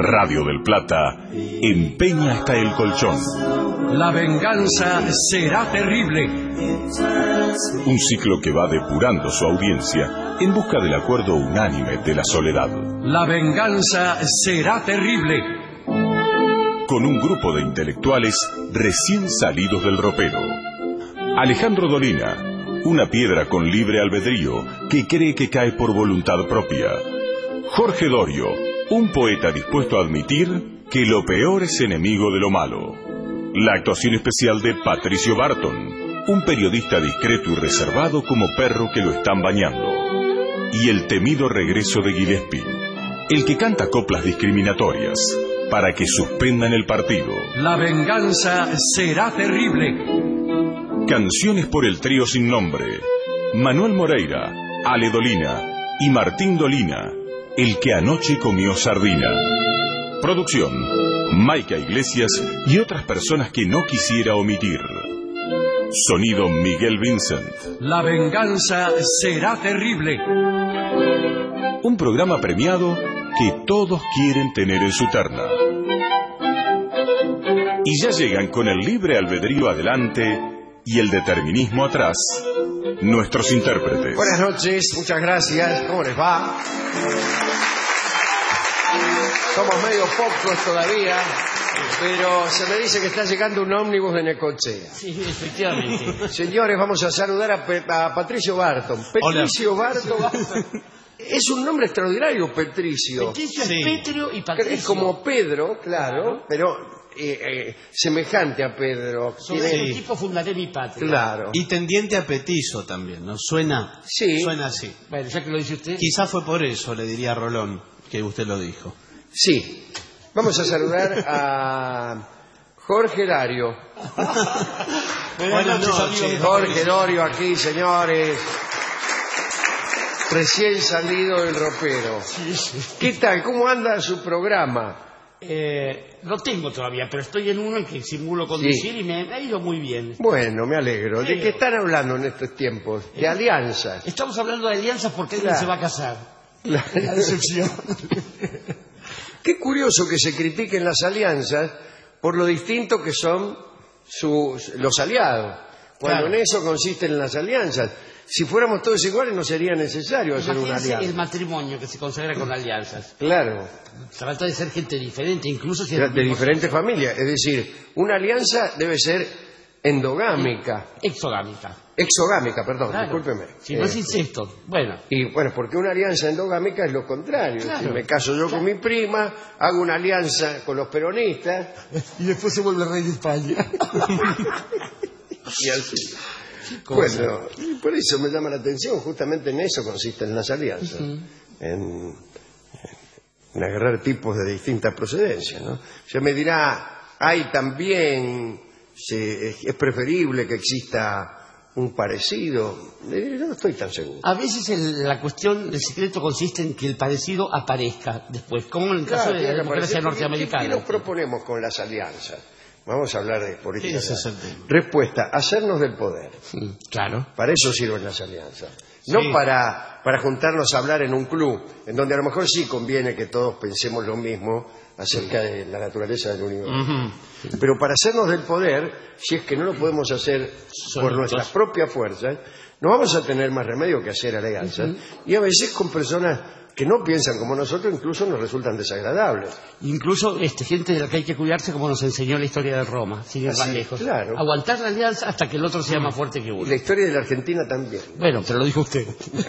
Radio del Plata empeña hasta el colchón. La venganza será terrible. Un ciclo que va depurando su audiencia en busca del acuerdo unánime de la soledad. La venganza será terrible. Con un grupo de intelectuales recién salidos del ropero. Alejandro Dolina, una piedra con libre albedrío que cree que cae por voluntad propia. Jorge Dorio, un poeta dispuesto a admitir que lo peor es enemigo de lo malo. La actuación especial de Patricio Barton, un periodista discreto y reservado como perro que lo están bañando. Y el temido regreso de Gillespie, el que canta coplas discriminatorias para que suspendan el partido. La venganza será terrible. Canciones por el trío sin nombre. Manuel Moreira, Ale Dolina y Martín Dolina, el que anoche comió sardina. Producción, Maica Iglesias y otras personas que no quisiera omitir. Sonido Miguel Vincent. La venganza será terrible. Un programa premiado que todos quieren tener en su terna. Y ya llegan con el libre albedrío adelante y el determinismo atrás, nuestros intérpretes. Buenas noches, muchas gracias. ¿Cómo les va? Somos medio pocos todavía, pero se me dice que está llegando un ómnibus de Necochea. Sí, efectivamente. Señores, vamos a saludar a Patricio Barton. Patricio Barton. Es un nombre extraordinario, Patricio. Patricio es Petro y Patricio. Es como Pedro, claro, pero semejante a Pedro. Sobre ese tipo fundaré mi patria. Claro. Y tendiente a petizo también, ¿no? Suena, Sí. suena así. Bueno, ya que lo dice usted. Quizá fue por eso, le diría a Rolón, que usted lo dijo. Sí. Vamos a saludar a Jorge Dario. Buenas noches. Jorge Dorio aquí, señores. Recién salido del ropero. ¿Qué tal? ¿Cómo anda su programa? No tengo todavía, pero estoy en uno en que simulo conducir y me ha ido muy bien. Bueno, me alegro. ¿De qué están hablando en estos tiempos? De alianzas. Estamos hablando de alianzas porque alguien se va a casar. La decepción. Qué curioso que se critiquen las alianzas por lo distinto que son los aliados. Cuando Claro. en eso consisten las alianzas. Si fuéramos todos iguales no sería necesario hacer una Imagínense alianza. el matrimonio que se consagra con alianzas. Claro, Trata de ser gente diferente, incluso si de diferentes familias. Es decir, una alianza debe ser endogámica. exogámica. Exogámica, perdón, Claro. discúlpeme. Si no es incesto. Bueno, Y bueno, porque una alianza endogámica es lo contrario. Claro. Si me caso yo con mi prima, hago una alianza con los peronistas y después se vuelve rey de España. y así. Bueno, y por eso me llama la atención, justamente en eso consisten las alianzas, en agarrar tipos de distintas procedencias, ¿no? Se me dirá, hay también, es preferible que exista un parecido. Yo no estoy tan seguro. A veces la cuestión del secreto consiste en que el parecido aparezca después, como en el caso de la democracia norteamericana. ¿Qué nos proponemos con las alianzas? Vamos a hablar de política. Ese es el tema. Respuesta, hacernos del poder. Claro. Para eso sirven las alianzas. No Sí. para juntarnos a hablar en un club, en donde a lo mejor sí conviene que todos pensemos lo mismo acerca de la naturaleza del universo. Pero para hacernos del poder, si es que no lo podemos hacer por nuestras propias fuerzas, no vamos a tener más remedio que hacer alianzas. Y a veces con personas que no piensan como nosotros, incluso nos resultan desagradables. Incluso gente de la que hay que cuidarse, como nos enseñó la historia de Roma, sin ir más Así, lejos. claro. Aguantar la alianza hasta que el otro sea más fuerte que Y uno. la historia de la Argentina también. Bueno, pero lo dijo usted.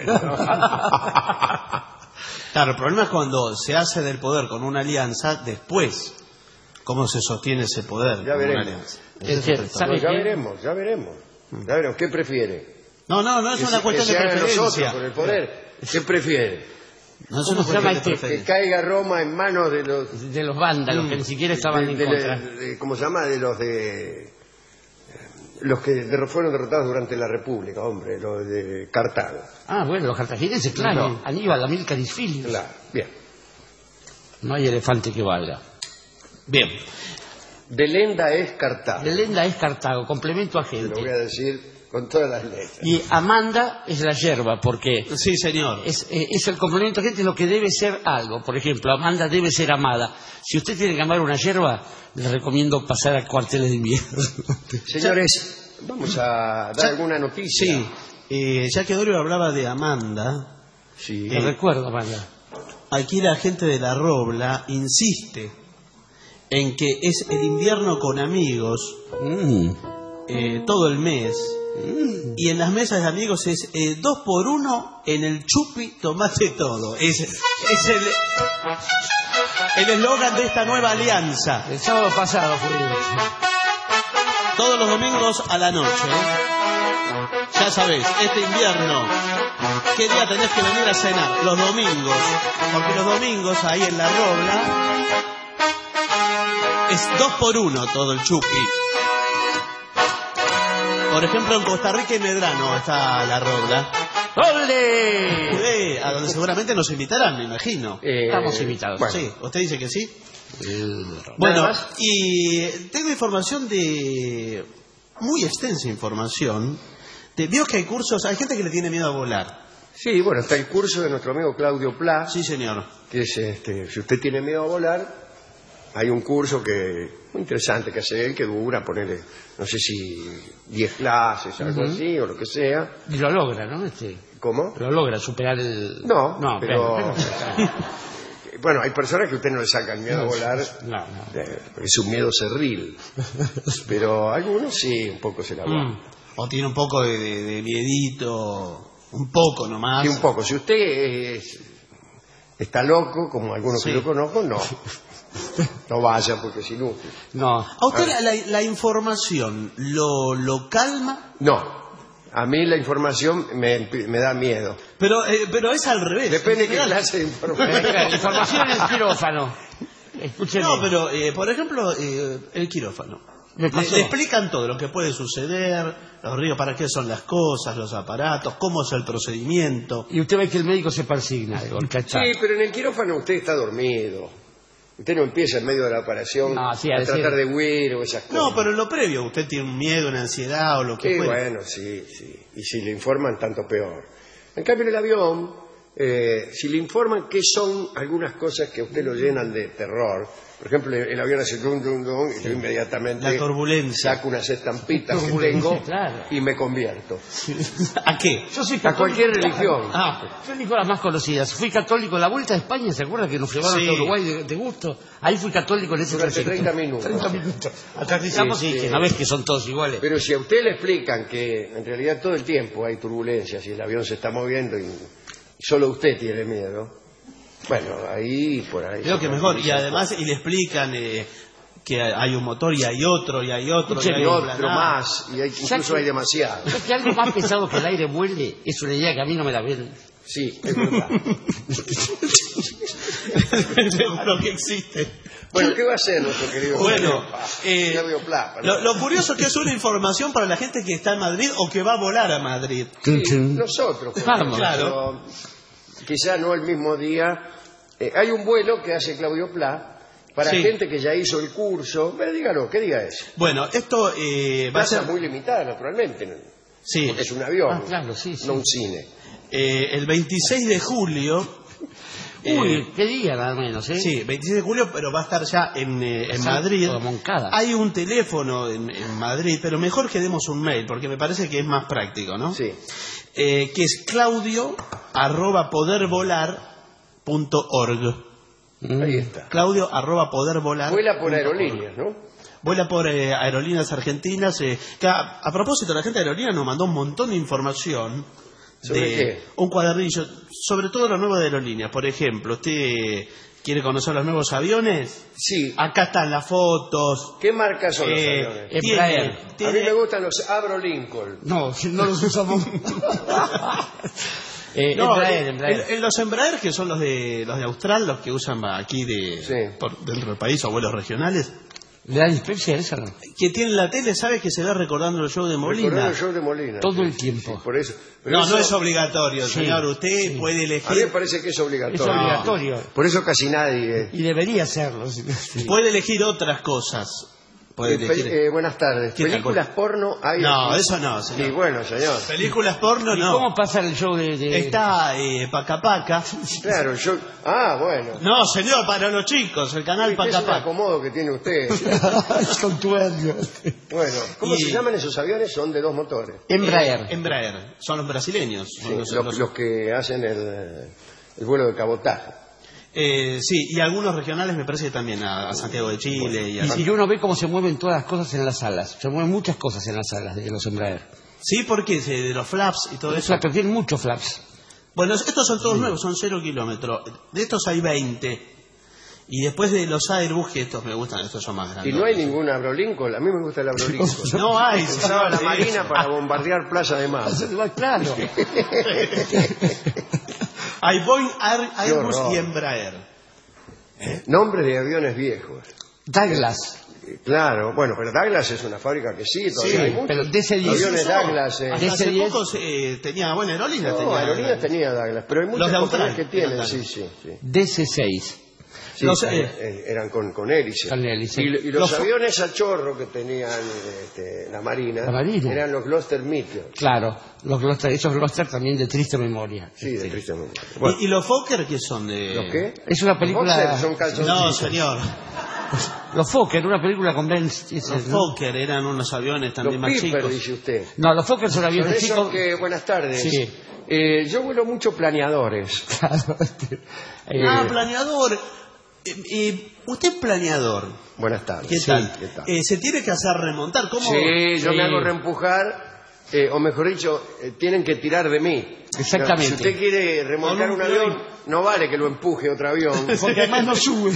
Claro, el problema es cuando se hace del poder con una alianza, después, ¿cómo se sostiene ese poder? Ya con una veremos. alianza? Es que, ¿sabe Ya qué? veremos, ya veremos. Ya veremos. ¿Qué prefiere? No es una cuestión que de se hagan preferencia. nosotros con el poder. ¿Qué prefiere? No es ¿Cómo una se llama cuestión de este? Que preferencia. caiga Roma en manos de los... De los vándalos que ni siquiera estaban en contra. ¿Cómo se llama? De los que fueron derrotados durante la República, hombre, los de Cartago. Ah, bueno, los cartagineses, claro. No. Aníbal, Amílcar y Filius. Claro, bien. No hay elefante que valga. Bien. Belenda es Cartago. Belenda es Cartago, complemento Te lo agente. voy a decir con todas las letras. Y Amanda es la yerba, porque Sí, señor. es el complemento agente, es lo que debe ser algo. Por ejemplo, Amanda debe ser amada. Si usted tiene que amar una yerba, le recomiendo pasar a Cuarteles de Invierno. Señores, vamos a dar alguna noticia. Sí, ya que Dorio hablaba de Amanda, Sí. Te recuerdo, Amanda. aquí la gente de La Robla insiste en que es el invierno con amigos todo el mes. Y en las mesas de amigos es 2 por 1 en el chupi, tomate todo. Es el eslogan de esta nueva alianza. El sábado pasado fue. Todos los domingos a la noche. Ya sabés, este invierno, ¿qué día tenés que venir a cenar? Los domingos. Porque los domingos ahí en La Robla es 2 por 1 todo el chupi. Por ejemplo, en Costa Rica y Medrano está La Robla. ¡Ole! A donde seguramente nos invitarán, me imagino. Estamos invitados. bueno. Sí, ¿usted dice que sí? Nada Bueno, más. y tengo información muy extensa información. Veo que hay cursos, hay gente que le tiene miedo a volar. Sí, bueno, está el curso de nuestro amigo Claudio Pla, Sí, señor. que es, si usted tiene miedo a volar, hay un curso muy interesante que hace él, que dura, ponerle, no sé si 10 clases, algo así, o lo que sea. Y lo logra, ¿no? ¿Cómo? Lo logra superar el... No, pero- Bueno, hay personas que a usted no le saca el miedo a volar, No. es un miedo cerril, pero algunos sí, un poco se la aguantan. O tiene un poco de miedito, un poco nomás. Sí, un poco. Si usted está loco, como algunos Sí. que yo conozco, no. No vaya porque es inútil. No. ¿A usted la información lo calma? No. A mí la información me da miedo. Pero es al revés. Depende de qué En general- clase de información. Información en el quirófano. Escúcheme. No, pero por ejemplo, el quirófano. Me pasó. Le explican todo lo que puede suceder, los ríos, para qué son las cosas, los aparatos, cómo es el procedimiento. Y usted ve que el médico se persigna. Sí, pero en el quirófano usted está dormido. Usted no empieza en medio de la operación No, sí, a a decir- tratar de huir o esas cosas. No, pero en lo previo, usted tiene un miedo, una ansiedad o lo que Sí, fuera. bueno, sí. Y si le informan, tanto peor. En cambio, en el avión, si le informan qué son algunas cosas que a usted lo llenan de terror, por ejemplo, el avión hace dum, dum, dum, y yo inmediatamente La turbulencia. saco unas estampitas que Turbulencia, tengo claro. y me convierto. ¿A qué? Yo soy A cualquier religión. Yo elijo las más conocidas. Fui católico en la Vuelta a España, ¿se acuerda que nos llevaron Sí. a Uruguay de gusto? Ahí fui católico en ese Durante trayecto. 30 minutos. 30 minutos. Aterrizamos Sí, y sí. que no ves que son todos iguales. Pero si a usted le explican que en realidad todo el tiempo hay turbulencias y el avión se está moviendo y solo usted tiene miedo, bueno, ahí por ahí. Creo que mejor. Y además, y le explican que hay un motor y hay otro y hay otro. Escuche, y hay Y un otro planar. más, y incluso hay demasiado. ¿Sabes que algo más pesado que el aire muerde es una idea que a mí no me la ven? Sí, es verdad. Seguro que existe. Bueno, ¿qué va a hacer nuestro querido Bueno, Claudio Pla? lo curioso es que es una información para la gente que está en Madrid o que va a volar a Madrid. Sí, nosotros, por Vamos. ejemplo, quizá no el mismo día. Hay un vuelo que hace Claudio Pla para Sí. gente que ya hizo el curso. Pero dígalo, ¿qué día es? Bueno, esto va a Plaza ser... muy limitada, naturalmente. Sí, Porque es un avión, Ah, claro, sí, sí. no un cine. el 26 de julio... Uy, qué día nada menos, ¿eh? Sí, 26 de julio, pero va a estar ya en Exacto, Madrid. Moncada. Hay un teléfono en Madrid, pero mejor que demos un mail, porque me parece que es más práctico, ¿no? Sí. Que es claudio@podervolar.org. Ahí está. Claudio@podervolar. Vuela por aerolíneas, ¿no? Vuela por Aerolíneas Argentinas. Que a propósito, la gente de Aerolíneas nos mandó un montón de información. ¿Sobre qué? Un cuadernillo, sobre todo lo nuevo de Aerolíneas. Por ejemplo, ¿usted quiere conocer los nuevos aviones? Sí. Acá están las fotos. ¿Qué marcas son los aviones? Embraer. A mí me gustan los Avro Lincoln. No, no los usamos. No, Embraer. en los Embraer, que son los de Austral, los que usan aquí Sí. dentro del país o vuelos regionales, ¿Le dan dispepsia esa no? que tienen la tele, sabe que se va recordando el show de Molina. Recordando el show de Molina. Todo sí, el tiempo. sí, por eso. Pero No, eso- no es obligatorio, Sí, señor. Usted puede A mí me elegir. parece que es Es obligatorio. obligatorio. Por eso casi nadie. Y debería serlo. Puede elegir otras cosas. puede elegir. Buenas tardes. ¿Películas porno hay? No, aquí? eso no, señor. Y bueno, señor. Películas porno ¿Y no. cómo pasa el show de...? Está Paca Paca. Claro, yo... Ah, bueno. No, señor, para los chicos, el canal Es Paca un Paca. acomodo que tiene usted. Con tuercio. Bueno, ¿cómo se llaman esos aviones? Son de 2 motores. Embraer. Embraer. Son los brasileños. Sí, Son los que hacen el vuelo de cabotaje. Sí, y algunos regionales me parece que también a Santiago de Chile. Y uno ve cómo se mueven todas las cosas en las salas. Se mueven muchas cosas en las salas de los Embraer. Sí, porque de los flaps y todo eso. Pero tienen muchos flaps. Bueno, estos son todos nuevos, son 0 kilómetros. De estos hay 20. Y después de los Airbus, que estos me gustan, estos son más grandes. Y no hay ningún Aerolincoln. A mí me gusta el Aerolincoln. No hay, Se usaba la sí. Marina para bombardear Plaza de Mayo. Claro. Hay Boeing, Airbus horror. y Embraer. Nombres de aviones viejos. Douglas. Claro, bueno, pero Douglas es una fábrica que sí, todavía hay muchos pero DC-10. aviones Douglas. Hasta hace DC-10. poco tenía, bueno, aerolíneas No, tenía. aerolíneas tenía Douglas, pero hay muchas de compañías Australia, que tienen, Australia. sí. DC-6. Sí, Los, eran con hélice. Con hélice. Y los aviones a chorro que tenían la Marina, eran los Gloster Meteor. Claro. Esos Gloster también de triste memoria. Sí, de triste memoria. Bueno, ¿Y los Fokker qué son de...? ¿los qué? Es una Los película... boxers son calzoncillos. No, señor. Los Fokker, una película con Ben... Los Fokker eran unos aviones también Los más Piper, chicos. dice usted. No, los Fokker son Son aviones esos chicos... que, buenas tardes. Sí. Yo vuelo mucho planeadores. Claro. Planeador. Usted es planeador. Buenas tardes. ¿Qué tal? ¿Qué tal? Se tiene que hacer remontar. ¿Cómo? Sí, yo Sí. me hago reempujar, o mejor dicho, tienen que tirar de mí. Exactamente. Si usted quiere remolcar Con un un avión, no vale que lo empuje otro avión. Porque además no sube.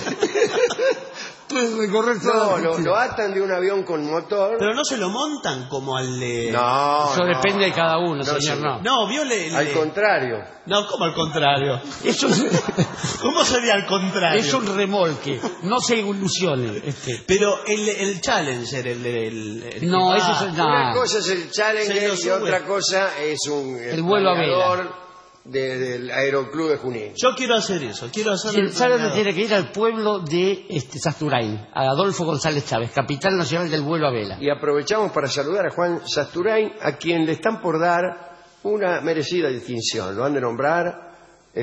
Puede recorrer No, todo. lo atan de un avión con motor. Pero no se lo montan como al de... No, Eso no. depende de cada uno, No, señor, señor. no. No, vio Al contrario. No, como al contrario. Eso ¿Cómo sería al contrario? es un remolque. No se ilusionen. Pero el Challenger, el No, que ese va- es... No. Una cosa es el Se Challenger lo y sube. otra cosa es El vuelo a vela. planeador del Aeroclub de Junín. Yo quiero hacer eso, quiero hacer Si el sábado planeador. tiene que ir al pueblo de Sasturain, a Adolfo González Chávez, capital nacional del vuelo a vela. Y aprovechamos para saludar a Juan Sasturain, a quien le están por dar una merecida distinción. Lo han de nombrar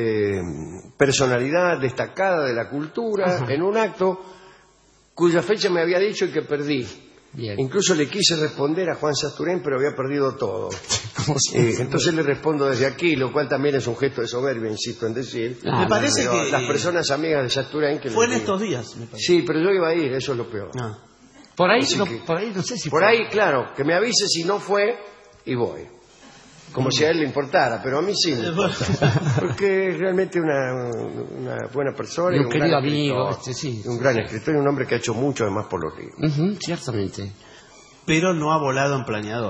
personalidad destacada de la cultura en un acto cuya fecha me había dicho y que perdí. Bien. Incluso le quise responder a Juan Sasturain, pero había perdido todo. Entonces le respondo desde aquí, lo cual también es un gesto de soberbia, insisto en decir. Ah, Me parece Pero que las personas amigas de Sasturain que fue en les digo. estos días, me parece. Sí, pero yo iba a ir, eso es lo peor. Ah. Por ahí, Así que- por ahí no sé si Por fue. ahí, claro, que me avise si no fue y voy. Como si a él le importara, pero a mí sí me importa. Porque es realmente una buena persona Y y un querido gran amigo, escritor. sí. Y un gran escritor y un hombre que ha hecho mucho además por los libros. Ujú, ciertamente. Pero no ha volado en planeador.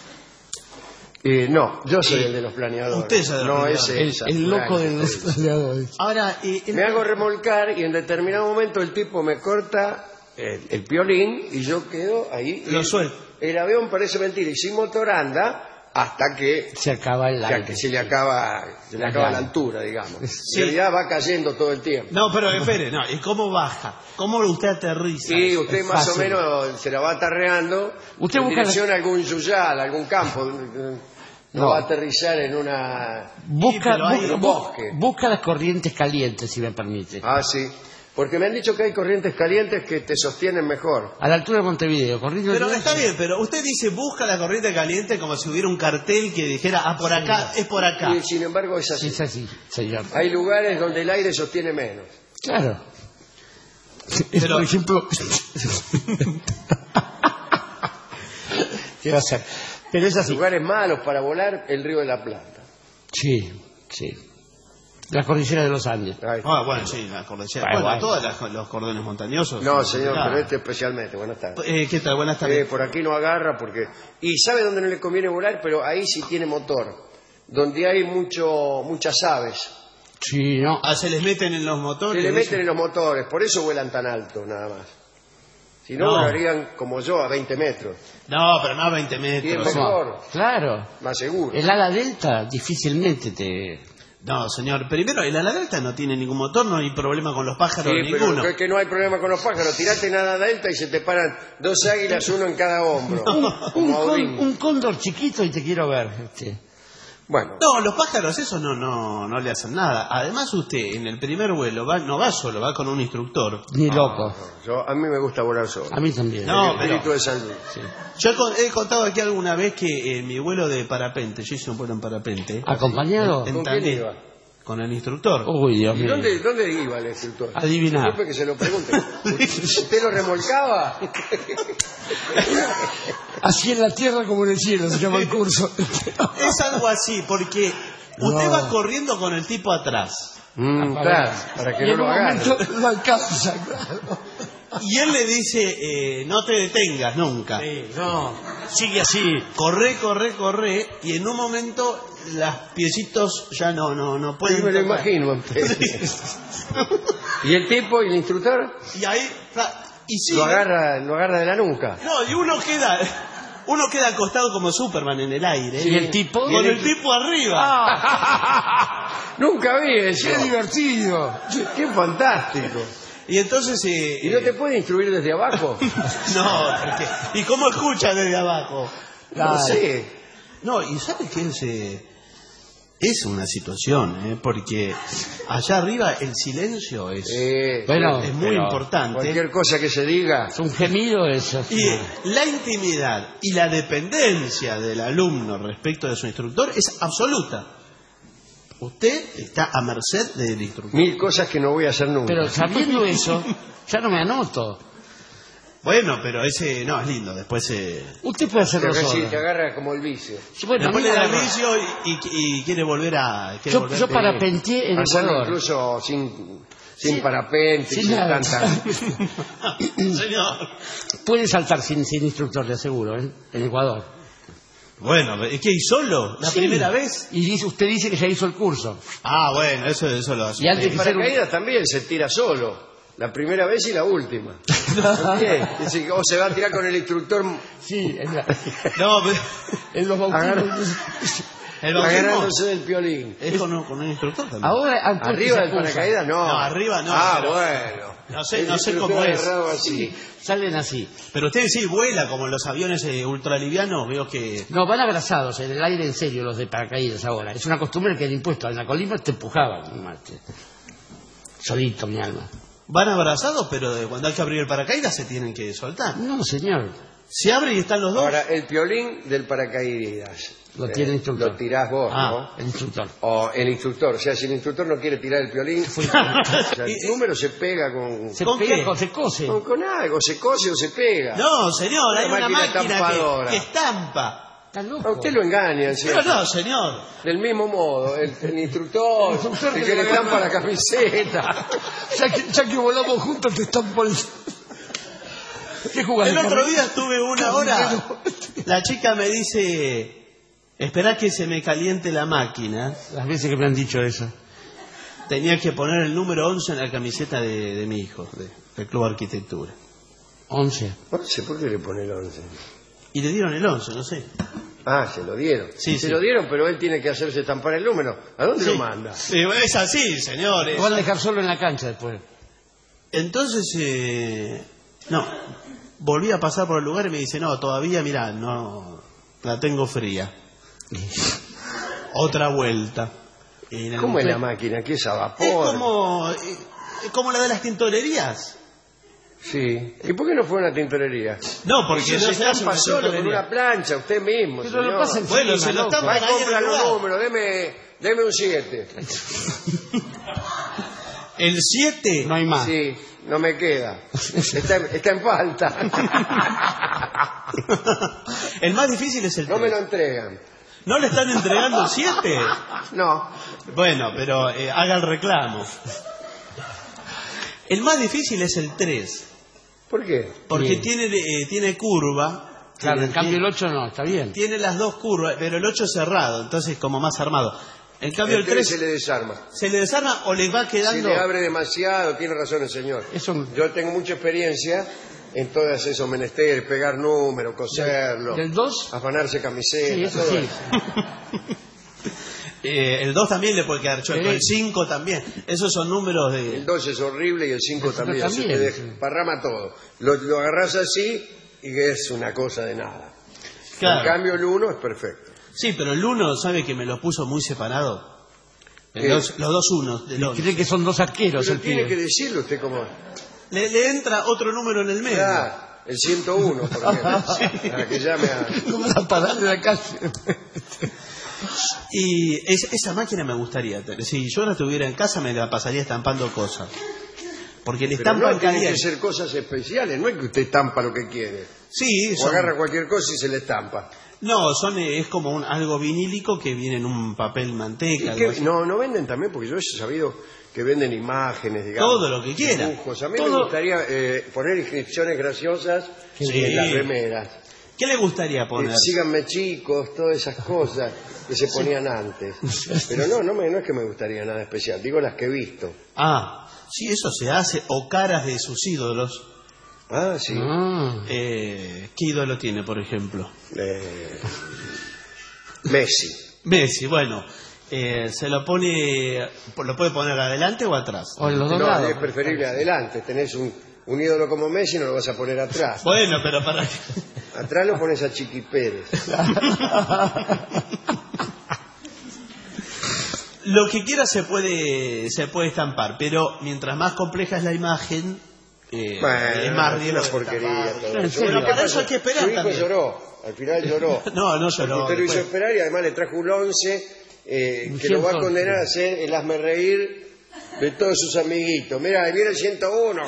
No, yo soy el de los planeadores. Usted es el de los no planeadores. ese El Sasturain, loco de ese. los planeadores. Ahora, Me hago remolcar y en determinado momento el tipo me corta el piolín y yo quedo ahí. Lo suelto. El avión parece mentira y sin motor anda hasta que Se acaba el aire. se le acaba la altura, digamos. En realidad va cayendo todo el tiempo. no, pero espere, no, ¿y cómo baja? ¿Cómo usted aterriza? Y usted Es más fácil. o menos se la va atarreando Usted en busca dirección a algún yuyal, a algún campo. No No. va a aterrizar en una... Busca, pero hay un bosque. busca las corrientes calientes, si me permite. Ah, sí. Porque me han dicho que hay corrientes calientes que te sostienen mejor. A la altura de Montevideo. Corrientes Pero calientes. está bien, pero usted dice busca la corriente caliente como si hubiera un cartel que dijera, por acá, es por acá. Y sin embargo es así. Es así, señor. Hay lugares donde el aire sostiene menos. Claro. Pero- Por ejemplo... ¿Qué va a hacer? Pero es así. Lugares malos para volar, el Río de la Plata. Sí, sí. La cordillera de los Andes. Ahí. Ah, bueno, sí, la cordillera. Bueno, Bueno, bueno. todos los cordones montañosos. No, señor, Claro. pero este especialmente. Buenas tardes. ¿Qué tal? Buenas tardes. Por aquí no agarra porque... Y sabe dónde no le conviene volar, pero ahí sí tiene motor. Donde hay muchas aves. Sí, no. Ah, se les meten en los Se motores. le meten en los motores, por eso vuelan tan alto, nada más. Si no, No. volarían como yo a 20 metros. No, pero no a 20 Bien, metros. mejor, Claro. más seguro. El ala delta difícilmente te... No, señor. Primero, el ala delta no tiene ningún motor, no hay problema con los pájaros, Sí, ninguno. pero que no hay problema con los pájaros. Tirate en ala delta y se te paran 2 águilas, uno en cada hombro. Un cóndor chiquito y te quiero ver. Bueno, No, los pájaros, eso no le hacen nada. Además, usted en el primer vuelo no va solo, va con un instructor. Ni loco. a mí me gusta volar solo. A mí también. No, El espíritu de San Luis. Sí. Yo he contado aquí alguna vez que en mi vuelo de parapente, yo hice un vuelo en parapente. ¿Acompañado? En ¿Con quién Tandil, iba? con el instructor. Uy, Dios ¿Y mío. dónde iba el instructor? Adiviná. Disculpe que se lo pregunte. ¿Usted lo remolcaba? Así en la tierra como en el cielo se llama el curso. Es algo así, porque usted No. va corriendo con el tipo atrás. Claro, para que Y no en lo un agarre. momento lo alcanza, claro. Y él le dice, no te detengas nunca. Sí, no, sigue así. Corre, y en un momento las piecitos ya no Sí, pueden me lo tocar. imagino. ¿Y el tipo y el instructor? Y ahí, y sigue. Lo agarra de la nuca. No, y uno queda acostado como Superman en el aire. ¿Y el tipo? Con el tipo arriba. Nunca vi eso. ¡Qué divertido! Qué fantástico. Y entonces... ¿Y no te puede instruir desde abajo? No, porque... ¿Y cómo escucha desde abajo? No sé. No, y ¿sabes qué? Es una situación, porque allá arriba el silencio es Bueno, muy pero importante. Cualquier cosa que se diga. Es un gemido eso. Y la intimidad y la dependencia del alumno respecto de su instructor es absoluta. Usted está a merced del instructor. 1000 cosas que no voy a hacer nunca. Pero sabiendo eso, ya no me anoto. Bueno, pero ese no es lindo. Después Usted puede hacerlo Te solo. agarra como el vicio. Bueno, a después mí le da me agarra. vicio y quiere volver a... Yo parapenteé en Hacerlo Ecuador. incluso sin parapente, sin sin nada. tanta... Señor. Puede saltar sin instructor, le aseguro, en Ecuador. Bueno, ¿es que solo? ¿La Sí. primera vez? Y usted dice que ya hizo el curso. Ah, bueno, eso lo hace. Y antes El que ser paracaídas también se tira solo. La primera vez y la última. También. Es decir, o se va a tirar con el instructor Sí, No, pero en los bautismos. el bautismo agarrándose del piolín. es con un instructor también. Ahora, han puesto Arriba esa del cosa. paracaídas no. No, arriba no, Ah, pero- bueno. No sé El cómo instructor es. agarrado así. Salen así. Pero usted sí vuela como en los aviones ultralivianos, veo que... No, van abrazados en el aire en serio los de paracaídas ahora. Es una costumbre que han impuesto. En la colima te empujaban. Mate. Solito, mi alma. Van abrazados, pero cuando hay que abrir el paracaídas se tienen que soltar. No, señor. Se abre y están los dos. Ahora, el piolín del paracaídas. Lo tiene el instructor. Lo tirás vos, Ah. El instructor. ¿no? O el instructor. O sea, si el instructor no quiere tirar el piolín, o sea, el número se pega con... Se ¿Con pega, qué? se cose. Con algo, se cose o se pega. No, señor, hay Una una máquina máquina estampadora. que estampa. Está A loco. usted lo engañan, ¿sí? Pero no, señor. Del mismo modo, el instructor, el que le estampa la camiseta. Ya que volamos juntos te están por el... ¿Qué jugás? El otro día estuve una hora. La chica me dice, esperá que se me caliente la máquina. Las veces que me han dicho eso. Tenía que poner el número 11 en la camiseta de mi hijo, del Club Arquitectura. 11. No sé por qué le pone el 11. Y le dieron el 11, no sé. Ah, se lo dieron. Sí, se sí. lo dieron, pero él tiene que hacerse estampar el número. ¿A dónde lo manda? Sí, es así, señores. Lo van a dejar solo en la cancha después. Entonces, no, volví a pasar por el lugar y me dice, no, todavía, mirá, no, la tengo fría. Otra vuelta. Y la ¿Cómo es mujer- la máquina? ¿Qué es a Es vapor? como la de las tintorerías. Sí. ¿Y por qué no fue a una tintorería? No, porque Eso no se se hace estampa una solo con tintorería. una plancha, usted mismo, Pero lo señor. pasa en Bueno, China, se lo loco. estampa Va ahí y en compra el los lugar. números, deme un 7. El 7. No hay más. Sí, no me queda. Está en falta. El más difícil es el No me 3. lo entregan. ¿No le están entregando el 7? No. Bueno, pero haga el reclamo. El más difícil es el 3, ¿Por qué? porque Bien. tiene curva. Claro, en cambio el 8 no, está bien. Tiene las dos curvas, pero el 8 es cerrado, entonces como más armado. En cambio el 3 se le desarma. se le desarma o le va Si quedando... le abre demasiado, tiene razón el señor. Eso- Yo tengo mucha experiencia en todos esos menesteres, pegar números, coserlo, ¿Del 2? afanarse camisetas, Sí, eso todo sí. eso. El 2 también le puede quedar chueco, el 5 también. Esos son números de... El 2 es horrible y el 5 también. Se te desparrama todo. Lo agarrás así y es una cosa de nada. Claro. En cambio el 1 es perfecto. Sí, pero el 1, ¿sabe que me lo puso muy separado? Los dos unos de Londres. Cree que son dos arqueros Pero el tiene pibe. que decirlo usted como... Le entra otro número en el medio. El 101, por ejemplo. Para que llame a... Como la parada de la calle. Y esa máquina me gustaría tener. Si yo la tuviera en casa me la pasaría estampando cosas. Porque le Pero estampan no, tienen que caliente. ser cosas especiales. No es que usted estampa lo que quiere. Sí, O agarra cualquier cosa y se le estampa. No, es como algo vinílico que viene en un papel manteca. ¿Y qué? No venden también, porque yo he sabido que venden imágenes, digamos. Todo lo que quiera. Dibujos. A mí me gustaría poner inscripciones graciosas en las remeras. ¿Qué le gustaría poner? Síganme chicos, todas esas cosas que se ponían antes. Pero no es que me gustaría nada especial, digo las que he visto. Sí, eso se hace. O caras de sus ídolos. Sí. ¿Qué ídolo tiene, por ejemplo? Messi, bueno. Se lo pone... ¿Lo puede poner adelante o atrás? O en los dos No, lados. es preferible adelante. Tenés un ídolo como Messi, no lo vas a poner atrás. Bueno, pero para... Atrás lo pones a Chiqui Pérez. Lo que quiera se puede estampar, pero mientras más compleja es la imagen, es más riesgo una de porquería. estampar. Todo eso. Pero ¿Qué para eso pasó? hay que esperar Su hijo también. lloró, al final lloró. No lloró. Usted lo hizo esperar y además le trajo un 11 que lo va a condenar a ser el hazme reír de todos sus amiguitos. Mira, ahí viene el 101.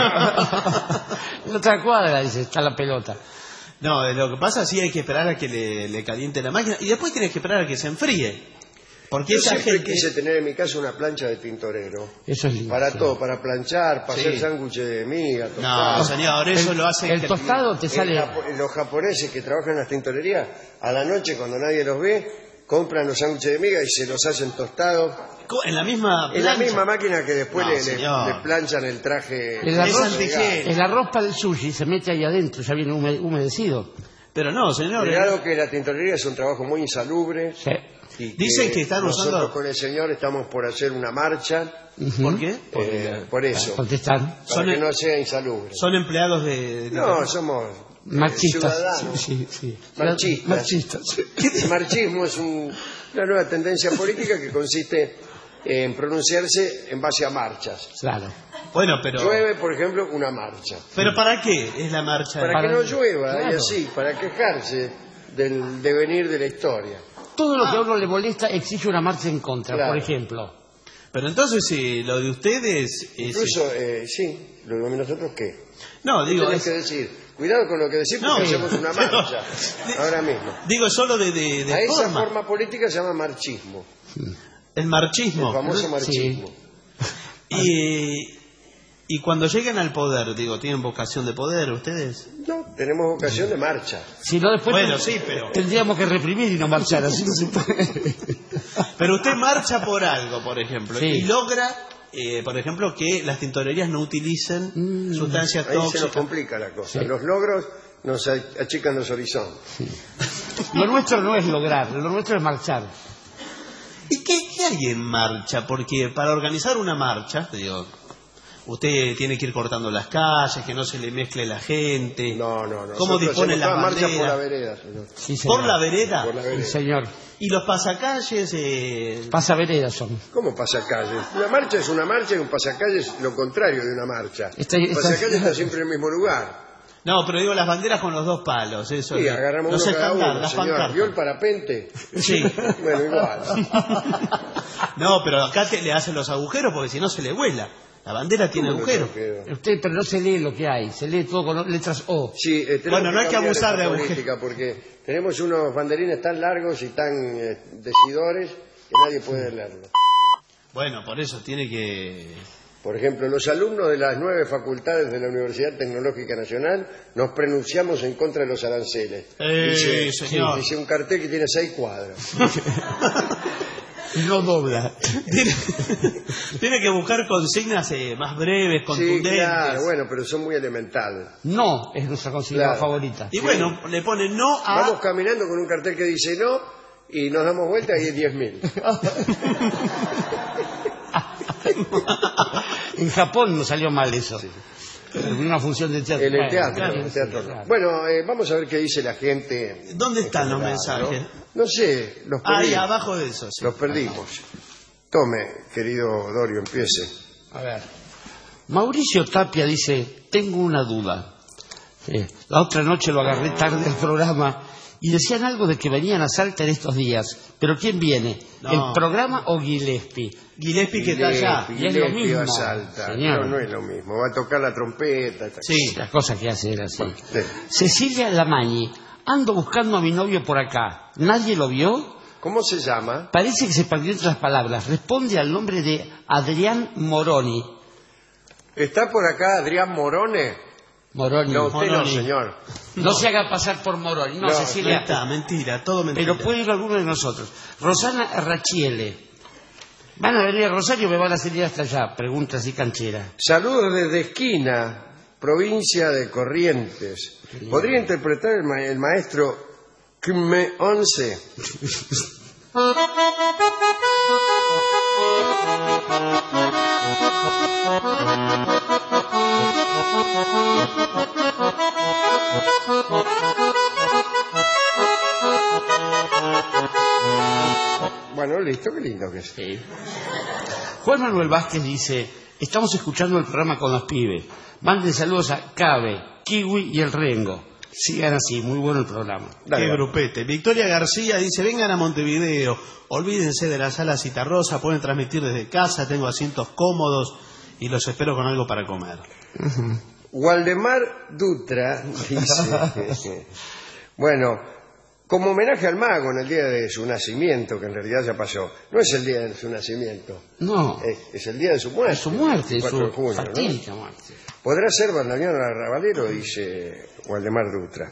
En otra cuadra, dice, está la pelota. No, lo que pasa sí hay que esperar a que le caliente la máquina y después tienes que esperar a que se enfríe. Porque Yo esa siempre gente... quise tener en mi casa una plancha de tintorero. Eso es lindo. Para sí. todo, para planchar, para Sí. hacer sándwiches de miga, No, tostado. señor, eso lo hace... El tostado te sale... Los japoneses que trabajan en las tintorerías, a la noche cuando nadie los ve, compran los sándwiches de miga y se los hacen tostados. En la misma En la plancha. misma máquina que después No, le señor. planchan el traje. El arroz, antigel. el arroz para el sushi se mete ahí adentro, ya viene humedecido. Pero no, señor. Cuidado que la tintorería es un trabajo muy insalubre. Sí. Y Dicen que están nosotros usando- con el señor estamos por hacer una marcha. ¿Por qué? Por eso. Contestar. Para que no sea insalubre. Son empleados de... No, somos Marchistas. ciudadanos. Sí. Marchistas. Marchistas. El marchismo es una nueva tendencia política que consiste en pronunciarse en base a marchas. Claro. Bueno, pero... Llueve, por ejemplo, una marcha. ¿Pero para qué es la marcha? Para que no llueva, y Claro. así, para quejarse del devenir de la historia. Todo lo que a uno le molesta exige una marcha en contra, Claro. por ejemplo. Pero entonces lo de ustedes... Incluso, sí, lo de nosotros, ¿qué? No, digo... Tienes que decir, cuidado con lo que decís porque No, hacemos una marcha, ahora mismo. Digo solo de A esa forma. forma política se llama marchismo, El el marchismo. famoso marchismo. Y cuando lleguen al poder, digo, ¿tienen vocación de poder ustedes? No, tenemos vocación de marcha. Si no, después Bueno, sí, pero... tendríamos que reprimir y no marchar, así no se puede. Pero usted marcha por algo, por ejemplo, Sí. y logra, por ejemplo, que las tintorerías no utilicen sustancias Ahí se nos tóxicas. complica la cosa. Sí. Los logros nos achican los horizontes. Lo nuestro no es lograr, lo nuestro es marchar. ¿Y qué hay en marcha? Porque para organizar una marcha, te digo, usted tiene que ir cortando las calles, que no se le mezcle la gente. No. ¿Cómo Nosotros disponen las hacemos toda marcha por la banderas? vereda, señor. Sí, señor. ¿Por la vereda? Por la Sí, vereda. señor. ¿Y los pasacalles? Pasaveredas son. ¿Cómo pasacalles? Una marcha es una marcha y un pasacalles es lo contrario de una marcha. Un pasacalles está siempre en el mismo lugar. No, pero digo las banderas con los dos palos, eso. Sí, agarramos los uno cada estandartes, uno, las señor. pancartas. ¿Vio el parapente? Sí. Bueno, igual. No, pero acá le hacen los agujeros porque si no se le vuela. La bandera tiene ¿Cómo agujeros. que no? Usted, pero no se lee lo que hay, se lee todo con letras O. Sí, tenemos Bueno, no hay que cambiar abusar esta de agujeros. política porque tenemos unos banderines tan largos y tan decidores que nadie puede leerlos. Bueno, por eso tiene que... Por ejemplo, los alumnos de las 9 facultades de la Universidad Tecnológica Nacional nos pronunciamos en contra de los aranceles. Señor. Dice un cartel que tiene 6 cuadras. Y no dobla. Tiene que buscar consignas más breves, Sí, contundentes. claro, bueno, pero son muy elementales. No es nuestra consigna Claro. favorita. Y bueno, le pone no a... Vamos caminando con un cartel que dice no y nos damos vuelta y hay 10.000. En Japón no salió mal eso. Sí. En una función de teatro. En el teatro. Claro, en el teatro. claro. Bueno, vamos a ver qué dice la gente. ¿Dónde están los general, mensajes? No sé, los perdimos. Ahí abajo de eso. Sí. Los perdimos. Tome, querido Dorio, empiece. A ver. Mauricio Tapia dice, tengo una duda. La otra noche lo agarré tarde al programa y decían algo de que venían a Salta en estos días. ¿Pero quién viene? No. ¿El programa o Gillespie? Gillespie que está allá. Y es lo Gillespie mismo, va a Salta. señor. No, no es lo mismo. Va a tocar la trompeta. Sí. Las cosas que hace era así. Sí. Cecilia Lamañi, ando buscando a mi novio por acá. ¿Nadie lo vio? ¿Cómo se llama? Parece que se perdió entre las palabras. Responde al nombre de Adrián Moroni. ¿Está por acá Adrián Morone? Moroni. No, usted no, Moroni. señor. No se haga pasar por Moroni. No, No, Cecilia. Mentira, todo mentira. Pero puede ir alguno de nosotros. Rosana Rachiele. ¿Van a venir a Rosario o me van a seguir hasta allá? Pregunta así canchera. Saludos desde Esquina, provincia de Corrientes. ¿Podría interpretar el maestro Kme 11? Bueno, listo, qué lindo que es. Sí. Juan Manuel Vázquez dice, estamos escuchando el programa con los pibes. Manden saludos a Cabe, Kiwi y el Rengo. Sigan así, muy bueno el programa. Dale, Qué dale. grupete. Victoria García dice, vengan a Montevideo, olvídense de la sala Citarrosa, pueden transmitir desde casa, tengo asientos cómodos y los espero con algo para comer. Waldemar Dutra dice, bueno, como homenaje al mago en el día de su nacimiento, que en realidad ya pasó, no es el día de su nacimiento, No, es el día de su muerte. su muerte, el 4 de su junio, ¿no? fatídica muerte. Podrá ser bandoneón arrabalero, dice Waldemar Dutra.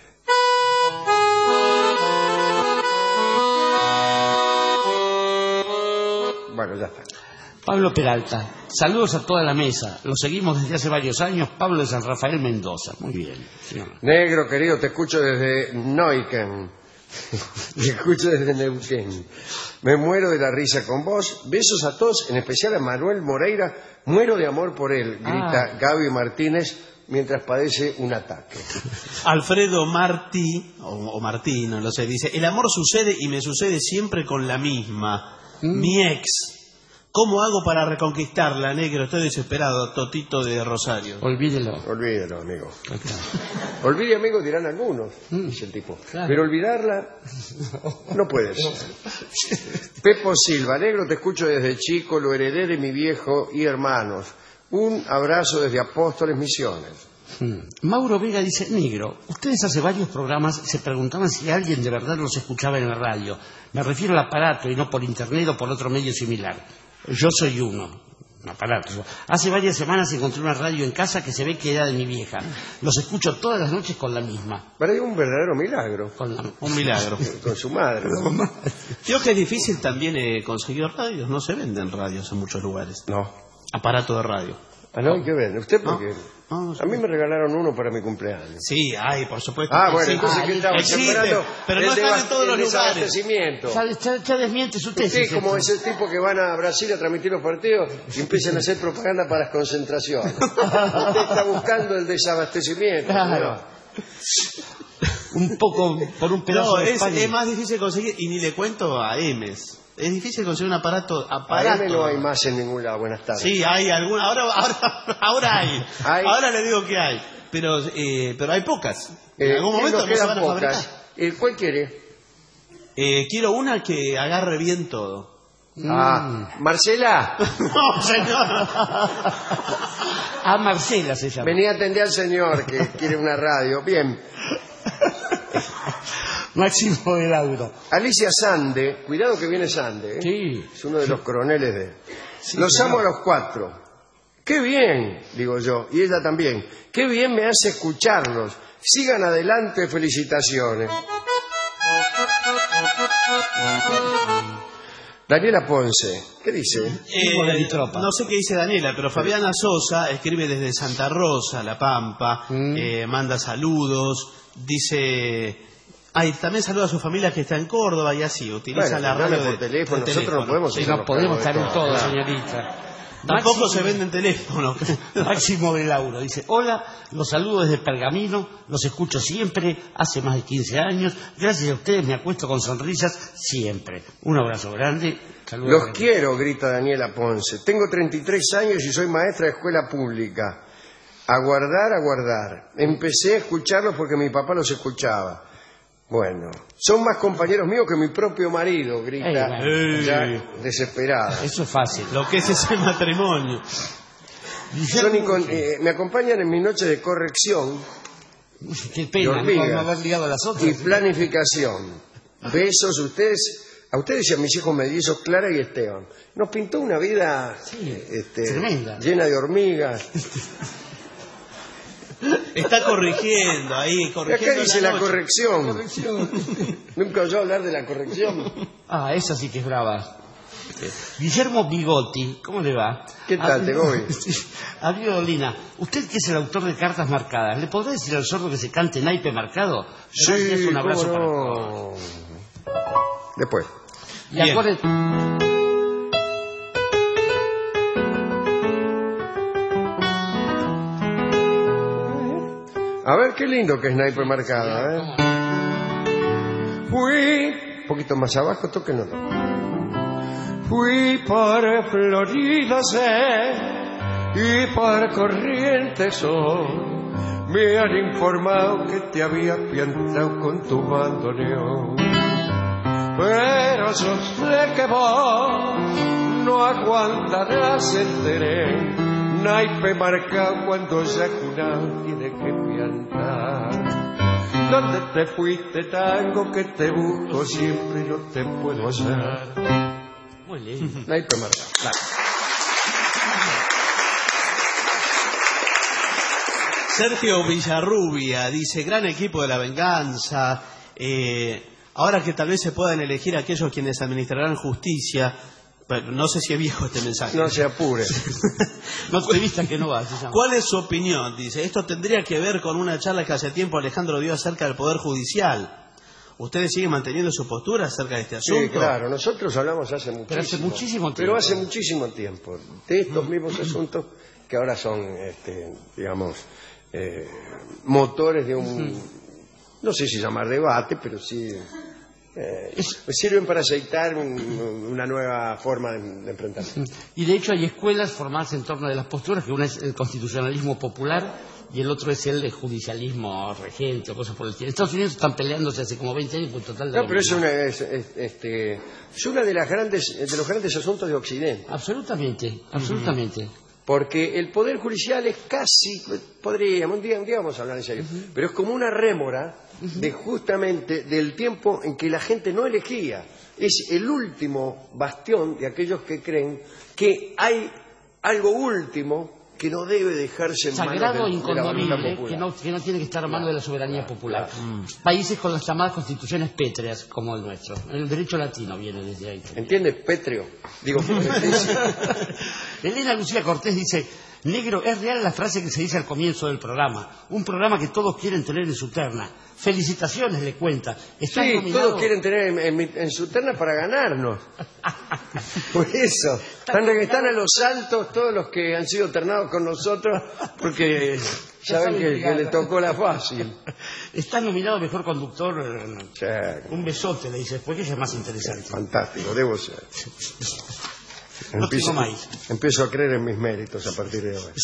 Bueno, ya está. Pablo Peralta, saludos a toda la mesa. Lo seguimos desde hace varios años. Pablo de San Rafael Mendoza. Muy bien, señor. Negro, querido, te escucho desde Neuquén. Te escucho desde Neuquén. Me muero de la risa con vos. Besos a todos, en especial a Manuel Moreira. Muero de amor por él, grita Gaby Martínez mientras padece un ataque. Alfredo Martí, o Martí, no lo sé, dice, el amor sucede y me sucede siempre con la misma. Mi ex. ¿Cómo hago para reconquistarla, negro? Estoy desesperado, Totito de Rosario. Olvídelo. Olvídelo, amigo. Olvide, amigo, dirán algunos, dice el tipo. Claro. Pero olvidarla no puedes. Pepo Silva, negro, te escucho desde chico, lo heredé de mi viejo y hermanos. Un abrazo desde Apóstoles Misiones. Mauro Vega dice, negro, ustedes hace varios programas se preguntaban si alguien de verdad los escuchaba en la radio. Me refiero al aparato y no por internet o por otro medio similar. Yo soy un aparato. Hace varias semanas encontré una radio en casa que se ve que era de mi vieja. Los escucho todas las noches con la misma. Para un verdadero milagro. Un milagro. Con su madre. ¿no? Creo que es difícil también conseguir radios. No se venden radios en muchos lugares. No. Aparato de radio. Ah, no, ¿qué ven? ¿Usted por qué? No, A mí me regalaron uno para mi cumpleaños. Sí, hay, por supuesto. Ah, que bueno, sí. entonces ¿qué estaba existe, esperando? pero no están en todos los lugares. Desabastecimiento. Ya desmiente su tesis. Usted, como ese tipo que van a Brasil a transmitir los partidos y empiezan a hacer propaganda para las concentraciones. Usted está buscando el desabastecimiento. Claro. Un poco por un pedazo No, de es España. más difícil conseguir, y ni le cuento a Emes. Es difícil conseguir un aparato. Para mí no hay más en ningún lado. Buenas tardes. Sí, hay alguna. Ahora hay. Hay. Ahora le digo que hay. Pero hay pocas. En algún ¿qué momento nos no se quedan van a pocas? fabricar. ¿Cuál quiere? Quiero una que agarre bien todo. Ah, Marcela, No, señor. A Marcela se llama. venía a atender al señor que quiere una radio. Bien. Máximo del Auro. Alicia Sande, cuidado que viene Sande, ¿eh? Sí. Es uno de los coroneles de... Los amo a los cuatro. ¡Qué bien! Digo yo, y ella también. ¡Qué bien me hace escucharlos! Sigan adelante, felicitaciones. Daniela Ponce, ¿qué dice? de mi tropa. No sé qué dice Daniela, pero Fabiana Sosa escribe desde Santa Rosa, La Pampa, manda saludos, dice... Ah, y también saluda a su familia que está en Córdoba y así, utiliza la radio por teléfono. Nosotros no podemos Sí, no podemos estar en todo, señorita. Tampoco se venden teléfonos. Máximo de Lauro dice: hola, los saludo desde Pergamino, los escucho siempre, hace más de 15 años. Gracias a ustedes me acuesto con sonrisas siempre. Un abrazo grande. Saludos. Los quiero, grita Daniela Ponce. Tengo 33 años y soy maestra de escuela pública. Aguardar. Empecé a escucharlos porque mi papá los escuchaba. Bueno, son más compañeros míos que mi propio marido, grita ya desesperada. Eso es fácil. Lo que es ese matrimonio. Me acompañan en mi noche de corrección. Qué pena, no haber ligado a las otras. Y planificación. Besos a ustedes y a mis hijos mellizos, Clara y Esteban. Nos pintó una vida tremenda, llena de hormigas. Está corrigiendo ahí, corrigiendo. Acá dice la corrección. Nunca oyó hablar de la corrección. Ah, esa sí que es brava. Guillermo Bigotti, ¿cómo le va? ¿Qué tal, te voy? Amigo Dolina, usted que es el autor de Cartas Marcadas, ¿le podrá decir al sordo que se cante Naipe Marcado? Sí, un abrazo para todos. Después. Y acuérdense... A ver, qué lindo que es Naipe Marcada, ¿eh? Fui... Un poquito más abajo, tóquenlo. Fui por Florida y por Corrientes Sol. Me han informado que te habías piantado con tu bandoneón. Pero yo sé que vos no aguantarás el tren. Naipe marcado cuando ya Cunao tiene que piantar. ¿Dónde te fuiste, tango, que te busco siempre y no te puedo hallar? Muy lindo. Naipe marcado, claro. Sergio Villarrubia dice: gran equipo de La Venganza. Ahora que tal vez se puedan elegir aquellos quienes administrarán justicia. Bueno, no sé si es viejo este mensaje. No se apure. No te vistas que no va. ¿Cuál es su opinión? Dice: esto tendría que ver con una charla que hace tiempo Alejandro dio acerca del Poder Judicial. ¿Ustedes siguen manteniendo su postura acerca de este asunto? Sí, claro. Nosotros hablamos hace muchísimo. Pero hace muchísimo tiempo. Pero hace muchísimo tiempo. De estos mismos asuntos que ahora son, digamos, motores de un... No sé si llamar debate, pero sí... sirven para aceitar una nueva forma de enfrentarse. Y de hecho hay escuelas formadas en torno de las posturas, que una es el constitucionalismo popular y el otro es el judicialismo regente o cosas por el estilo. Estados Unidos están peleándose hace como 20 años por total de... No, pero es una de los grandes asuntos de Occidente. Absolutamente, absolutamente. Porque el Poder Judicial es casi, podríamos, un día vamos a hablar en serio, pero es como una rémora de justamente del tiempo en que la gente no elegía. Es el último bastión de aquellos que creen que hay algo último que no debe dejarse en manos sagrado, de la voluntad inconmovible, popular. que no tiene que estar a mano de la soberanía popular. Países con las llamadas constituciones pétreas, como el nuestro. El derecho latino viene desde ahí. ¿Entiendes? Pétreo. Digo, Elena Lucía Cortés dice: negro, es real la frase que se dice al comienzo del programa. Un programa que todos quieren tener en su terna. Felicitaciones, le cuenta. Están sí, nominados... todos quieren tener en su terna para ganarnos. Por eso. Están a los saltos todos los que han sido ternados con nosotros porque saben que le tocó la fácil. Está nominado mejor conductor. Sí. Un besote, le dice después, que es más interesante. Fantástico, debo ser. No tengo maíz. Empiezo a creer en mis méritos a partir de hoy.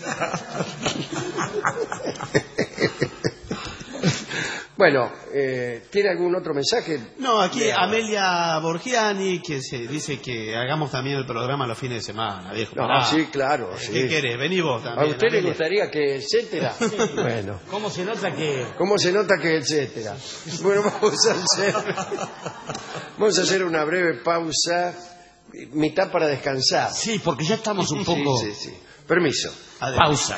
Bueno, ¿tiene algún otro mensaje? No, aquí Amelia Borgiani, que se dice que hagamos también el programa los fines de semana, viejo. No, sí, claro. Sí. ¿Qué querés? Vení vos también. ¿A usted Amelia le gustaría que etcétera? Sí. Bueno. ¿Cómo se nota que...? ¿Cómo se nota que etcétera? Bueno, vamos a hacer una breve pausa, mitad para descansar. Sí, porque ya estamos un poco... Sí. Permiso. Adelante. Pausa.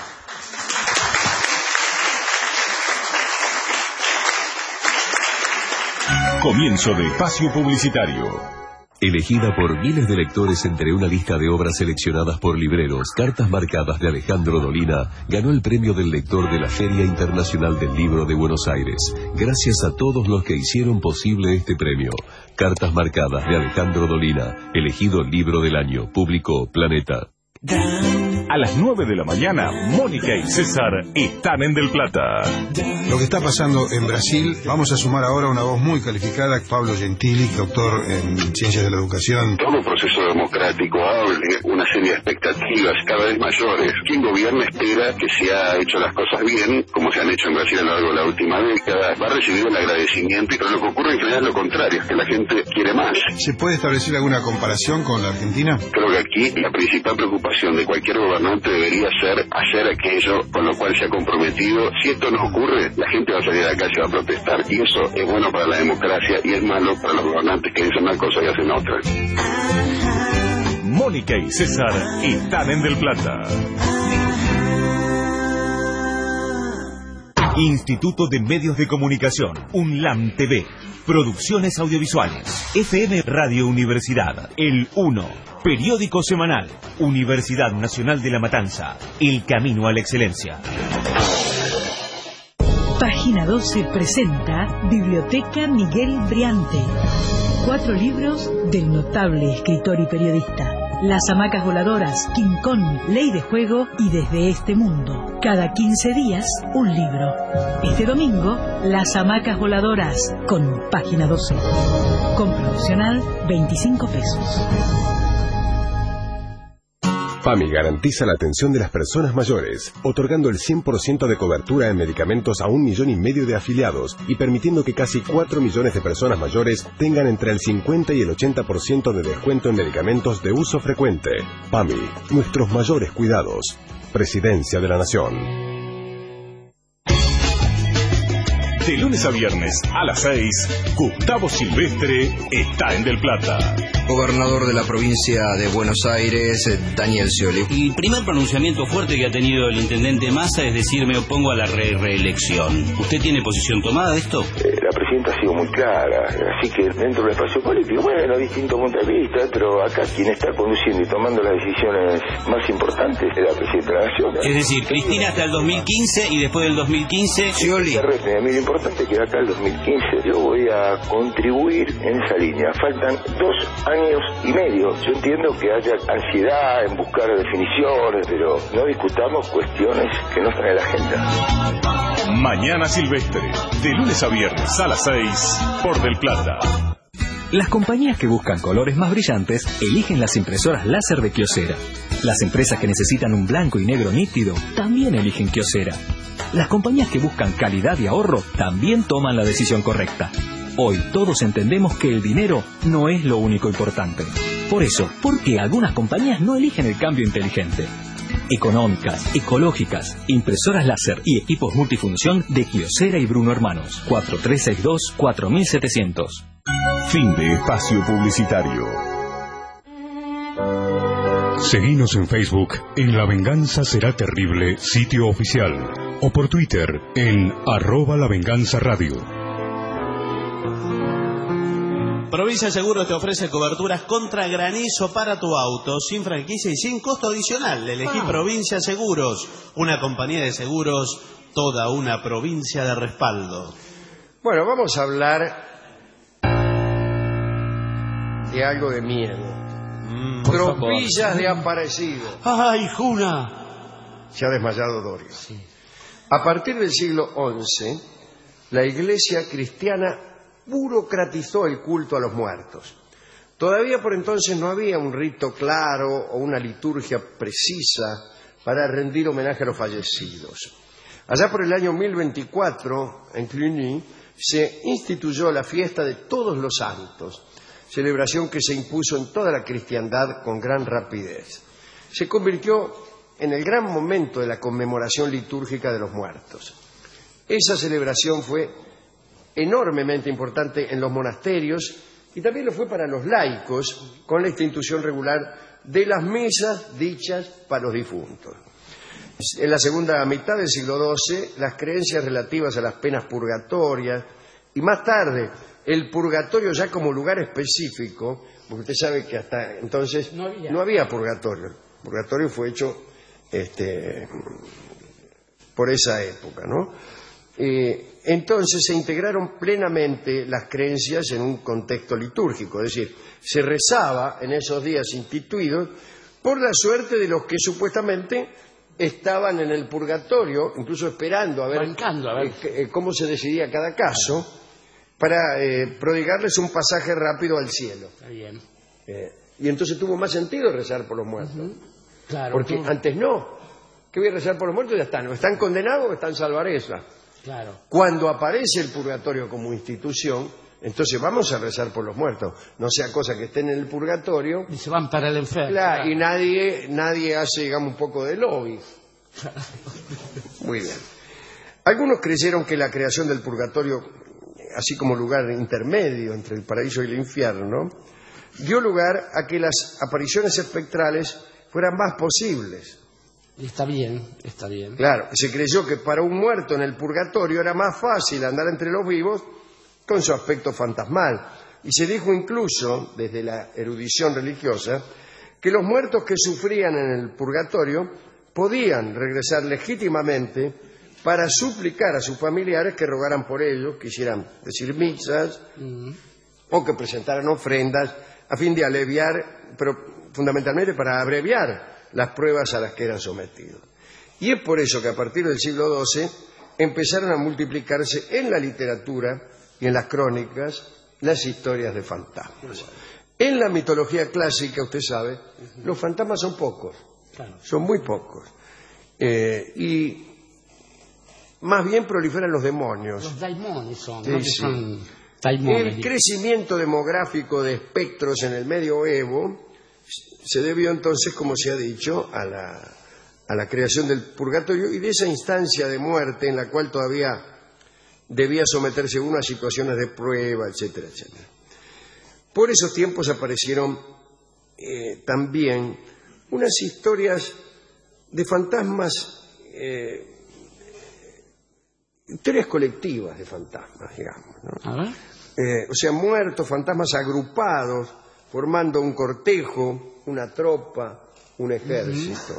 Comienzo de espacio publicitario. Elegida por miles de lectores entre una lista de obras seleccionadas por libreros, Cartas Marcadas de Alejandro Dolina ganó el premio del lector de la Feria Internacional del Libro de Buenos Aires. Gracias a todos los que hicieron posible este premio. Cartas Marcadas de Alejandro Dolina, elegido Libro del Año, publicó Planeta. A las 9 de la mañana, Mónica y César están en Del Plata. Lo que está pasando en Brasil, vamos a sumar ahora una voz muy calificada, Pablo Gentili, doctor en Ciencias de la Educación. Todo proceso democrático abre una serie de expectativas cada vez mayores. Quien gobierna espera que se ha hecho las cosas bien, como se han hecho en Brasil a lo largo de la última década. Va a recibir un agradecimiento, pero lo que ocurre en general es lo contrario, es que la gente quiere más. ¿Se puede establecer alguna comparación con la Argentina? Creo que aquí la principal preocupación de cualquier gobernante debería ser hacer aquello con lo cual se ha comprometido. Si esto no ocurre, la gente va a salir a la calle y va a protestar, y eso es bueno para la democracia y es malo para los gobernantes que dicen una cosa y hacen otra. Mónica y César están en Del Plata. Instituto de Medios de Comunicación, UNLAM TV, Producciones Audiovisuales, FM Radio Universidad, El 1, Periódico Semanal, Universidad Nacional de La Matanza, El Camino a la Excelencia. Página 12 presenta Biblioteca Miguel Briante. 4 libros del notable escritor y periodista. Las hamacas voladoras, King Kong, Ley de Juego y Desde este Mundo. Cada 15 días, un libro. Este domingo, Las hamacas voladoras, con Página 12. Compra opcional, 25 pesos. PAMI garantiza la atención de las personas mayores, otorgando el 100% de cobertura en medicamentos a 1,5 millones de afiliados y permitiendo que casi 4 millones de personas mayores tengan entre el 50 y el 80% de descuento en medicamentos de uso frecuente. PAMI, nuestros mayores cuidados. Presidencia de la Nación. De lunes a viernes a las 6, Gustavo Silvestre está en Del Plata. Gobernador de la provincia de Buenos Aires, Daniel Scioli. El primer pronunciamiento fuerte que ha tenido el intendente Massa es decir, me opongo a la reelección. ¿Usted tiene posición tomada de esto? La presidenta ha sido muy clara, así que dentro del espacio político, bueno, distintos puntos de vista, pero acá quien está conduciendo y tomando las decisiones más importantes es la presidenta de la Nación. Es decir, Cristina hasta el 2015 y después del 2015... Scioli. A mí lo importante es que acá el 2015 yo voy a contribuir en esa línea. Faltan 2 años y medio. Yo entiendo que haya ansiedad en buscar definiciones, pero no discutamos cuestiones que no están en la agenda. Mañana Silvestre, de lunes a viernes a las 6, por Del Plata. Las compañías que buscan colores más brillantes eligen las impresoras láser de Kyocera. Las empresas que necesitan un blanco y negro nítido también eligen Kyocera. Las compañías que buscan calidad y ahorro también toman la decisión correcta. Hoy todos entendemos que el dinero no es lo único importante. Por eso, ¿por qué algunas compañías no eligen el cambio inteligente? Económicas, ecológicas, impresoras láser y equipos multifunción de Kyocera y Bruno Hermanos. 4362-4700. Fin de espacio publicitario. Seguinos en Facebook en La Venganza Será Terrible, sitio oficial, o por Twitter en @lavenganzaradio. Provincia de Seguros te ofrece coberturas contra granizo para tu auto, sin franquicia y sin costo adicional. Elegí Provincia Seguros, una compañía de seguros, toda una provincia de respaldo. Bueno, vamos a hablar de algo de miedo. Tropillas de aparecido. ¡Ay, Juna! Se ha desmayado Dorio. Sí. A partir del siglo XI, la Iglesia cristiana burocratizó el culto a los muertos. Todavía por entonces no había un rito claro o una liturgia precisa para rendir homenaje a los fallecidos. Allá por el año 1024, en Cluny, se instituyó la fiesta de Todos los Santos, celebración que se impuso en toda la cristiandad con gran rapidez. Se convirtió en el gran momento de la conmemoración litúrgica de los muertos. Esa celebración fue enormemente importante en los monasterios y también lo fue para los laicos con la institución regular de las misas dichas para los difuntos. En la segunda mitad del siglo XII, las creencias relativas a las penas purgatorias Y más tarde, el purgatorio ya como lugar específico, porque usted sabe que hasta entonces no había purgatorio. El purgatorio fue hecho por esa época, ¿no? Entonces se integraron plenamente las creencias en un contexto litúrgico, es decir, se rezaba en esos días instituidos por la suerte de los que supuestamente estaban en el purgatorio, incluso esperando a ver cómo se decidía cada caso, para prodigarles un pasaje rápido al cielo. Está bien. Y entonces tuvo más sentido rezar por los muertos. Claro, porque antes no. ¿Qué voy a rezar por los muertos? Ya están. O están condenados o están salvareza. Claro. Cuando aparece el purgatorio como institución, entonces vamos a rezar por los muertos. No sea cosa que estén en el purgatorio. Y se van para el enfermo. Claro, y nadie hace, digamos, un poco de lobby. Muy bien. Algunos creyeron que la creación del purgatorio, así como lugar intermedio entre el paraíso y el infierno, dio lugar a que las apariciones espectrales fueran más posibles. Está bien, está bien. Claro, se creyó que para un muerto en el purgatorio era más fácil andar entre los vivos con su aspecto fantasmal. Y se dijo incluso, desde la erudición religiosa, que los muertos que sufrían en el purgatorio podían regresar legítimamente para suplicar a sus familiares que rogaran por ellos, que hicieran decir misas o que presentaran ofrendas a fin de aliviar, pero fundamentalmente para abreviar las pruebas a las que eran sometidos. Y es por eso que a partir del siglo XII empezaron a multiplicarse en la literatura y en las crónicas las historias de fantasmas. En la mitología clásica, usted sabe, los fantasmas son pocos, son muy pocos. Y más bien proliferan los demonios. Los daimones son, sí, ¿no? Sí. Son daimones. El crecimiento demográfico de espectros en el medioevo se debió entonces, como se ha dicho, a la creación del purgatorio y de esa instancia de muerte en la cual todavía debía someterse uno a situaciones de prueba, etcétera, etcétera. Por esos tiempos aparecieron también unas historias de fantasmas, historias colectivas de fantasmas, digamos, ¿no? A ver. O sea, muertos, fantasmas agrupados, formando un cortejo, una tropa, un ejército.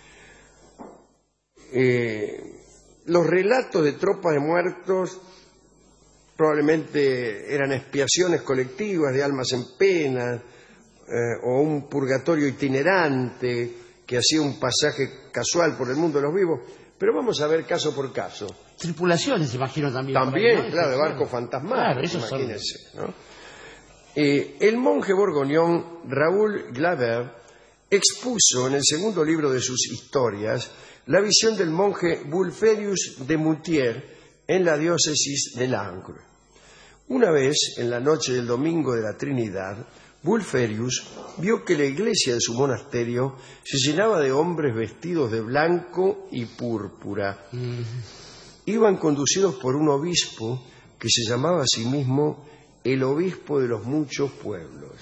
Los relatos de tropas de muertos probablemente eran expiaciones colectivas de almas en pena, o un purgatorio itinerante que hacía un pasaje casual por el mundo de los vivos. Pero vamos a ver caso por caso. Tripulaciones, imagino también. También, ahí, ¿no? claro, de barcos fantasmales, claro, imagínense, ¿no? El monje borgoñón Raoul Glaber expuso en el segundo libro de sus historias la visión del monje Wulferius de Moutier en la diócesis de Langres. Una vez, en la noche del domingo de la Trinidad, Wulferius vio que la iglesia de su monasterio se llenaba de hombres vestidos de blanco y púrpura. Iban conducidos por un obispo que se llamaba a sí mismo el obispo de los muchos pueblos.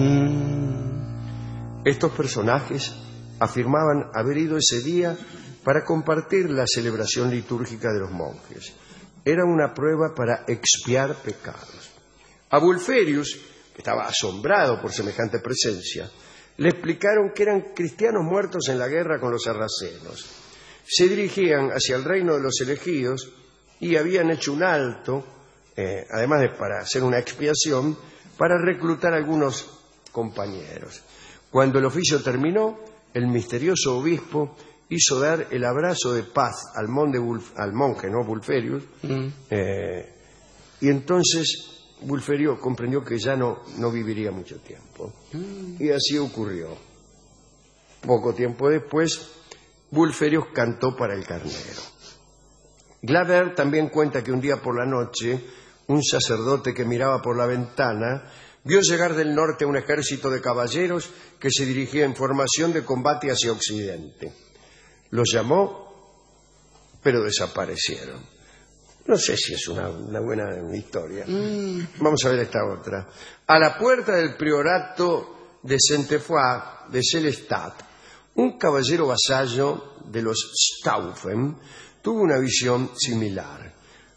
Estos personajes afirmaban haber ido ese día para compartir la celebración litúrgica de los monjes. Era una prueba para expiar pecados. A Wulferius, que estaba asombrado por semejante presencia, le explicaron que eran cristianos muertos en la guerra con los sarracenos. Se dirigían hacia el reino de los elegidos y habían hecho un alto, además de para hacer una expiación, para reclutar a algunos compañeros. Cuando el oficio terminó, el misterioso obispo hizo dar el abrazo de paz al monje, ¿no? Wulferius, y entonces Wulferius comprendió que ya no viviría mucho tiempo. Y así ocurrió. Poco tiempo después, Wulferius cantó para el carnero. Glaber también cuenta que un día por la noche, un sacerdote que miraba por la ventana vio llegar del norte un ejército de caballeros que se dirigía en formación de combate hacia occidente. Los llamó, pero desaparecieron. No sé si es una buena historia. Vamos a ver esta otra. A la puerta del priorato de Sainte-Foy de Celestat, un caballero vasallo de los Stauffen tuvo una visión similar.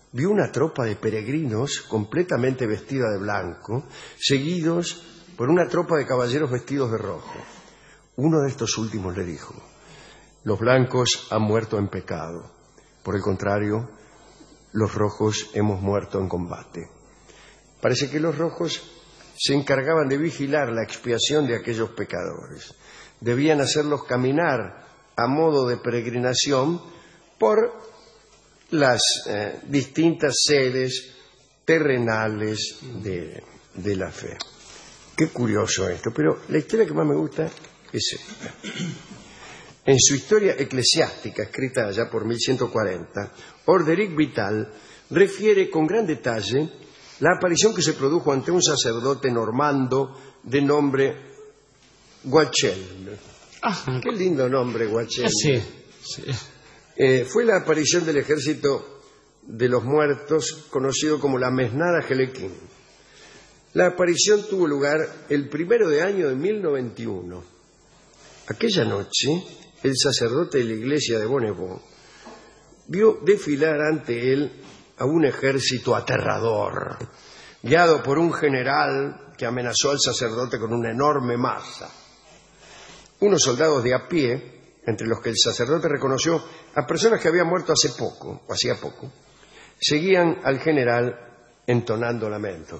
vio una tropa de peregrinos completamente vestida de blanco, seguidos por una tropa de caballeros vestidos de rojo. Uno de estos últimos le dijo: los blancos han muerto en pecado, por el contrario, los rojos hemos muerto en combate. Parece que los rojos se encargaban de vigilar la expiación de aquellos pecadores. Debían hacerlos caminar a modo de peregrinación por las distintas sedes terrenales de la fe. Qué curioso esto, pero la historia que más me gusta es esta. En su historia eclesiástica, escrita allá por 1140, Orderic Vital refiere con gran detalle la aparición que se produjo ante un sacerdote normando de nombre Guachelme. Qué lindo nombre, Guachelme. Sí. Fue la aparición del ejército de los muertos, conocido como la Mesnada Jelequín. La aparición tuvo lugar el 1 de año de 1091. Aquella noche, el sacerdote de la iglesia de Bonnevaux vio desfilar ante él a un ejército aterrador, guiado por un general que amenazó al sacerdote con una enorme masa. Unos soldados de a pie, entre los que el sacerdote reconoció a personas que habían muerto hacía poco, seguían al general entonando lamento.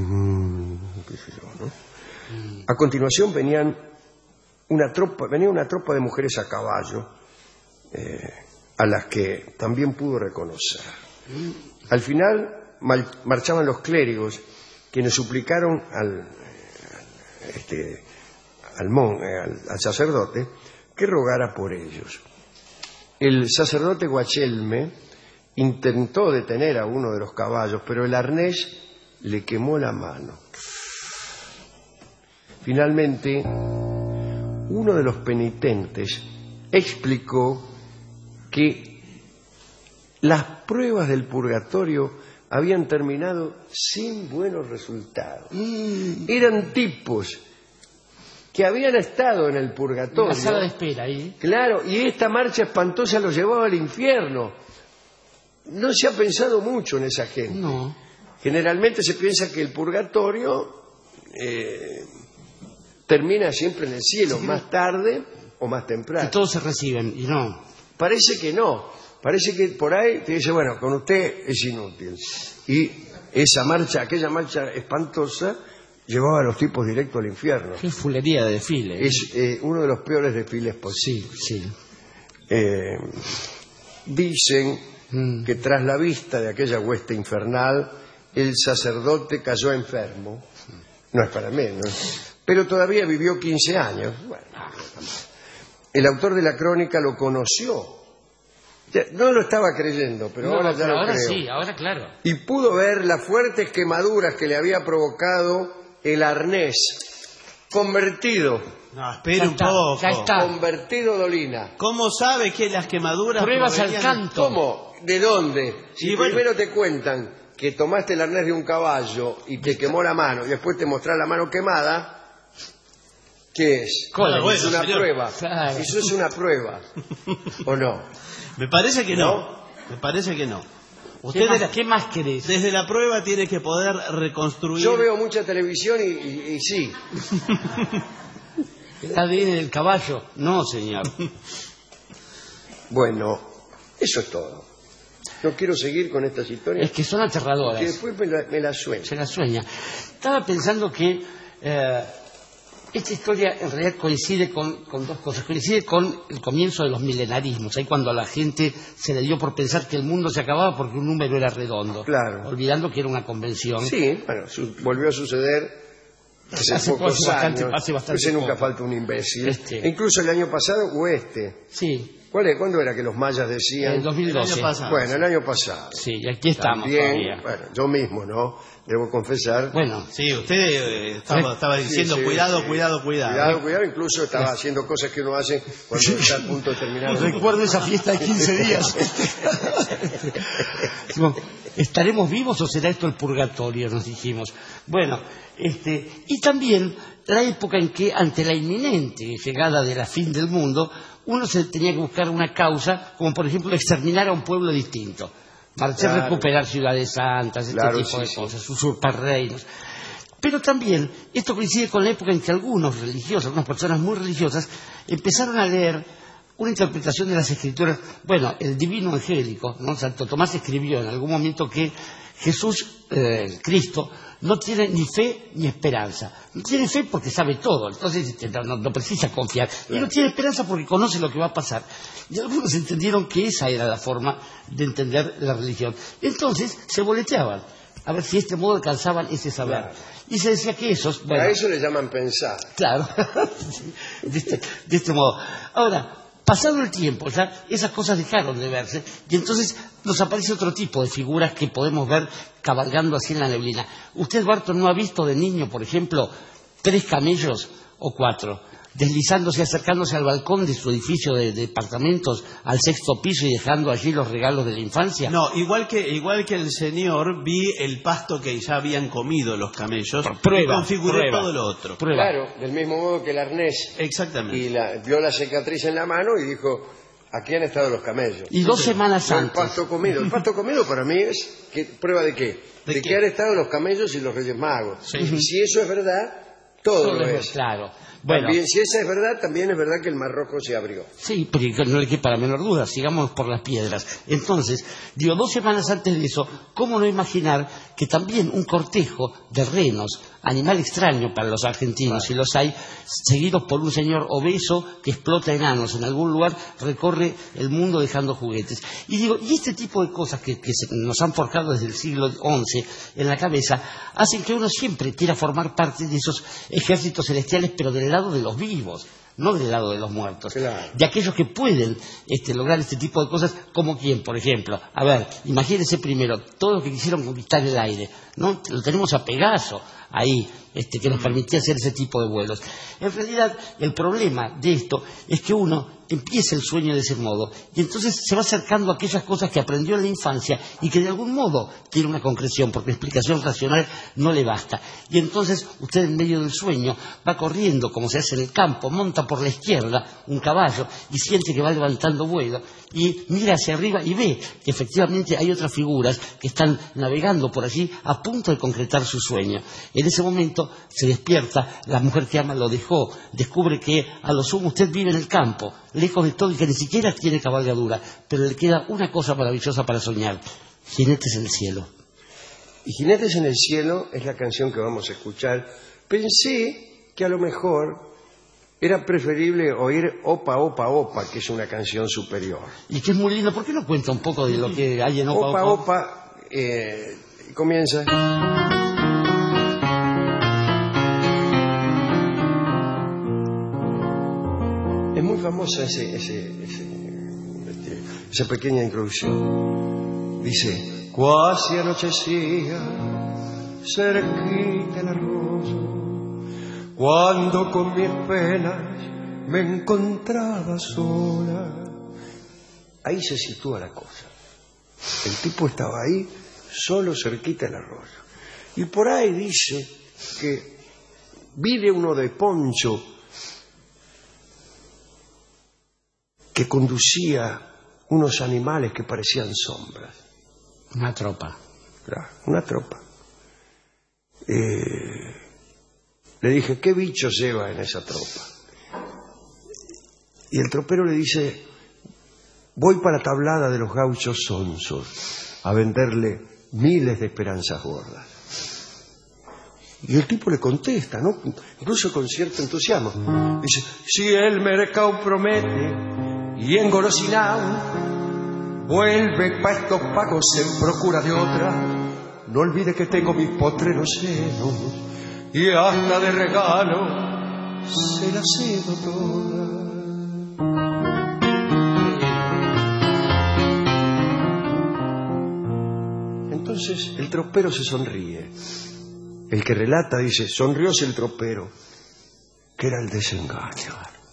A continuación venía una tropa de mujeres a caballo, a las que también pudo reconocer. Al final marchaban los clérigos, quienes suplicaron al sacerdote que rogara por ellos. El sacerdote Guachelme intentó detener a uno de los caballos, pero el arnés le quemó la mano. Finalmente, uno de los penitentes explicó que las pruebas del purgatorio habían terminado sin buenos resultados. Eran tipos que habían estado en el purgatorio. En la sala de espera ahí. Claro, y esta marcha espantosa los llevaba al infierno. No se ha pensado mucho en esa gente. No. Generalmente se piensa que el purgatorio termina siempre en el cielo, más tarde o más temprano. Que todos se reciben, y no. Parece que no. Parece que por ahí te dice, bueno, con usted es inútil. Y aquella marcha espantosa, llevaba a los tipos directo al infierno. Qué fulería de desfile. Es uno de los peores desfiles posibles. Sí. Dicen que tras la vista de aquella hueste infernal, el sacerdote cayó enfermo. No es para menos. Pero todavía vivió 15 años. Bueno, el autor de la crónica lo conoció. No lo estaba creyendo, pero ahora ya lo creo. Sí, ahora claro. Y pudo ver las fuertes quemaduras que le había provocado el arnés convertido. No, espere un poco. Ya está. Convertido Dolina. ¿Cómo sabe que las quemaduras... Pruebas al canto. ¿Cómo? ¿De dónde? Si primero te cuentan que tomaste el arnés de un caballo y te quemó la mano y después te mostrás la mano quemada, ¿qué es? Es una prueba. Claro. Eso es una prueba. ¿O no? Me parece que no. Me parece que no. ¿Qué más querés? Desde la prueba tiene que poder reconstruir... Yo veo mucha televisión y sí. ¿Está bien el caballo? No, señor. Bueno, eso es todo. No quiero seguir con estas historias. Es que son aterradoras. Que después me las sueño. Se las sueña. Estaba pensando que esta historia en realidad coincide con dos cosas. Coincide con el comienzo de los milenarismos. Ahí cuando a la gente se le dio por pensar que el mundo se acababa porque un número era redondo. Claro. Olvidando que era una convención. Sí, bueno, volvió a suceder hace pocos años. Hace bastante nunca falta un imbécil. Incluso el año pasado Sí. ¿Cuándo era que los mayas decían? En 2012. El año pasado. Bueno, el año pasado. Sí, y aquí estamos todavía. Bueno, yo mismo, ¿no? Debo confesar. Bueno. Sí, usted estaba diciendo cuidado. Cuidado, incluso estaba haciendo cosas que uno hace cuando está a punto de terminar. Recuerdo esa fiesta de 15 días. ¿Estaremos vivos o será esto el purgatorio? Nos dijimos. Bueno, y también la época en que, ante la inminente llegada de la fin del mundo, uno se tenía que buscar una causa, como por ejemplo exterminar a un pueblo distinto. Marchar, Claro. recuperar ciudades santas, este Claro, tipo de sí, cosas, usurpar reinos. Pero también esto coincide con la época en que algunos religiosos, algunas personas muy religiosas, empezaron a leer una interpretación de las escrituras. Bueno, el divino angélico, ¿no? Santo Tomás escribió en algún momento que Jesús, Cristo, no tiene ni fe ni esperanza. No tiene fe porque sabe todo, entonces no precisa confiar. Y no tiene esperanza porque conoce lo que va a pasar. Y algunos entendieron que esa era la forma de entender la religión. Entonces se boleteaban a ver si de este modo alcanzaban ese saber. Claro. Y se decía que esos... Bueno, A eso le llaman pensar. claro, de este modo. Ahora, pasado el tiempo, ya esas cosas dejaron de verse y entonces nos aparece otro tipo de figuras que podemos ver cabalgando así en la neblina. ¿Usted, Barton, no ha visto de niño, por ejemplo, 3 camellos o 4 deslizándose, acercándose al balcón de su edificio de departamentos al 6º piso y dejando allí los regalos de la infancia? No, igual que el señor, vi el pasto que ya habían comido los camellos y configuré todo lo otro. Claro, del mismo modo que el arnés. Exactamente. Y vio la cicatriz en la mano y dijo, aquí han estado los camellos. Y 2 semanas No, antes. el pasto comido. El pasto comido para mí es prueba de qué. De que han estado los camellos y los Reyes Magos. Sí. Y si eso es verdad, todo lo es. Claro. Bueno, También, si esa es verdad, también es verdad que el Mar Rojo se abrió. sí, pero no le quepa la menor duda, sigamos por las piedras. Entonces, 2 semanas antes de eso, ¿cómo no imaginar que también un cortejo de renos, animal extraño para los argentinos, si los hay, seguidos por un señor obeso que explota enanos en algún lugar, recorre el mundo dejando juguetes? Y digo, y este tipo de cosas que nos han forjado desde el siglo XI en la cabeza, hacen que uno siempre quiera formar parte de esos ejércitos celestiales, pero del lado de los vivos, no del lado de los muertos. Claro. De aquellos que pueden lograr este tipo de cosas, como quien, por ejemplo. A ver, imagínense primero, todos los que quisieron conquistar el aire, ¿no? Lo tenemos a Pegaso ahí, que nos permitía hacer ese tipo de vuelos. En realidad, el problema de esto es que uno empieza el sueño de ese modo y entonces se va acercando a aquellas cosas que aprendió en la infancia y que de algún modo tiene una concreción, porque la explicación racional no le basta. Y entonces usted en medio del sueño va corriendo, como se hace en el campo, monta por la izquierda un caballo y siente que va levantando vuelo y mira hacia arriba y ve que efectivamente hay otras figuras que están navegando por allí a punto de concretar su sueño. En ese momento se despierta, la mujer que ama lo dejó, descubre que a lo sumo usted vive en el campo, lejos de todo y que ni siquiera tiene cabalgadura, pero le queda una cosa maravillosa para soñar: Jinetes en el cielo. Y Jinetes en el cielo es la canción que vamos a escuchar. Pensé que a lo mejor era preferible oír Opa, Opa, Opa, que es una canción superior. Y que es muy lindo. ¿Por qué no cuenta un poco de lo que hay en Opa, Opa, Opa? Opa, comienza. Es muy famosa esa pequeña introducción. Dice, cuasi anochecía, cerquita el arroyo, cuando con mis penas me encontraba sola. Ahí se sitúa la cosa. El tipo estaba ahí, solo cerquita del arroyo. Y por ahí dice que vive uno de poncho que conducía unos animales que parecían sombras. Una tropa. Claro, una tropa. Le dije, ¿qué bichos lleva en esa tropa? Y el tropero le dice, voy para Tablada de los Gauchos Sonsos a venderle miles de esperanzas gordas. Y el tipo le contesta, ¿no? Incluso con cierto entusiasmo. Dice, si el mercado promete y engolosinado vuelve pa' estos pagos en procura de otra, no olvide que tengo mis potreros senos y hasta de regalo se las cedo todas. Entonces el tropero se sonríe. El que relata dice, sonrióse el tropero, que era el desengaño.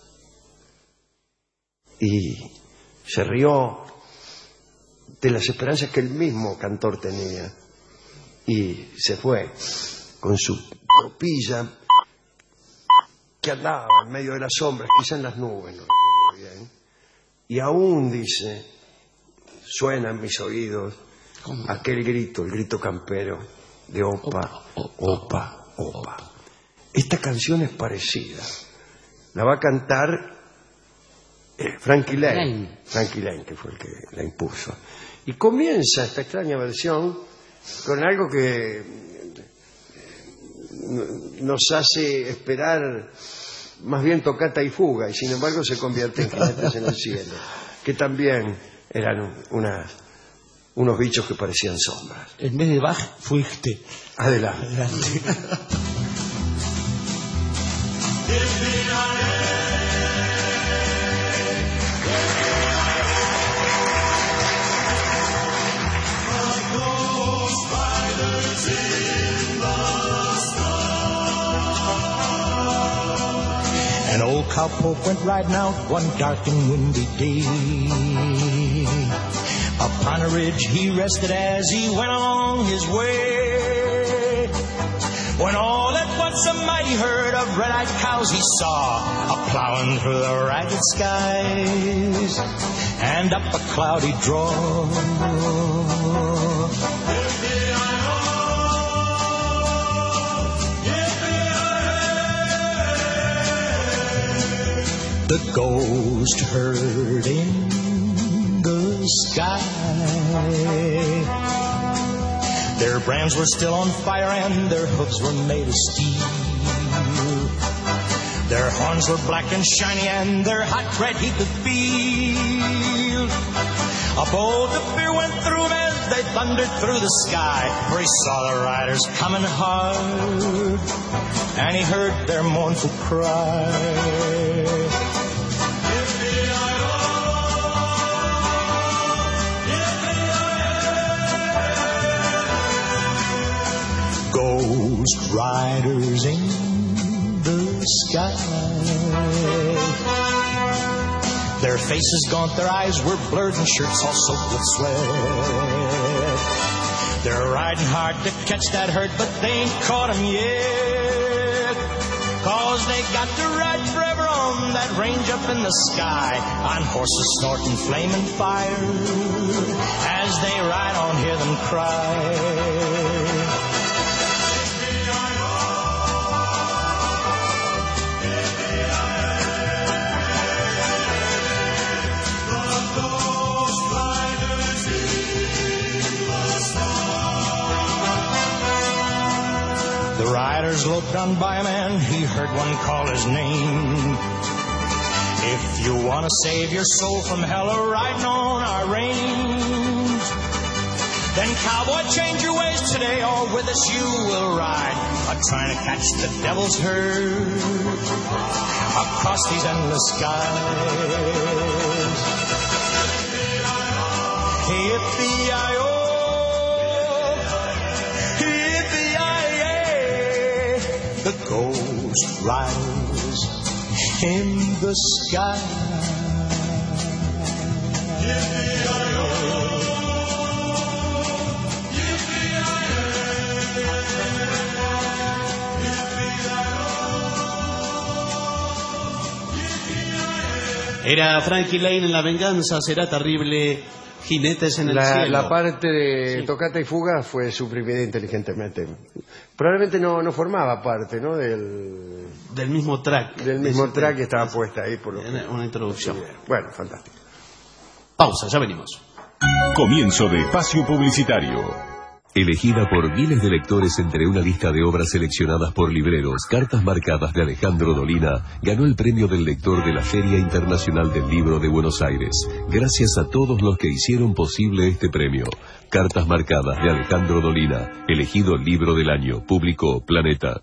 Y se rió de las esperanzas que el mismo cantor tenía. Y se fue con su tropilla que andaba en medio de las sombras, quizá en las nubes, no recuerdo bien. Y aún, dice, suenan mis oídos aquel grito, el grito campero de opa, opa, opa. Esta canción es parecida. La va a cantar Frankie Laine, que fue el que la impuso. Y comienza esta extraña versión con algo que nos hace esperar más bien tocata y fuga, y sin embargo se convierte en Jinetes en el cielo, que también eran unos bichos que parecían sombras. En vez de Bach, fuiste. Adelante. An old cowpoke went riding out one dark and windy day. Upon a ridge he rested as he went along his way. When all at once a mighty herd of red-eyed cows he saw a-plowing through the ragged skies and up a cloudy draw. The ghost herd in the sky. Their brands were still on fire and their hooves were made of steel. Their horns were black and shiny and their hot red he could feel. A bolt of fear went through him as they thundered through the sky, for he saw the riders coming hard and he heard their mournful cry. Ghost riders in the sky. Their faces gaunt, their eyes were blurred, and shirts all soaked with sweat. They're riding hard to catch that herd, but they ain't caught 'em yet. 'Cause they got to ride forever on that range up in the sky, on horses snorting flaming fire. As they ride on, hear them cry. The riders looked down by a man, he heard one call his name. If you want to save your soul from hell or riding on our range, then cowboy, change your ways today, or with us you will ride, trying to catch the devil's herd across these endless skies. Yippee-yi-oh, the ghost rides in the sky. Era Frankie Laine en La venganza será terrible. Jinetes en el cielo. La parte de tocata y fuga fue suprimida inteligentemente. Probablemente no formaba parte, ¿no? Del mismo track. Del mismo track que estaba puesta ahí por una introducción. Bueno, fantástico. Pausa, ya venimos. Comienzo de espacio publicitario. Elegida por miles de lectores entre una lista de obras seleccionadas por libreros, Cartas Marcadas de Alejandro Dolina ganó el premio del lector de la Feria Internacional del Libro de Buenos Aires. Gracias a todos los que hicieron posible este premio. Cartas Marcadas de Alejandro Dolina, elegido Libro del Año, publicó Planeta.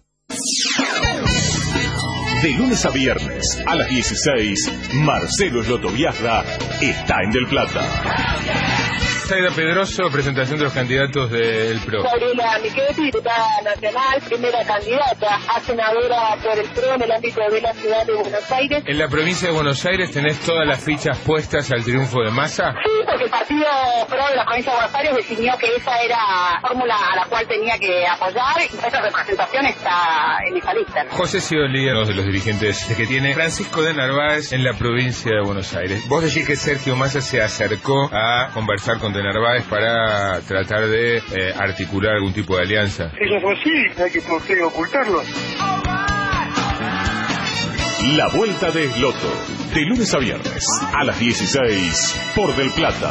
De lunes a viernes a las 16, Marcelo Llotoviazda está en Del Plata. Zaida Pedroso, presentación de los candidatos del PRO. Gabriela Michetti, diputada nacional, primera candidata a senadora por el PRO en el ámbito de la ciudad de Buenos Aires. En la provincia de Buenos Aires tenés todas las fichas puestas al triunfo de Massa. Sí, porque el partido PRO de la provincia de Buenos Aires definió que esa era la fórmula a la cual tenía que apoyar y esa representación está en esa lista, ¿no? José Ciolía, uno de los dirigentes que tiene Francisco de Narváez en la provincia de Buenos Aires. Vos decís que Sergio Massa se acercó a conversar con de de Narváez para tratar de articular algún tipo de alianza. Eso es así, hay que ocultarlo. La Vuelta de Esloto, de lunes a viernes, a las 16, por Del Plata.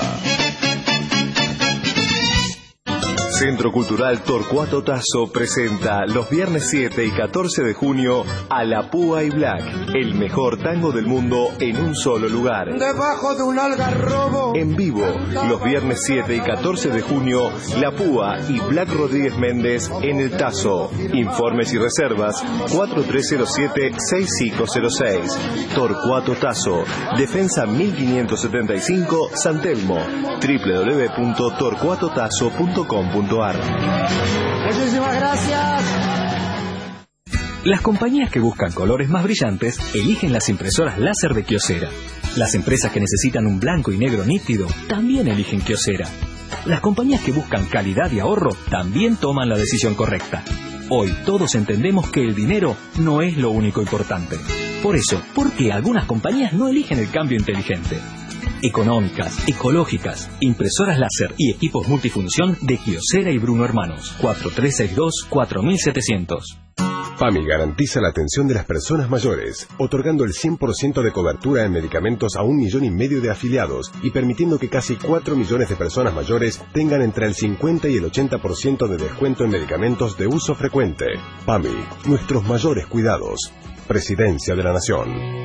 Centro Cultural Torcuato Tasso presenta los viernes 7 y 14 de junio a La Púa y Black, el mejor tango del mundo en un solo lugar. Debajo de un algarrobo. En vivo, los viernes 7 y 14 de junio, La Púa y Black Rodríguez Méndez en el Tasso. Informes y reservas 4307-6506. Torcuato Tasso, Defensa 1575, San Telmo. www.torcuatotasso.com.ar. Muchísimas gracias. Las compañías que buscan colores más brillantes eligen las impresoras láser de Kyocera. Las empresas que necesitan un blanco y negro nítido también eligen Kyocera. Las compañías que buscan calidad y ahorro también toman la decisión correcta. Hoy todos entendemos que el dinero no es lo único importante. Por eso, ¿por qué algunas compañías no eligen el cambio inteligente? Económicas, ecológicas, impresoras láser y equipos multifunción de Kyocera y Bruno Hermanos. 4362-4700. PAMI garantiza la atención de las personas mayores, otorgando el 100% de cobertura en medicamentos a 1,5 millones de afiliados y permitiendo que casi 4 millones de personas mayores tengan entre el 50 y el 80% de descuento en medicamentos de uso frecuente. PAMI, nuestros mayores cuidados. Presidencia de la Nación.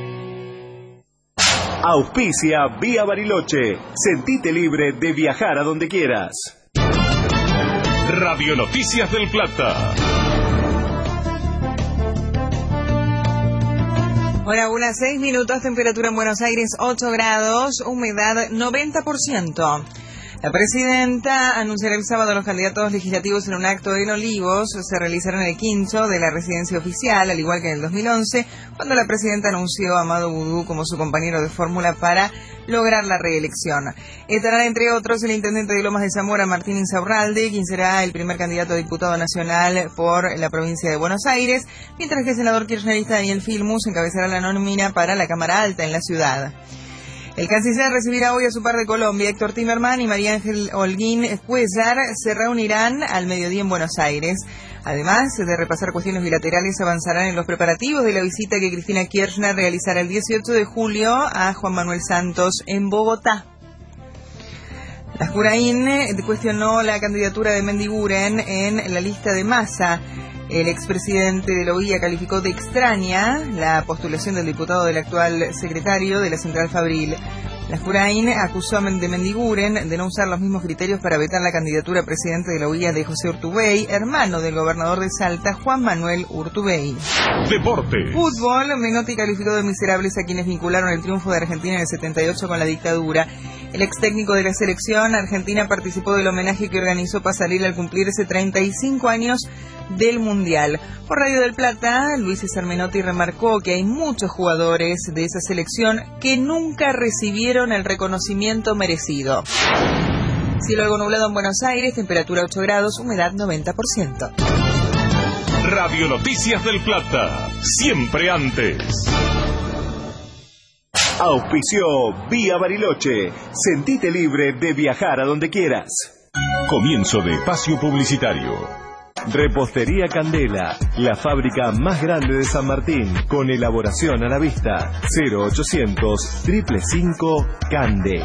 Auspicia Vía Bariloche. Sentite libre de viajar a donde quieras. Radio Noticias del Plata. Hora 1:06, temperatura en Buenos Aires 8 grados, humedad 90%. La presidenta anunciará el sábado a los candidatos legislativos en un acto en Olivos. Se realizará en el quincho de la residencia oficial, al igual que en el 2011, cuando la presidenta anunció a Amado Boudou como su compañero de fórmula para lograr la reelección. Estarán, entre otros, el intendente de Lomas de Zamora, Martín Insaurralde, quien será el primer candidato a diputado nacional por la provincia de Buenos Aires, mientras que el senador kirchnerista Daniel Filmus encabezará la nómina para la Cámara Alta en la ciudad. El canciller recibirá hoy a su par de Colombia. Héctor Timerman y María Ángel Holguín Cuellar se reunirán al mediodía en Buenos Aires. Además de repasar cuestiones bilaterales, avanzarán en los preparativos de la visita que Cristina Kirchner realizará el 18 de julio a Juan Manuel Santos en Bogotá. La Juraín cuestionó la candidatura de Mendiguren en la lista de Massa. El expresidente de la OIA calificó de extraña la postulación del diputado del actual secretario de la Central Fabril. La Juraín acusó de Mendiguren de no usar los mismos criterios para vetar la candidatura a presidente de la OIA de José Urtubey, hermano del gobernador de Salta, Juan Manuel Urtubey. Deportes. Fútbol. Menotti calificó de miserables a quienes vincularon el triunfo de Argentina en el 78 con la dictadura. El ex técnico de la selección argentina participó del homenaje que organizó Pasarela al cumplirse 35 años del Mundial. Por Radio del Plata, Luis César Menotti remarcó que hay muchos jugadores de esa selección que nunca recibieron el reconocimiento merecido. Cielo algo nublado en Buenos Aires, temperatura 8 grados, humedad 90%. Radio Noticias del Plata, siempre antes. Auspició Vía Bariloche. Sentite libre de viajar a donde quieras. Comienzo de espacio publicitario. Repostería Candela, la fábrica más grande de San Martín, con elaboración a la vista. 0800-555 Cande.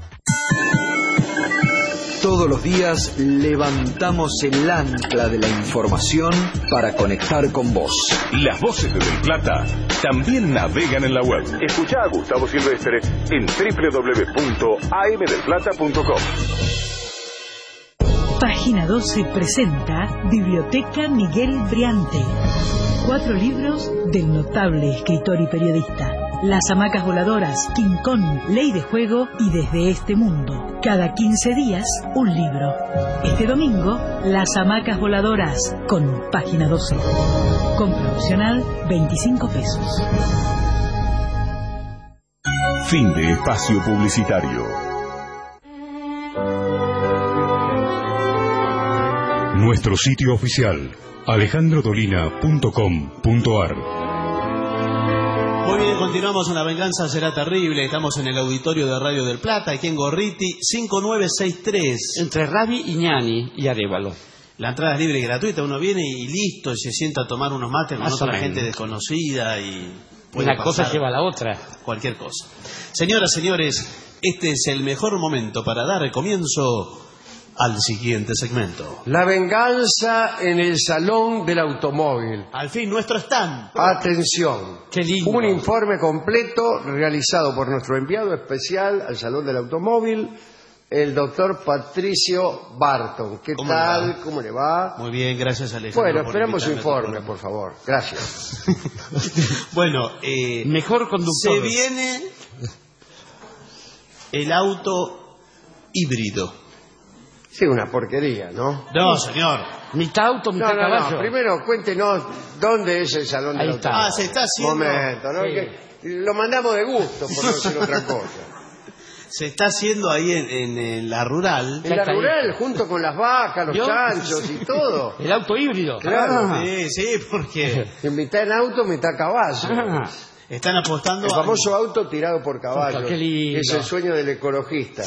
Todos los días levantamos el ancla de la información para conectar con vos. Las voces de Del Plata también navegan en la web. Escuchá a Gustavo Silvestre en www.amdelplata.com. Página 12 presenta Biblioteca Miguel Briante. 4 libros del notable escritor y periodista. Las hamacas voladoras, King Kong, Ley de Juego y Desde este Mundo. Cada 15 días, un libro. Este domingo, Las hamacas voladoras, con Página 12. Compra opcional, 25 pesos. Fin de espacio publicitario. Nuestro sitio oficial, alejandrodolina.com.ar. Muy bien, continuamos en La Venganza Será Terrible. Estamos en el auditorio de Radio del Plata, aquí en Gorriti, 5963. Entre Rabi, Iñani y Arévalo. La entrada es libre y gratuita. Uno viene y listo, se sienta a tomar unos mates con Más o otra menos. gente desconocida y puede Una cosa pasar lleva a la otra. cualquier cosa. Señoras, señores, este es el mejor momento para dar comienzo al siguiente segmento. La venganza en el Salón del Automóvil. Al fin, nuestro stand. Atención. Qué lindo. Un informe completo realizado por nuestro enviado especial al Salón del Automóvil, el doctor Patricio Barton. ¿Qué tal? ¿Cómo le va? Muy bien, gracias, Alejandro. Bueno, por esperamos su invitarme a tu informe, por favor. Gracias. Bueno, mejor conductor. se viene el auto híbrido. Sí, una porquería, ¿no? No, señor. Mitad auto, mitad caballo. Primero, cuéntenos dónde es el Salón del Ahí está. Automóvil. Ah, se está haciendo. Momento, ¿no? Sí. Que lo mandamos de gusto, por no decir otra cosa. Se está haciendo ahí en la rural. En la rural, junto con las vacas, los ¿Yo? chanchos y todo. El auto híbrido. Claro. Sí, porque Mitad en auto, mitad caballo. Ah, están apostando El famoso auto tirado por caballos. Qué lindo. Que es el sueño del ecologista.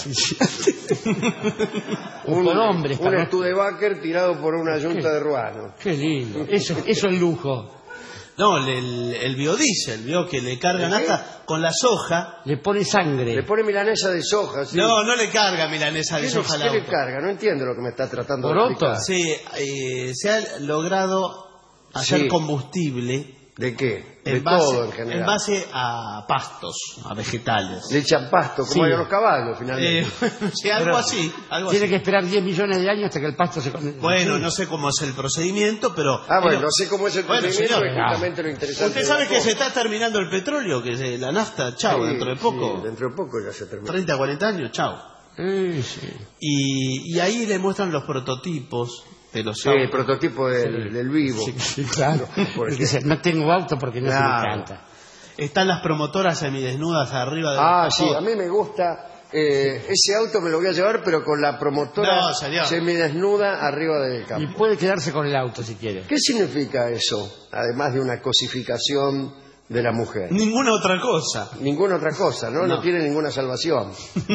un hombre. Un Studebaker tirado por una yunta de ruano. Qué lindo. Eso es lujo. No, el biodiesel, vio que le cargan ¿El qué? hasta con la soja. Le pone sangre. Le pone milanesa de soja. ¿Sí? No, no le carga milanesa de soja al ¿Qué le auto. carga? No entiendo lo que me está tratando de ¿Poroto? explicar. Sí, se ha logrado hacer Sí. combustible ¿De qué? De en base, todo en general. en base a pastos, a vegetales. Le echan pasto, como Sí. a los caballos, finalmente. Sí, algo Pero así. Algo Tiene así. que esperar 10 millones de años hasta que el pasto se... Bueno, no sé cómo es el procedimiento, pero... Bueno, no sé cómo es el Bueno, procedimiento, señor. es justamente lo interesante. Usted de sabe la que cosa. se está terminando el petróleo, que es la nafta, chao, Sí, dentro de poco. sí, dentro de poco ya se termina. 30, 40 años, chao. Sí. Y ahí le muestran los prototipos de los Sí, autos. el prototipo del vivo. Sí, claro. Por Él ejemplo. dice, no tengo auto porque no se me Claro. encanta. Están las promotoras semidesnudas arriba de Ah, los sí, capots. a mí me gusta. Ese auto me lo voy a llevar, pero con la promotora No, señor. semidesnuda arriba del Y campo. puede quedarse con el auto si quiere. ¿Qué significa eso? Además de una cosificación de la mujer. Ninguna otra cosa. Ninguna otra cosa, ¿no? No No. tiene ninguna salvación.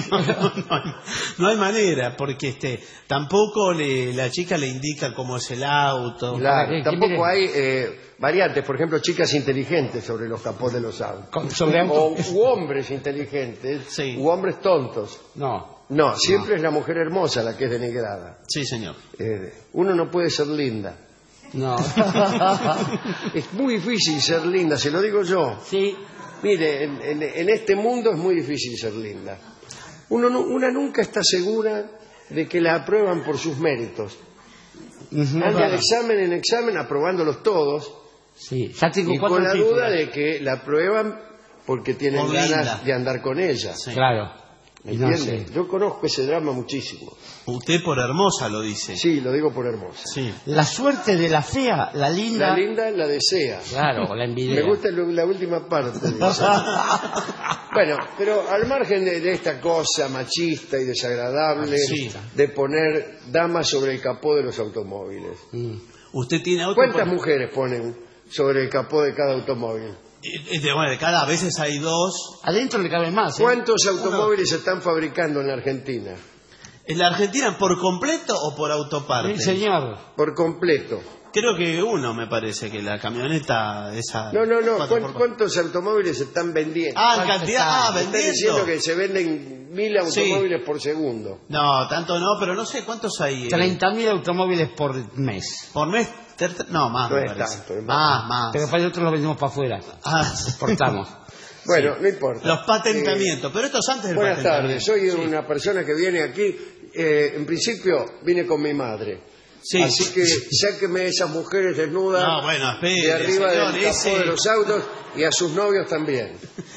No hay manera, porque tampoco la chica le indica cómo es el auto. Claro, que tampoco mire. hay variantes, por ejemplo, chicas inteligentes sobre los capós de los autos. Sobre O auto. u hombres inteligentes, Sí. u hombres tontos. No. No, siempre es la mujer hermosa la que es denigrada. Sí, señor. Uno no puede ser linda. No. Es muy difícil ser linda, se lo digo yo. Sí. Mire, en este mundo es muy difícil ser linda. Una nunca está segura de que la aprueban por sus méritos. Anda de examen en examen aprobándolos todos Sí, ya tengo y 4 con la títulos. duda de que la aprueban porque tienen Por ganas linda. de andar con ella. Sí. Claro. ¿Me Y no, entiende? sí. Yo conozco ese drama muchísimo. Usted por hermosa lo dice. Sí, lo digo por hermosa. Sí. La suerte de la fea, la linda. La linda la desea. Claro, la envidia. Me gusta la última parte de esa. Bueno, pero al margen de esta cosa machista y desagradable Sí. de poner damas sobre el capó de los automóviles. Usted tiene auto. ¿Cuántas mujeres ponen sobre el capó de cada automóvil? Bueno, de cada veces hay dos. Adentro le cabe más. ¿eh? ¿Cuántos automóviles se están fabricando en la Argentina? ¿En la Argentina por completo o por autoparte? Sí, señor. Por completo. Creo que uno me parece que la camioneta esa. No. 4x4. ¿Cuántos automóviles se están vendiendo? Ah, en cantidad. Ah, Está diciendo vendiendo. que se venden 1000 automóviles por segundo. No, tanto no, pero no sé cuántos hay. 30.000 automóviles por mes. Por mes. No, más. No me es parece. tanto, es Más. Pero para nosotros lo vendemos para afuera. Ah, Exportamos. Bueno, no importa. los patentamientos. Pero esto es antes del Buenas patentamiento. tardes, soy Sí. una persona que viene aquí, en principio vine con mi madre. Sí, Así sí, que sí. sáqueme esas mujeres desnudas No, bueno, espere, de arriba señor, del capó ese- de los autos y a sus novios también.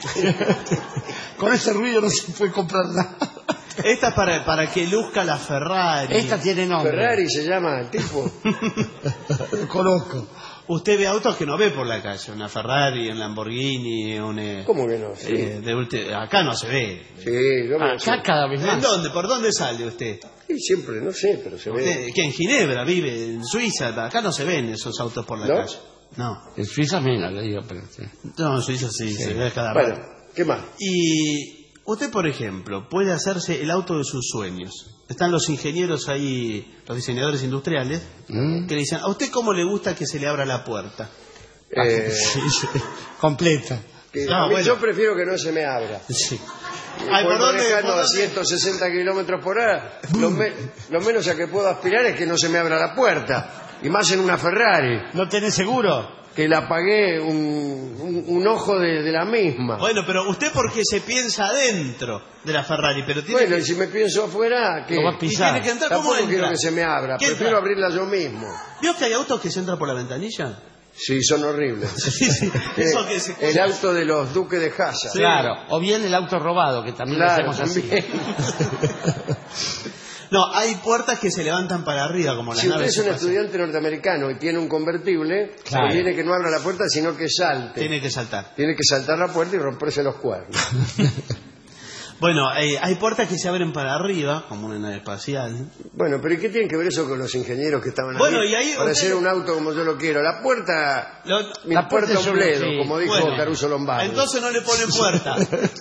Con ese ruido no se puede comprar nada. Esta es para que luzca la Ferrari. Esta tiene nombre. Ferrari se llama el tipo. Lo conozco. Usted ve autos que no ve por la calle. Una Ferrari, un Lamborghini, un... ¿Cómo que no? Sí, acá no se ve. sí, yo me Acá cada vez ¿En más. dónde? ¿Por dónde sale usted? sí, siempre, no sé, pero se ve. ¿Usted que en Ginebra vive, en Suiza? Acá no se ven esos autos por la ¿No? calle. No. En Suiza menos, le digo, pero sí. No, en Suiza sí, se ve cada Bueno, rato. ¿qué más? Y usted, por ejemplo, puede hacerse el auto de sus sueños. Están los ingenieros ahí, los diseñadores industriales, que le dicen, ¿a usted cómo le gusta que se le abra la puerta? Completa. Yo prefiero que no se me abra. Sí. Ay, Voy ¿por dónde? manejando a 160 kilómetros por hora, lo menos a que puedo aspirar es que no se me abra la puerta. Y más en una Ferrari. ¿No tenés seguro? Que la pagué un ojo de la misma. Bueno, pero usted porque se piensa adentro de la Ferrari, pero tiene Bueno, y si me pienso afuera, ¿qué? Lo va a pisar. tiene que entrar, Tampoco ¿cómo quiero entra? que se me abra, ¿Qué prefiero entra? abrirla yo mismo. ¿Vio que hay autos que se entran por la ventanilla? Sí, son horribles. Sí. Eso que se... El auto de los duques de Hazard. Claro, o bien el auto robado, que también Claro, lo hacemos también. así. No, hay puertas que se levantan para arriba, como las Si usted naves es un espaciales. estudiante norteamericano y tiene un convertible, Claro. conviene que no abra la puerta, sino que salte. Tiene que saltar. Tiene que saltar la puerta y romperse los cuernos. Bueno, hay puertas que se abren para arriba, como una nave espacial. Bueno, pero ¿y qué tiene que ver eso con los ingenieros que estaban Bueno, ahí y ahí para usted- hacer un auto como yo lo quiero? La puerta, mi La puerta puerta es un una- bledo, sí. como dijo Bueno, Caruso Lombardo. Entonces no le pone puerta.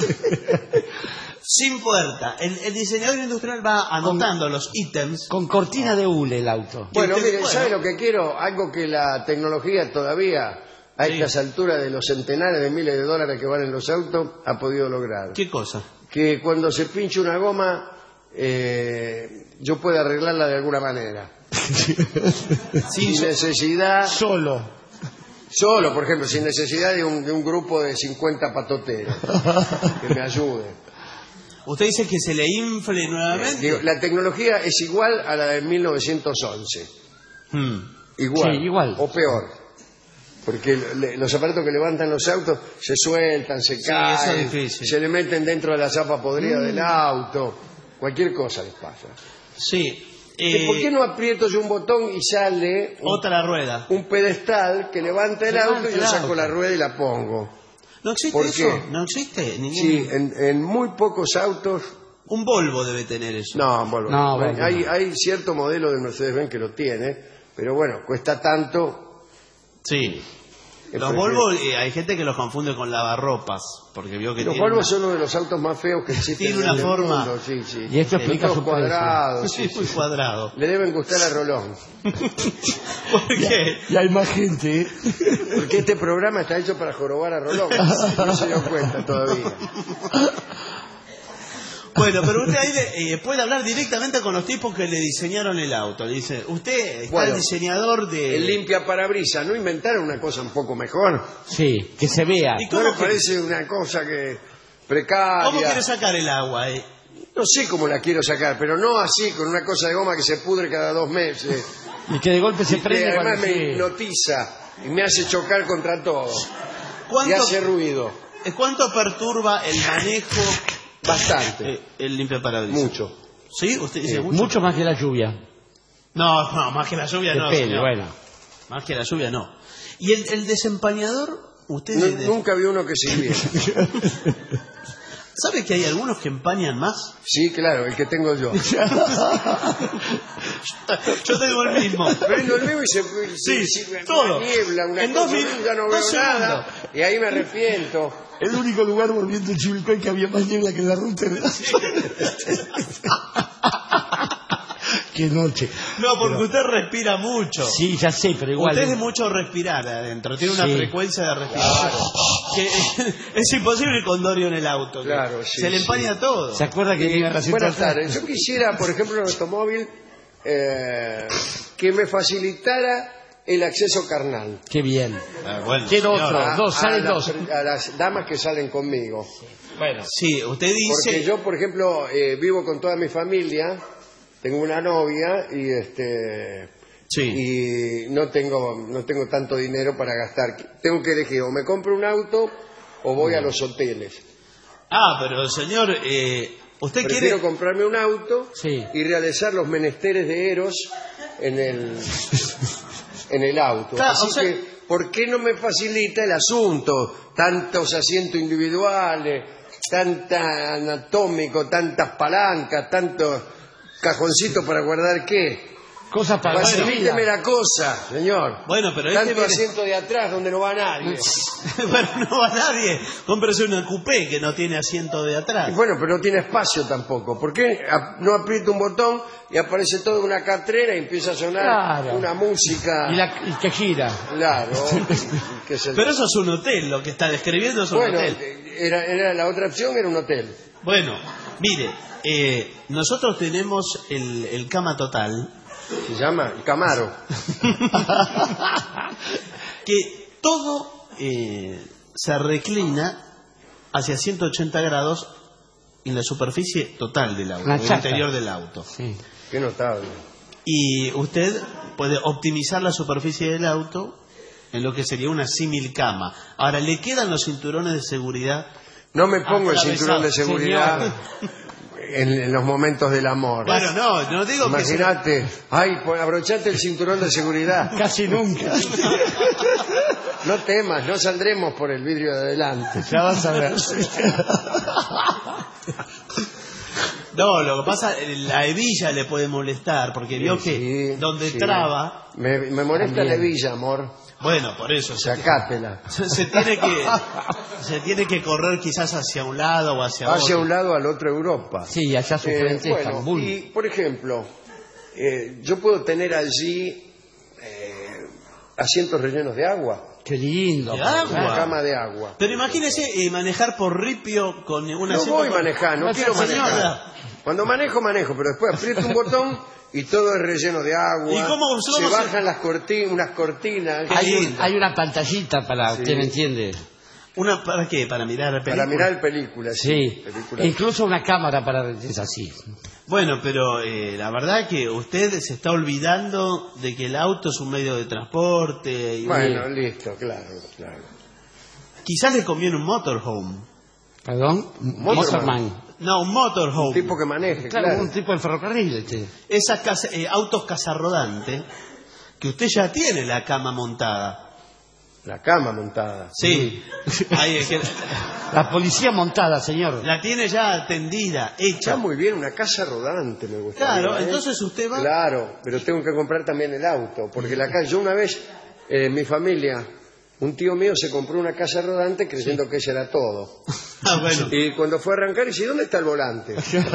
Sin puerta. El diseñador industrial va anotando los ítems. Con cortina de hule el auto. Bueno, usted- miren, ¿sabe lo que quiero? Algo que la tecnología todavía, a Sí. estas alturas de los centenares de miles de dólares que valen los autos, ha podido lograr. ¿Qué cosa? Que cuando se pinche una goma, yo pueda arreglarla de alguna manera. Sin necesidad... Solo, por ejemplo, sin necesidad de un grupo de 50 patoteros que me ayuden. Usted dice que se le infle nuevamente. Digo, la tecnología es igual a la de 1911. Igual. Sí, igual. O peor. Porque los aparatos que levantan los autos se sueltan, se eso caen, es difícil. se le meten dentro de la zapa podrida del auto. Cualquier cosa les pasa. Sí. ¿Por qué no aprieto yo un botón y sale Otra rueda. un pedestal que levanta el Levanta auto y el yo saco auto. la rueda y la pongo? ¿No existe ¿Por eso? qué? ¿No existe? Ningún... Sí, en muy pocos autos... Un Volvo debe tener eso. No, bueno, No, bueno, hay cierto modelo de Mercedes-Benz que lo tiene, pero bueno, cuesta tanto. Sí. Los prefiero- Volvo, hay gente que los confunde con lavarropas, porque vio que Los tiene Volvo son uno de los autos más feos que existen Tiene una en el forma. mundo, sí, sí. Y esto Son explica todos su precio. cuadrados, Sí, muy cuadrado. Le deben gustar a Rolón, ¿Por qué? Y hay más gente. porque este programa está hecho para jorobar a Rolón. No se dio cuenta todavía. Bueno, pero usted ahí puede hablar directamente con los tipos que le diseñaron el auto. Le dice, usted está Bueno, el diseñador de... El limpia parabrisas, ¿no inventaron una cosa un poco mejor? Sí, que se vea. ¿Y ¿No cómo, le parece una cosa que precaria? ¿Cómo quiere sacar el agua? No sé cómo la quiero sacar, pero no así, con una cosa de goma que se pudre cada 2 meses. Y que de golpe se Que prende además cuando me se... hipnotiza y me hace chocar contra todo. Y ¿Cuánto, hace ruido. ¿Cuánto perturba el manejo Bastante. el limpiaparabrisas? Mucho. ¿Sí? ¿Usted dice mucho? Mucho más que la lluvia. No, más que la lluvia no. Depende, señor. bueno. Más que la lluvia no. ¿Y el desempañador? ¿Usted Nunca vi uno que sirviera. sabe que hay algunos que empañan más? Sí, claro, el que tengo yo. Yo tengo el mismo. Prendo el mío y Sí, se todo. una niebla, una En cosa, 2 minutos, ya no veo 2 nada. segundos. Y ahí me arrepiento. El único lugar volviendo el Chivilcoy que había más niebla que en la ruta de la... Qué noche. No, porque usted respira mucho. Sí, ya sé, pero igual... Usted es de mucho respirar adentro, tiene una Sí. frecuencia de respiración. Que es imposible con Dorio en el auto. Claro, sí, se le sí. empaña todo. ¿Se acuerda que iba a la Buenas tardes. Yo quisiera, por ejemplo, en el automóvil, que me facilitara el acceso carnal. Qué bien. Bueno, Quiero señor. otro. Salen dos. A las damas que salen conmigo. Bueno. Sí, usted dice... Porque yo, por ejemplo, vivo con toda mi familia, tengo una novia y no tengo tanto dinero para gastar. Tengo que elegir, o me compro un auto o voy a los hoteles. Ah, pero señor, usted Prefiero quiere... comprarme un auto Sí. y realizar los menesteres de Eros en el auto. Claro, Así o sea- que, ¿por qué no me facilita el asunto? Tantos asientos individuales, tanta anatómico, tantas palancas, tantos cajoncitos para guardar qué. Cosas para facilíteme la cosa, señor. Bueno, pero tanto asiento de atrás donde no va nadie. Bueno, no va nadie. Cómprese una coupé que no tiene asiento de atrás. Y bueno, pero no tiene espacio tampoco. ¿Por qué no aprieta un botón y aparece toda una catrera y empieza a sonar una música? Y que gira. Claro. Pero eso es un hotel, lo que está describiendo es un hotel. Era la otra opción, era un hotel. Bueno, mire, nosotros tenemos el cama total. Se llama Camaro. Que todo se reclina hacia 180 grados en la superficie total del auto, en el interior del auto. Sí. Qué notable. Y usted puede optimizar la superficie del auto en lo que sería una símil cama. Ahora, ¿le quedan los cinturones de seguridad? No me pongo el cinturón de seguridad en los momentos del amor. Bueno, no digo. Imagínate, pues abrochate el cinturón de seguridad. Casi nunca. No temas, no saldremos por el vidrio de adelante. Ya vas a ver. No, lo que pasa, la hebilla le puede molestar, porque vio que donde traba... Me molesta también la hebilla, amor. Bueno, por eso. Sacátela. Se tiene que correr quizás hacia un lado o hacia otro. Hacia un lado, al otro Europa. Sí, allá su frente Estambul. Y, por ejemplo, yo puedo tener allí asientos rellenos de agua. Qué lindo. ¿De agua? Una cama de agua. Pero imagínese manejar por ripio con una... No voy a manejar, no quiero manejar. Cuando manejo, pero después aprieto un botón y todo es relleno de agua. ¿Y cómo se bajan unas cortinas. Hay una pantallita para, usted me entiende. ¿Para qué? ¿Para mirar películas? Para mirar películas. Sí. Películas. Incluso una cámara para... Es así. Bueno, pero la verdad que usted se está olvidando de que el auto es un medio de transporte. Bueno, listo, claro. Quizás le conviene un motorhome. ¿Perdón? Motorman. No, un motorhome. Un tipo que maneje, claro. Un tipo de ferrocarril. Esas autos cazarodantes que usted ya tiene la cama montada. La cama montada. Sí. La policía montada, señor. La tiene ya tendida, hecha. Está muy bien, una casa rodante me gustaría. Claro, entonces usted va... Claro, pero tengo que comprar también el auto. Porque yo una vez, mi familia... Un tío mío se compró una casa rodante creyendo que ella era todo. Bueno. Y cuando fue a arrancar, dice, ¿dónde está el volante?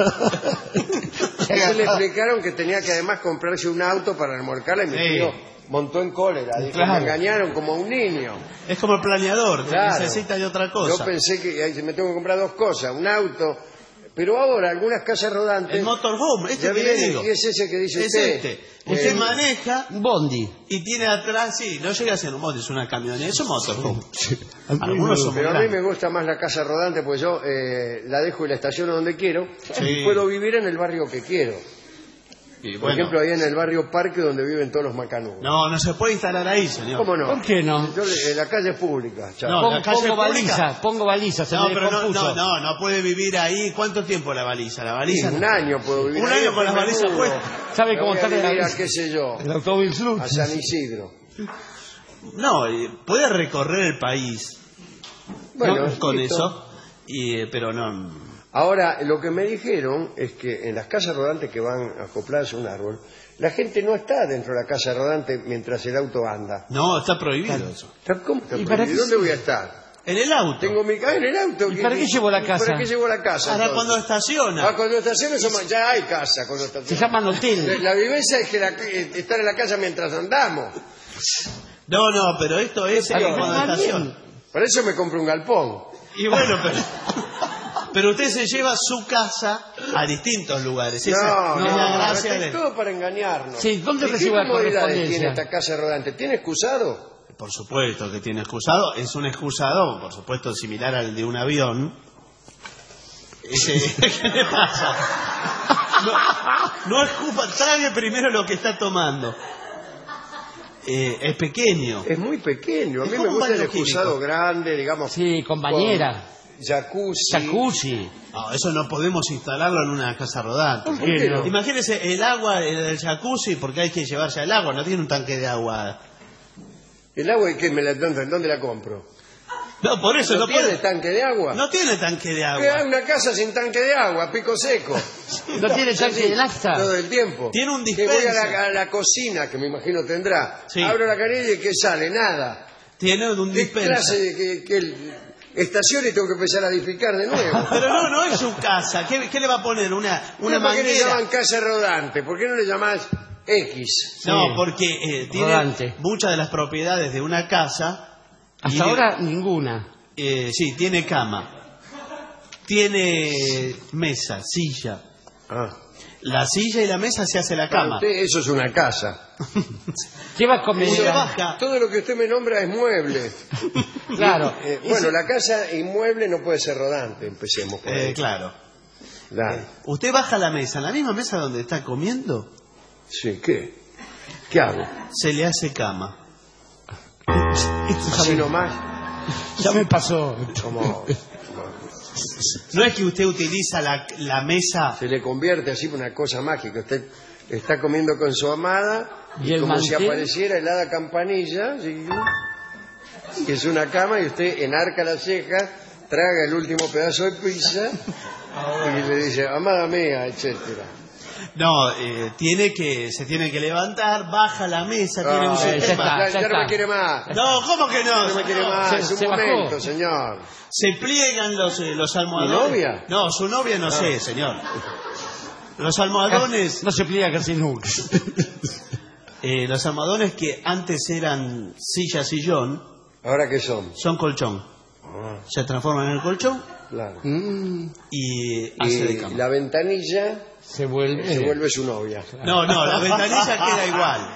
Y le explicaron que tenía que además comprarse un auto para remolcarla y mi tío montó en cólera. Dijo, me engañaron como un niño. Es como el planeador, que necesita de otra cosa. Yo pensé que me tengo que comprar dos cosas, un auto... Pero ahora algunas casas rodantes... El motorhome, que le digo. Y es ese que dice usted. Usted maneja... Un bondi. Y tiene atrás, no llega a ser un bondi, es una camioneta, es un motorhome. Algunos son pero a mí me gusta más la casa rodante, porque yo la dejo y la estaciono donde quiero. Y puedo vivir en el barrio que quiero. Por ejemplo, ahí en el barrio Parque, donde viven todos los macanudos. No se puede instalar ahí, señor. ¿Cómo no? ¿Por qué no? La calle es pública. Pongo baliza. No puede vivir ahí. ¿Cuánto tiempo la baliza? Un año puedo vivir. Un año con las balizas puestas. ¿Sabe cómo está qué sé yo? El autobús. A San Isidro. No, puede recorrer el país. Bueno, con eso. Pero no... Ahora, lo que me dijeron es que en las casas rodantes que van acopladas a un árbol, la gente no está dentro de la casa rodante mientras el auto anda. No, está prohibido eso. ¿Cómo está prohibido? ¿Dónde voy a estar? En el auto. Tengo mi casa en el auto. ¿Y para qué llevo la casa? ¿Para qué llevo la casa? Ahora cuando estaciona. Cuando estaciona ya hay casa. Cuando estaciona. Se llaman hotel. La vivencia es que estar en la casa mientras andamos. No, pero esto es cuando estaciona. Por eso me compro un galpón. Y bueno, pero usted se lleva su casa a distintos lugares. Esa es la gracia es todo para engañarnos. Sí, ¿dónde recibo la correspondencia? ¿Tiene esta casa rodante? ¿Tiene excusado? Por supuesto que tiene excusado. Es un excusado, por supuesto, similar al de un avión. ¿Qué le pasa? No escupa, trague primero lo que está tomando. Es pequeño. Es muy pequeño. A mí me gusta el excusado grande, digamos. Sí, con bañera. Jacuzzi. No, eso no podemos instalarlo en una casa rodante. ¿Por qué no? Imagínese el agua del jacuzzi, porque hay que llevarse el agua, no tiene un tanque de agua. ¿El agua y qué? ¿Dónde la compro? No, por eso no tiene tanque de agua. No tiene tanque de agua. Hay una casa sin tanque de agua, pico seco. No tiene tanque de nafta. Todo el tiempo. Tiene un dispenser. Que voy a la cocina, que me imagino tendrá. Sí. Abro la canilla y ¿qué sale? Nada. Tiene un dispenser. Clase que estacione y tengo que empezar a edificar de nuevo. Pero no es su casa. ¿Qué le va a poner? Una manguera. ¿Por qué le llaman casa rodante? ¿Por qué no le llamás X? No, porque tiene muchas de las propiedades de una casa. Hasta ahora ninguna. Sí, tiene cama. Tiene mesa, silla. La silla y la mesa se hace la cama. Usted, eso es una casa. ¿Qué va a comer? Todo lo que usted me nombra es mueble. Claro. Bueno, la casa inmueble no puede ser rodante, empecemos por ahí. Claro. ¿Usted baja la mesa, en la misma mesa donde está comiendo? Sí, ¿qué? ¿Qué hago? Se le hace cama. Así nomás. Ya me pasó. Como... No es que usted utiliza la mesa. Se le convierte así por una cosa mágica. Usted está comiendo con su amada y como si apareciera el hada campanilla, ¿sí? Que es una cama y usted enarca las cejas, traga el último pedazo de pizza y le dice, amada mía, etcétera. No, se tiene que levantar, baja la mesa, tiene un sistema. Ya no me quiere más. No, ¿cómo que no? No me quiere más, es un momento, señor. Se pliegan los almohadones. ¿Mi novia? No, su novia no sé, señor. Los almohadones... No se pliega casi nunca. Los almohadones que antes eran silla-sillón... ¿Ahora qué son? Son colchón. Se transforman en el colchón. Claro. Y hace de cama. La ventanilla... Se vuelve su novia. No, la ventanilla queda igual.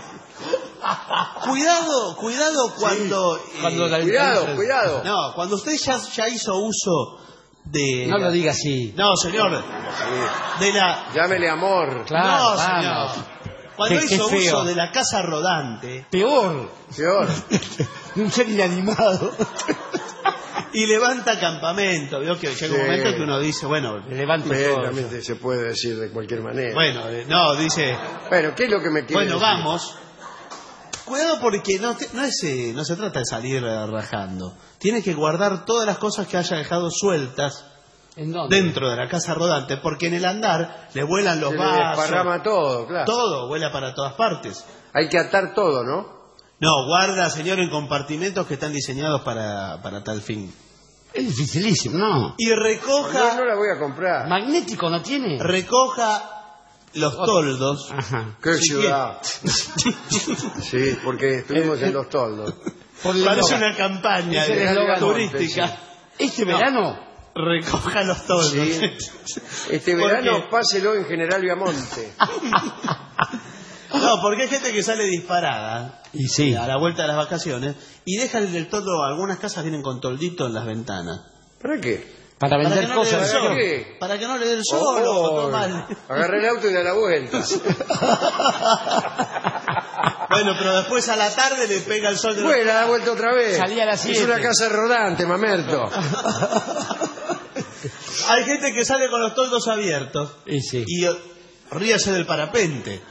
Cuidado cuando... Cuidado. No, cuando usted ya hizo uso de... No lo diga así. No, señor. De la... Llámele amor. Claro, no, señor. Cuando hizo uso de la casa rodante... Peor. Un ser inanimado. Y levanta campamento. Veo que llega un momento que uno dice, bueno, levanto todo. También se puede decir de cualquier manera. Bueno, no, dice... Bueno, ¿qué es lo que me quiere decir? Vamos. Cuidado porque no se trata de salir rajando. Tiene que guardar todas las cosas que haya dejado sueltas dentro de la casa rodante, porque en el andar le vuelan los vasos. Se le desparrama todo, claro. Todo vuela para todas partes. Hay que atar todo, ¿no? No, guarda, señor, en compartimentos que están diseñados para tal fin. Es dificilísimo, ¿no? Y recoja... No la voy a comprar. ¿Magnético no tiene? Recoja los toldos. Ajá. ¡Qué ciudad! Sí, porque estuvimos en los toldos. Parece una campaña turística. Sí. ¿Este verano? Recoja los toldos. Sí. Este verano páselo en General Viamonte. No, porque hay gente que sale disparada a la vuelta de las vacaciones y dejan el toldo. Algunas casas vienen con toldito en las ventanas. ¿Para qué? Para vender cosas. Para que no le dé el sol. Agarré el auto y da la vuelta. Bueno, pero después a la tarde le pega el sol de Bueno, da vuelta otra vez. Salía a las 7. Es una casa rodante, mamerto. Hay gente que sale con los toldos abiertos y ríase del parapente.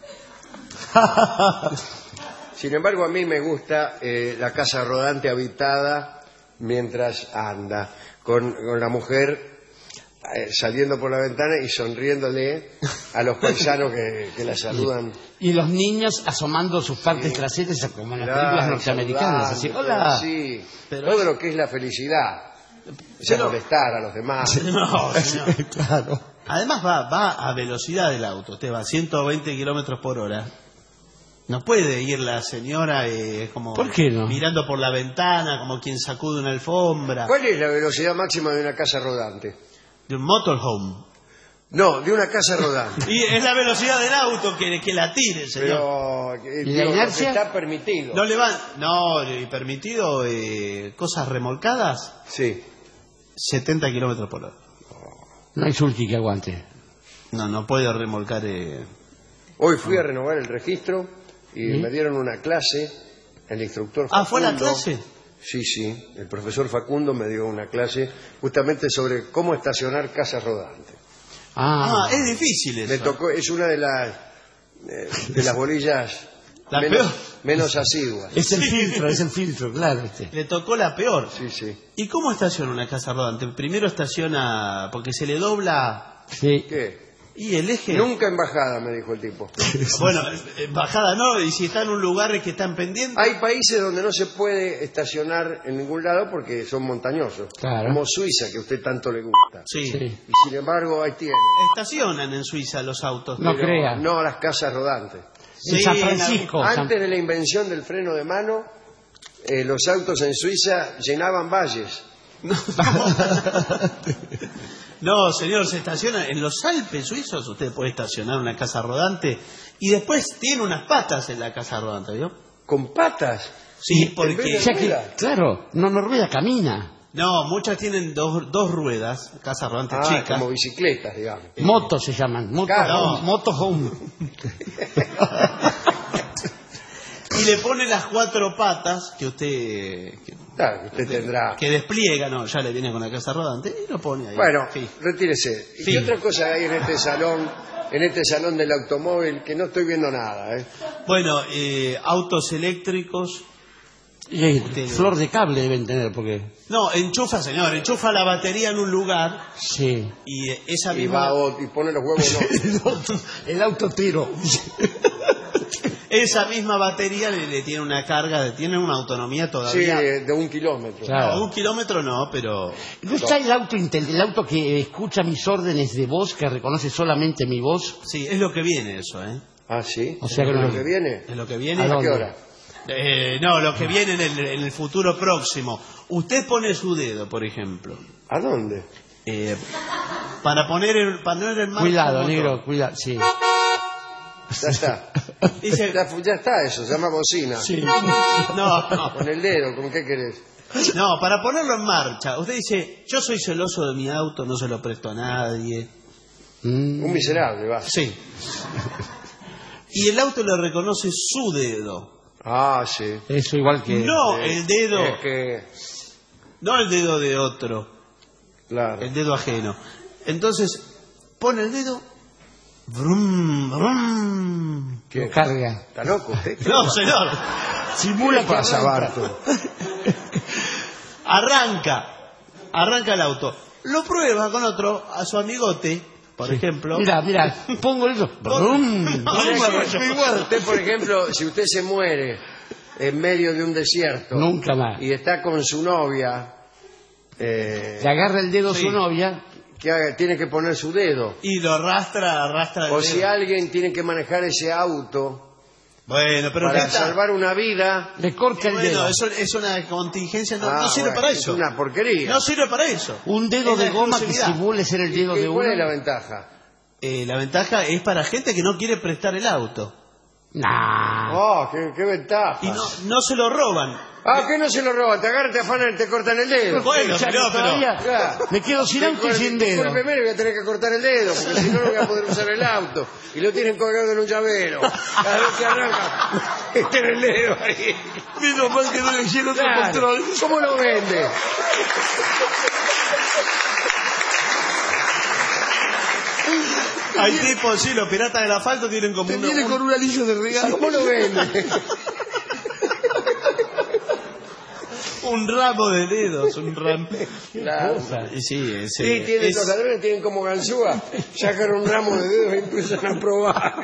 Sin embargo, a mí me gusta la casa rodante habitada mientras anda, con la mujer saliendo por la ventana y sonriéndole a los paisanos que la saludan. Y los niños asomando sus partes traseras como en las películas norteamericanas. Así, hola. Sí, todo lo que es la felicidad. Molestar a los demás. No, señor. Claro. Además va a velocidad del auto. Usted va a 120 kilómetros por hora. No puede ir la señora como ¿por qué no? Mirando por la ventana, como quien sacude una alfombra. ¿Cuál es la velocidad máxima de una casa rodante? De un motorhome. No, de una casa rodante. Y es la velocidad del auto que la tire, señor. Pero ¿y la inercia? Está permitido. No le van... No, permitido cosas remolcadas. Sí. 70 kilómetros por hora. No hay sulky que aguante. No puede remolcar... Hoy fui a renovar el registro y me dieron una clase, el instructor Facundo. ¿Fue la clase? Sí, el profesor Facundo me dio una clase justamente sobre cómo estacionar casas rodantes. Es difícil eso. Me tocó, es una de las bolillas menos asiduas. Es el filtro, claro. Le tocó la peor. Sí, sí. ¿Y cómo estaciona una casa rodante? Primero estaciona, porque se le dobla... Sí. ¿Qué? Y el eje... Nunca en bajada, me dijo el tipo. Bueno, en bajada no, y si está en un lugar que está en pendiente... Hay países donde no se puede estacionar en ningún lado porque son montañosos. Claro. Como Suiza, que a usted tanto le gusta. Sí. Y sin embargo, ahí tiene. Estacionan en Suiza los autos. No crea. No las casas rodantes. En San Francisco. Antes de la invención del freno de mano, los autos en Suiza llenaban valles. No, señor, se estaciona en los Alpes suizos. Usted puede estacionar una casa rodante y después tiene unas patas en la casa rodante, ¿vio? ¿Con patas? Sí, porque... O sea que, claro, no rueda, camina. No, muchas tienen dos ruedas, casa rodante chicas. Como bicicletas, digamos. Motos se llaman. Motorhome. Y le pone las 4 patas que usted... Claro, que usted tendrá. Que despliega, no, ya le viene con la casa rodante y lo pone ahí. Bueno, retírese. ¿Y qué otra cosa hay en este salón del automóvil que no estoy viendo nada? Bueno, autos eléctricos. Y flor de cable deben tener, porque... No, enchufa la batería en un lugar. Sí. Y esa misma... Y pone los huevos, no. El auto tiro. Esa misma batería le tiene una carga, tiene una autonomía todavía. Sí, de 1 kilómetro. Claro. No, 1 kilómetro no, pero... ¿No está el auto que escucha mis órdenes de voz, que reconoce solamente mi voz? Sí, es lo que viene eso, ¿eh? Ah, ¿sí? O sea que ¿Es lo que viene? Es lo que viene. ¿A qué hora? No, lo que viene en el futuro próximo. Usted pone su dedo, por ejemplo. ¿A dónde? Para poner en marcha. Cuidado, negro, cuidado, sí. Ya está. Ya está eso, se llama bocina. Sí. No. Con el dedo, ¿con qué querés? No, para ponerlo en marcha. Usted dice, yo soy celoso de mi auto, no se lo presto a nadie. Un miserable, va. Sí. Y el auto le reconoce su dedo. Ah, sí. Eso igual que... No, el dedo... Es que... No el dedo de otro. Claro. El dedo ajeno. Entonces, pone el dedo... Brum, brum. ¿Qué? Carga. ¿Está loco usted? No, señor. Simula ¿Qué pasa, Barto? Arranca el auto. Lo prueba con otro, a su amigote, por ejemplo. Mira, pongo eso. Brum. Igual usted, por ejemplo, si usted se muere en medio de un desierto. Nunca más. Y está con su novia. Le agarra el dedo a su novia. Tiene que poner su dedo. Y lo arrastra el o dedo. Si alguien tiene que manejar ese auto bueno, pero para salvar una vida, le corta el dedo. Eso es una contingencia, no sirve para eso. Es una porquería. No sirve para eso. Un dedo de goma que simule ser el dedo de uno. ¿Cuál es la ventaja? La ventaja es para gente que no quiere prestar el auto. Nah. Oh, qué ventaja. Y no se lo roban. Ah, ¿qué no se lo roban? Te agarran, te afanan y te cortan el dedo. Bueno, pero claro. Me quedo sin auto y sin dedo. Primero voy a tener que cortar el dedo, porque si no, no voy a poder usar el auto. Y lo tienen colgado en un llavero. Cada vez que arranca, está en el dedo ahí. Menos mal que no le hicieron otro control. ¿Cómo lo vende? Hay tipos, sí, los piratas del asfalto tienen como viene con un anillo de regalo. ¿Cómo lo vende? Un ramo de dedos, un ramo. Claro. Sí, los ladrones tienen como ganzúa. Sacan un ramo de dedos y empiezan a probar.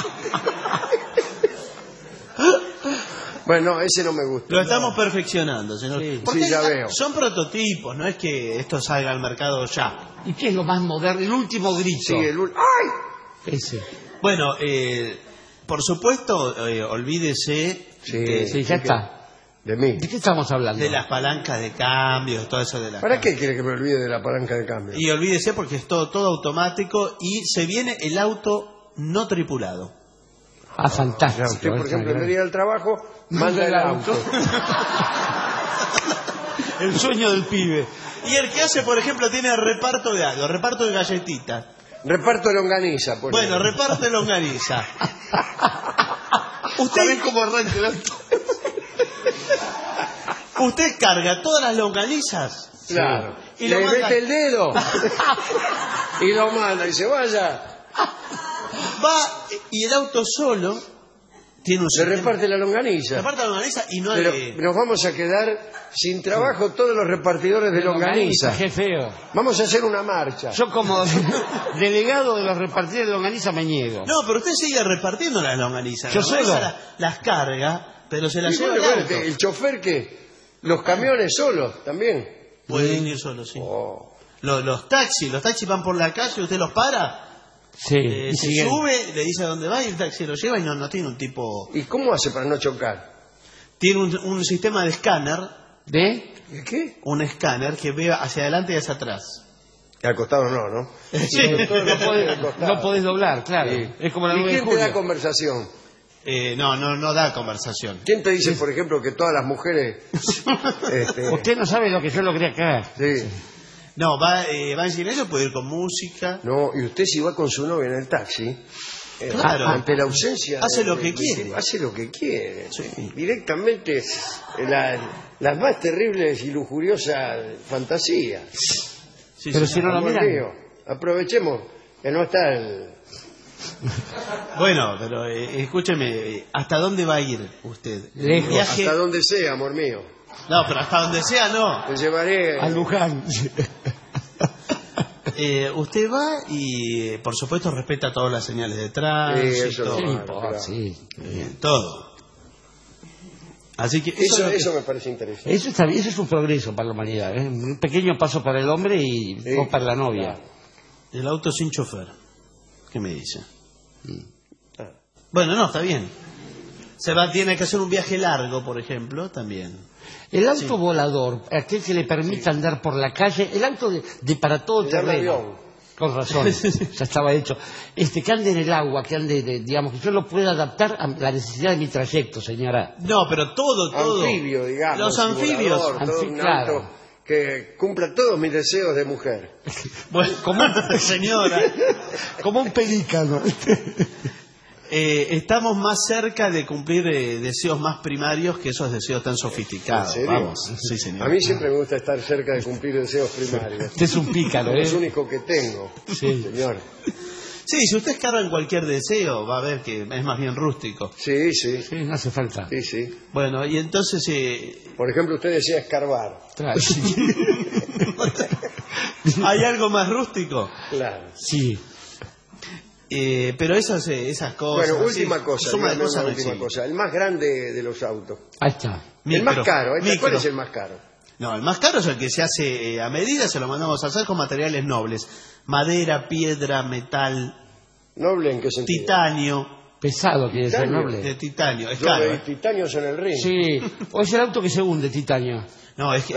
Bueno, ese no me gusta. Lo estamos perfeccionando, señor. Sí, ya veo. Son prototipos, no es que esto salga al mercado ya. ¿Y qué es lo más moderno? El último grito. Sí, ¡ay! Ese. Bueno, por supuesto, olvídese. Sí, ya está. ¿De mí? ¿De qué estamos hablando? De las palancas de cambio, todo eso de las... ¿Para qué quiere que me olvide de la palanca de cambio? Y olvídese porque es todo automático y se viene el auto no tripulado. Ah, fantástico. Usted, por ejemplo, en vez de ir al trabajo, manda el auto. El sueño del pibe. Y el que hace, por ejemplo, tiene reparto de algo, reparto de galletitas. Reparto de longaniza, por bueno, ejemplo. reparte longaniza. ¿Usted ve cómo arranca el auto? Usted carga todas las longanizas. Claro. Y le manda... mete el dedo. Y lo manda y se vaya. Va y el auto solo Se reparte la longaniza. Reparte la longaniza y no Pero hay... nos vamos a quedar sin trabajo todos los repartidores de longaniza. Qué feo. Vamos a hacer una marcha. Yo como delegado de los repartidores de longaniza me niego. No, pero usted sigue repartiendo las longanizas. Yo solo. Las carga, pero se las Y lleva bueno, el auto. el chofer que... Los camiones solos también. Pueden ir solos, sí. Los taxis van por la calle, usted los para... Sí. Se sube, le dice a dónde va y el taxi lo lleva y no tiene un tipo... ¿Y cómo hace para no chocar? Tiene un sistema de escáner. ¿De qué? Un escáner que ve hacia adelante y hacia atrás. Al costado no. Sí. No podés doblar, claro. Sí. Es como la ¿Y 9 de quién te da julio. conversación? No da conversación. ¿Quién te dice, por ejemplo, que todas las mujeres... Usted no sabe lo que yo logré acá. Sí. No, va en silencio, puede ir con música. No, y usted si va con su novia en el taxi, Claro. ante la ausencia... Hace lo que quiere. Hace lo que quiere. Directamente las más terribles y lujuriosas fantasías. Pero si no lo Amor miran. mío, aprovechemos que no está el... Bueno, pero escúcheme, ¿hasta dónde va a ir usted? Lejos. Viaje... Hasta donde sea, amor mío. No, pero hasta donde sea no. Te llevaré... A Luján. Usted va y, por supuesto, respeta todas las señales de tránsito. Todo. Así que eso me parece interesante. Eso está bien, eso es un progreso para la humanidad, ¿eh? Un pequeño paso para el hombre y dos para la novia. El auto sin chofer. ¿Qué me dice? Bueno, no, está bien. Tiene que hacer un viaje largo, por ejemplo, también. El auto volador, aquel que le permita andar por la calle, el auto de para todo terreno. Con razón, ya estaba hecho. Que ande en el agua, que ande, digamos, que yo lo pueda adaptar a la necesidad de mi trayecto, señora. No, pero todo. Anfibio, digamos. Los anfibios. Volador, todo un auto que cumpla todos mis deseos de mujer. Bueno, como señora. Como un pelícano. Estamos más cerca de cumplir deseos más primarios que esos deseos tan sofisticados. ¿En serio? Vamos, sí, señor. A mí siempre me gusta estar cerca de cumplir deseos primarios. Usted es un pícaro, Es lo único que tengo, señor. Sí, si usted escarba en cualquier deseo, va a ver que es más bien rústico. Sí, no hace falta. Sí. Bueno, y entonces... Por ejemplo, usted desea escarbar. ¿Hay algo más rústico? Claro. Sí. Pero esas cosas... Bueno, última cosa. cosa. El más grande de los autos. Ahí está. El más caro. ¿Cuál es el más caro? No, el más caro es el que se hace a medida, se lo mandamos a hacer con materiales nobles. Madera, piedra, metal... ¿Noble en qué sentido? Titanio. Pesado quiere ser noble. De titanio, es Yo caro. veí titanios en el ring. Sí, o es el auto que se hunde, titanio. No, es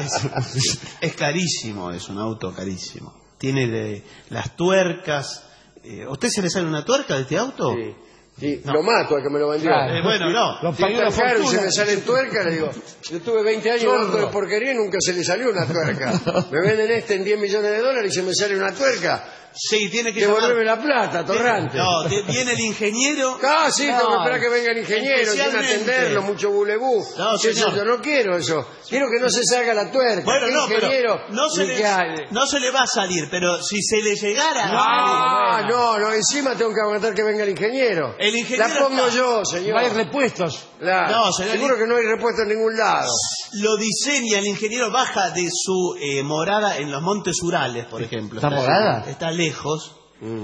carísimo, es un auto carísimo. Tiene las tuercas... ¿Usted se le sale una tuerca de este auto? Sí, no. Lo mato al que me lo vendió. Bueno, no. Lo pagué una caro y se me salen tuercas, le digo, yo tuve 20 años en auto de porquería y nunca se le salió una tuerca. Me venden en 10 millones de dólares y se me sale una tuerca. Sí, tiene que devolverme la plata, torrante. No, viene el ingeniero. Ah, sí, tengo que esperar que venga el ingeniero, sin atenderlo, mucho bulebú. No, señor. Yo no quiero eso. Quiero que no se salga la tuerca. Bueno, no, ingeniero, pero no se le va a salir, pero si se le llegara... No, encima tengo que aguantar que venga el ingeniero. El ingeniero la pongo yo, señor. No hay repuestos. Claro. No, señor, seguro que no hay repuestos en ningún lado. Lo diseña el ingeniero, baja de su morada en los Montes Urales, por ejemplo. ¿Está morada? Está lejos.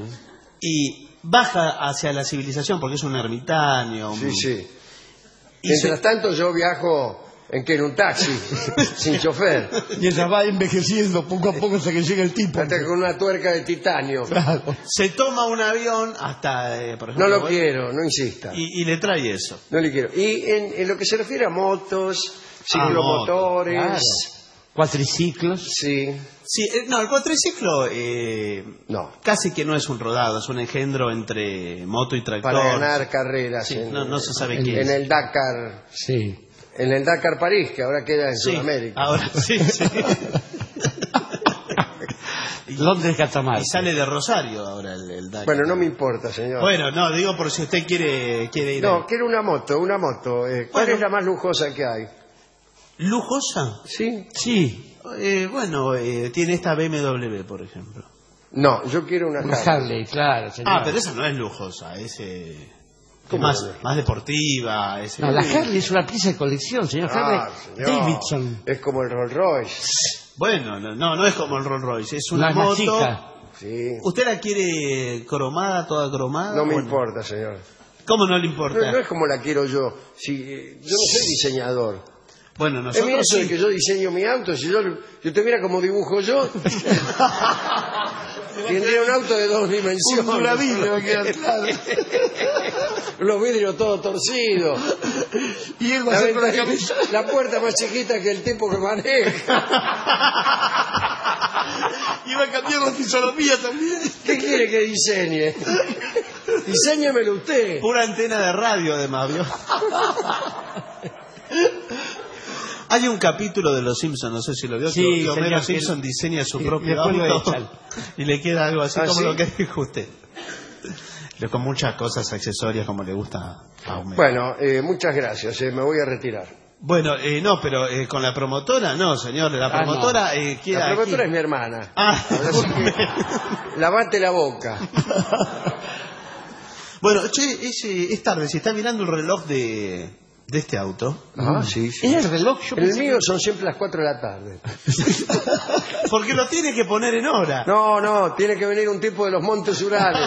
Y baja hacia la civilización porque es un ermitaño. Sí. Mientras tanto yo viajo en un taxi, sin chofer. Mientras va envejeciendo poco a poco hasta que llega el tipo. Hasta con una tuerca de titanio. Claro. Se toma un avión hasta, por ejemplo... No lo quiero, no insista. Y le trae eso. No le quiero. Y en lo que se refiere a motos, ciclomotores... Claro. Cuatriciclos. Sí, el cuatriciclo casi que no es un rodado, es un engendro entre moto y tractor. Para ganar carreras. Sí, no se sabe qué en el Dakar. Sí. En el Dakar París, que ahora queda en Sudamérica. Ahora sí. Londres Catamarca. Y sale de Rosario ahora el Dakar. Bueno, no me importa, señor. Bueno, no, digo por si usted quiere ir. No, quiero una moto. ¿Cuál es la más lujosa que hay? ¿Lujosa? Sí. Tiene esta BMW, por ejemplo. No, yo quiero una Harley, claro, señor. Pero esa no es lujosa, Más deportiva. No, la Harley es una pieza de colección, señor Harley Davidson. Es como el Rolls Royce. Bueno, no es como el Rolls Royce, es una moto. Sí. ¿Usted la quiere cromada, toda cromada? No me importa, señor. ¿Cómo no le importa? No es como la quiero yo. Si, yo no soy diseñador. Bueno, nosotros es eso de que yo diseño mi auto. Si yo tuviera como dibujo yo, tendría un auto de 2 dimensiones. Los vidrios todos torcidos. Y la puerta más chiquita que el tipo que maneja. Iba a cambiar la fisonomía también. ¿Qué quiere que diseñe? Diséñemelo usted. Pura antena de radio, además, ¿vio? Hay un capítulo de Los Simpsons, no sé si lo vio, que Homero Simpson diseña su propio auto y le queda algo así como lo que dijo usted. Con muchas cosas accesorias como le gusta a Homero. Bueno, muchas gracias, me voy a retirar. Bueno, no, pero con la promotora, no, señor, la promotora queda La promotora aquí. es mi hermana. Lavate la boca. Bueno, es tarde, si está mirando el reloj de este auto. Sí. ¿Es el reloj? El mío son siempre las 4 de la tarde. Porque lo tiene que poner en hora. No, tiene que venir un tipo de los Montes Urales.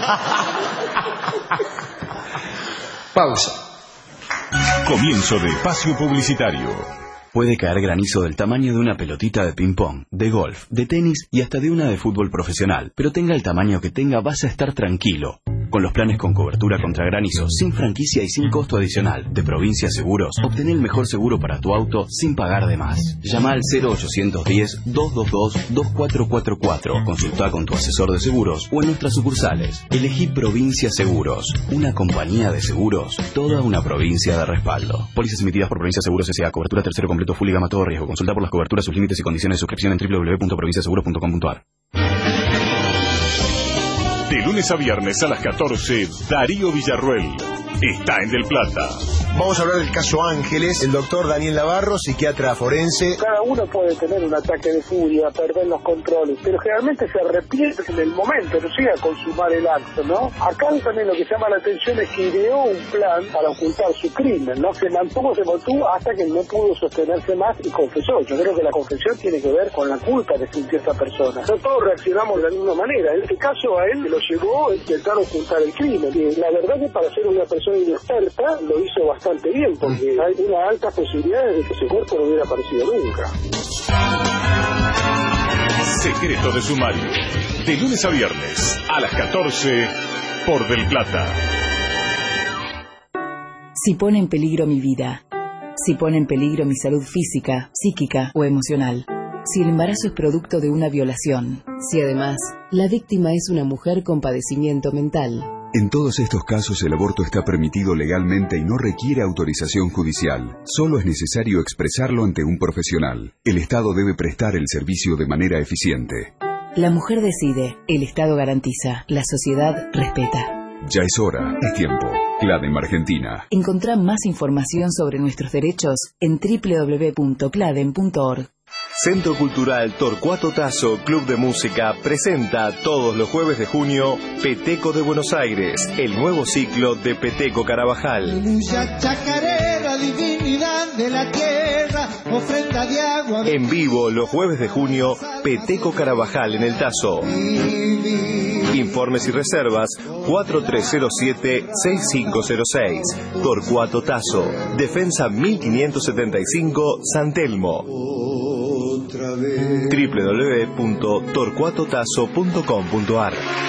Pausa. Comienzo de espacio publicitario. Puede caer granizo del tamaño de una pelotita de ping-pong, de golf, de tenis y hasta de una de fútbol profesional. Pero tenga el tamaño que tenga, vas a estar tranquilo. Con los planes con cobertura contra granizo, sin franquicia y sin costo adicional, de Provincia Seguros, obtén el mejor seguro para tu auto sin pagar de más. Llama al 0810-222-2444. Consulta con tu asesor de seguros o en nuestras sucursales. Elegí Provincia Seguros, una compañía de seguros, toda una provincia de respaldo. Pólizas emitidas por Provincia Seguros S.A. Cobertura tercero completo, full y gama todo riesgo. Consulta por las coberturas, sus límites y condiciones de suscripción en www.provinciaseguros.com.ar. De lunes a viernes a las 14, Darío Villarruel está en Del Plata. Vamos a hablar del caso Ángeles, el doctor Daniel Navarro, psiquiatra forense. Cada uno puede tener un ataque de furia, perder los controles, pero generalmente se arrepiente en el momento, no llega a consumar el acto, ¿no? Acá también lo que llama la atención es que ideó un plan para ocultar su crimen, ¿no? Se mantuvo, se mantuvo hasta que no pudo sostenerse más y confesó. Yo creo que la confesión tiene que ver con la culpa que sintió esta persona. No todos reaccionamos de la misma manera. En este caso a él lo llevó a intentar ocultar el crimen. Y la verdad que para ser una persona inexperta lo hizo bastante bien, porque hay una alta posibilidad de que ese cuerpo no hubiera aparecido nunca. Secreto de sumario. De lunes a viernes a las 14 por Del Plata. Si pone en peligro mi vida, si pone en peligro mi salud física, psíquica o emocional, si el embarazo es producto de una violación, si además la víctima es una mujer con padecimiento mental. En todos estos casos el aborto está permitido legalmente y no requiere autorización judicial. Solo es necesario expresarlo ante un profesional. El Estado debe prestar el servicio de manera eficiente. La mujer decide, el Estado garantiza, la sociedad respeta. Ya es hora, es tiempo. CLADEM Argentina. Encontrá más información sobre nuestros derechos en www.cladem.org. Centro Cultural Torcuato Tasso Club de Música presenta todos los jueves de junio Peteco de Buenos Aires, el nuevo ciclo de Peteco Carabajal. Aleluya, chacarera, divinidad de la tierra, ofrenda de agua. En vivo los jueves de junio, Peteco Carabajal en el Tasso. Informes y reservas 4307-6506. Torcuato Tasso, Defensa 1575, San Telmo. www.torcuatotazo.com.ar.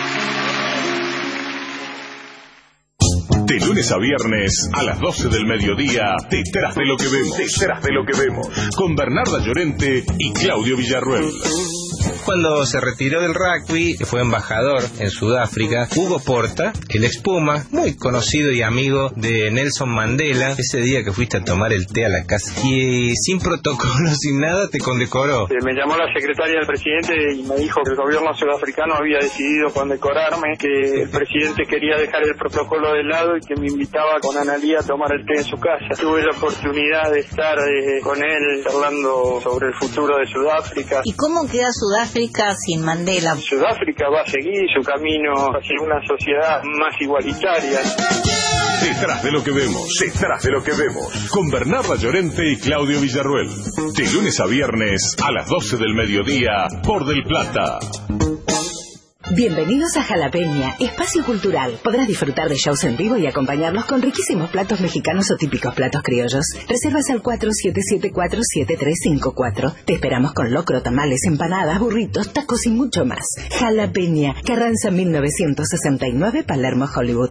De lunes a viernes a las 12 del mediodía, Detrás de lo que vemos. Detrás de lo que vemos. Con Bernarda Llorente y Claudio Villarruel. Cuando se retiró del rugby, fue embajador en Sudáfrica, Hugo Porta, el expuma, muy conocido y amigo de Nelson Mandela, ese día que fuiste a tomar el té a la casa, y sin protocolo, sin nada, te condecoró. Me llamó la secretaria del presidente y me dijo que el gobierno sudafricano había decidido condecorarme, que el presidente quería dejar el protocolo de lado y que me invitaba con Analía a tomar el té en su casa. Tuve la oportunidad de estar con él hablando sobre el futuro de Sudáfrica. ¿Y cómo queda Sudáfrica sin Mandela? Sudáfrica va a seguir su camino hacia una sociedad más igualitaria. Detrás de lo que vemos. Detrás de lo que vemos. Con Bernarda Llorente y Claudio Villarruel. De lunes a viernes a las 12 del mediodía por Del Plata. Bienvenidos a Jalapeña, espacio cultural. Podrás disfrutar de shows en vivo y acompañarlos con riquísimos platos mexicanos o típicos platos criollos. Reservas al 4774-7354. Te esperamos con locro, tamales, empanadas, burritos, tacos y mucho más. Jalapeña, Carranza 1969, Palermo, Hollywood.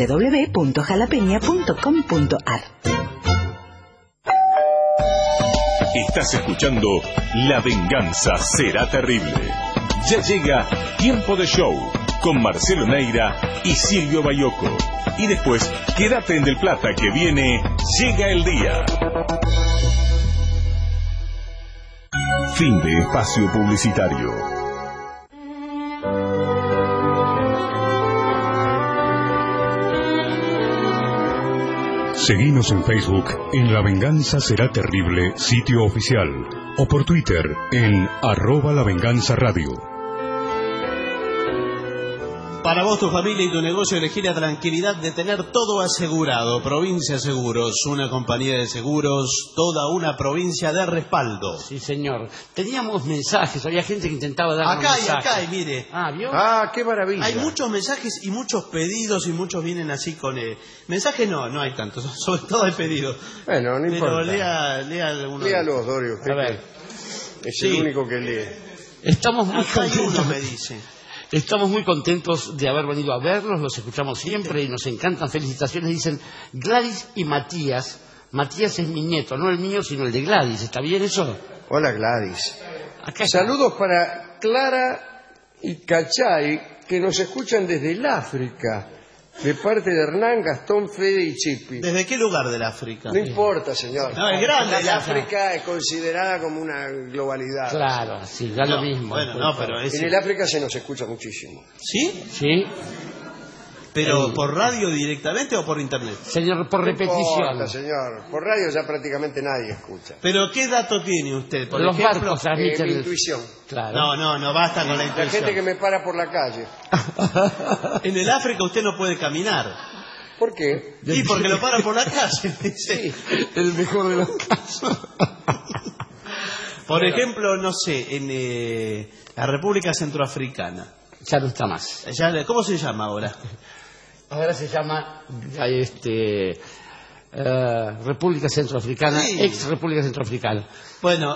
www.jalapeña.com.ar. Estás escuchando La Venganza Será Terrible. Ya llega Tiempo de Show con Marcelo Neira y Silvio Bayoco. Y después, quédate en Del Plata que viene Llega el Día. Fin de espacio publicitario. Seguinos en Facebook en La Venganza Será Terrible, sitio oficial, o por Twitter en @lavenganzaradio. Para vos, tu familia y tu negocio, elegí la tranquilidad de tener todo asegurado. Provincia Seguros, una compañía de seguros, toda una provincia de respaldo. Sí, señor. Teníamos mensajes, había gente que intentaba dar mensajes. Acá, y mire. ¿Vio? Qué maravilla. Hay muchos mensajes y muchos pedidos y muchos vienen así con... mensajes no hay tantos, sobre todo hay pedidos. Bueno, no importa. Pero lea algunos. Léalos, Dorio. A ver. Es el único que lee. Estamos muy Acá hay contentos. uno, me dice. Estamos muy contentos de haber venido a verlos, los escuchamos siempre y nos encantan. Felicitaciones, dicen Gladys y Matías. Matías es mi nieto, no el mío, sino el de Gladys. ¿Está bien eso? Hola, Gladys. Acá está. Saludos para Clara y Cachay, que nos escuchan desde el África, de parte de Hernán, Gastón, Fede y Chipi. ¿Desde qué lugar del África? No importa, señor. No, es grande el África es considerada como una globalidad. Claro, sí, da lo mismo. Bueno, no, pero En el África se nos escucha muchísimo. ¿Sí? Sí. ¿Pero por radio directamente o por internet? Señor, por No repetición. importa, señor. Por radio ya prácticamente nadie escucha. ¿Pero qué dato tiene usted? Por Los ejemplo, barcos transmiten... Mi intuición. Claro. No, basta con la La intuición. gente que me para por la calle. En el África usted no puede caminar. ¿Por qué? Sí, porque lo paran por la calle. Sí. El mejor de los casos. Por ejemplo, no sé, en la República Centroafricana. Ya no está más. ¿Cómo se llama ahora? Ahora se llama República Centroafricana, Sí. ex República Centroafricana. Bueno,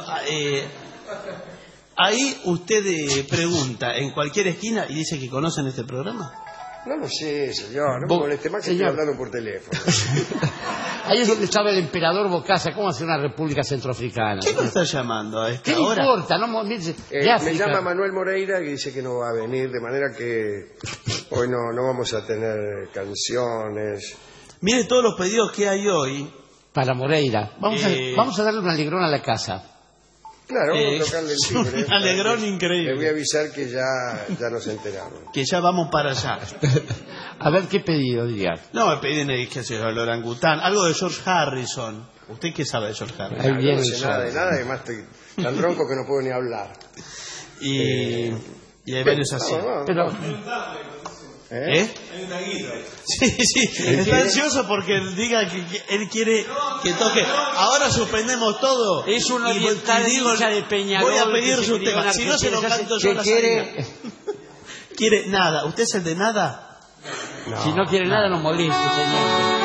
ahí usted pregunta en cualquier esquina y dice que conocen este programa. No lo sé, señor. No me moleste más que estoy hablando por teléfono. Ahí es donde estaba el emperador Bocasa. ¿Cómo hace una república centroafricana? ¿Quién lo está llamando a esta ¿Qué hora? le importa? No, de Me África. llama Manuel Moreira y dice que no va a venir, de manera que hoy no vamos a tener canciones. Mire todos los pedidos que hay hoy. Para Moreira. Vamos a darle un alegrón a la casa. Claro, vamos a tocarle el timbre. Un alegrón increíble. Le voy a avisar que ya nos enteraron. Que ya vamos para allá. A ver qué pedido, diga. No, me piden que se el orangután. Algo de George Harrison. ¿Usted qué sabe de George Harrison? Ahí viene No el sé nada de nada, además estoy tan ronco que no puedo ni hablar. Y hay varios así. Pero... Hay una guía. Sí. Está ansioso porque él diga que él quiere que toque. Ahora suspendemos todo. Es un y oriental digo, hincha de Peñarol. voy a pedir que su se crió tema. en Si no se lo Argentina. canto yo a la quiere? salida. ¿Quiere nada? ¿Usted es el de nada? Si no quiere nada, no moleste, señor.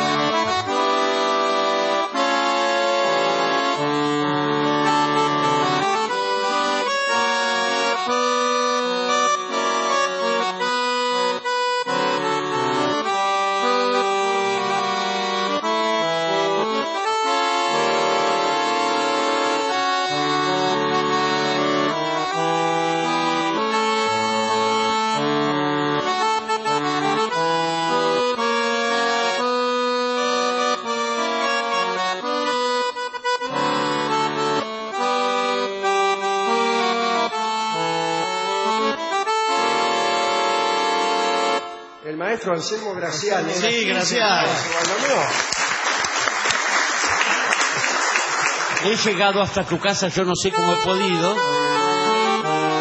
El maestro Anselmo Graciani. Sí, gracias. He llegado hasta tu casa, yo no sé cómo he podido.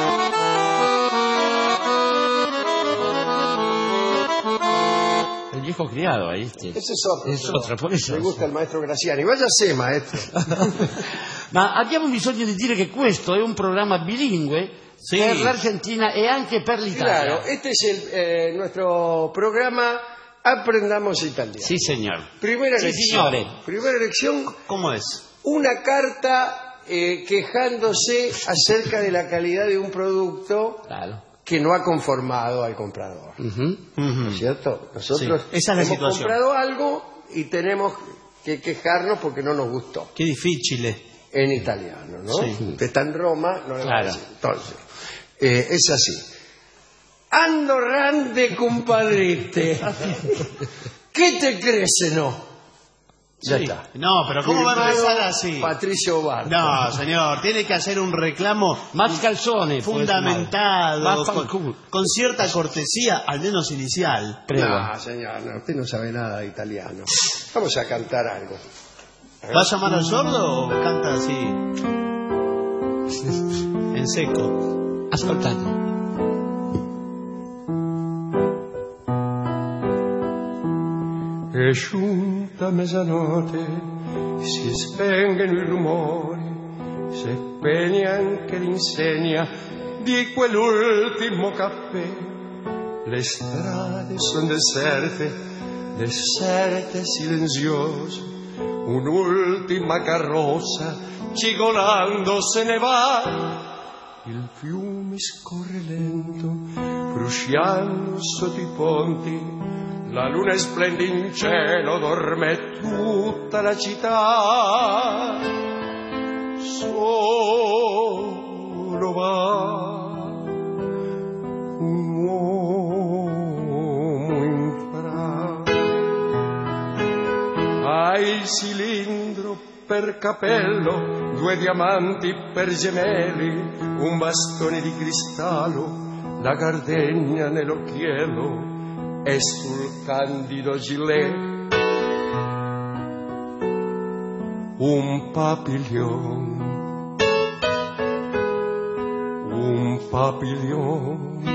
El viejo criado ahí. Ese es otro. Es otro, por eso. Mi gusta il maestro Graziani. Váyase, maestro. Ma abbiamo bisogno di dire che questo è un programma bilingue per l'Argentina e anche per l'Italia. Claro, este es nuestro programa Aprendamos Italiano. Sí, señor. Primera Sí, lección. señores. Primera lección. ¿Cómo es? Una carta quejándose acerca de la calidad de un producto que no ha conformado al comprador. ¿No es cierto? Nosotros Sí, esa es la hemos situación. comprado algo y tenemos que quejarnos porque no nos gustó. Qué difícil. En italiano, ¿no? Sí. Usted está en Roma, no le va a Claro. decir. Entonces, es así. Ando rande, compadrite. ¿Qué te crees, no? Ya Sí. está. No, pero ¿cómo va a Firmado empezar así? Patricio Barto. No, señor, tiene que hacer un reclamo más calzones, fundamentado, más con cierta cortesía, al menos inicial. No, señor, no, usted no sabe nada de italiano. Vamos a cantar algo. ¿Va a llamar al sordo o canta así? En seco. Ascoltate. È giunta mezzanotte, si spengono i rumori, si spegne anche l'insegna di quell'ultimo caffè. Le strade sono deserte, deserte silenziose, un'ultima carrozza cigolando se ne va. Il fiume scorre lento, frusciando sotto i ponti. La luna splende in cielo, dorme tutta la città. Solo va un uomo in fra. Ha il cilindro per capello, 2 diamanti per gemelli, un bastone di cristallo, la gardenia nell'occhiello e sul candido gilet un papillon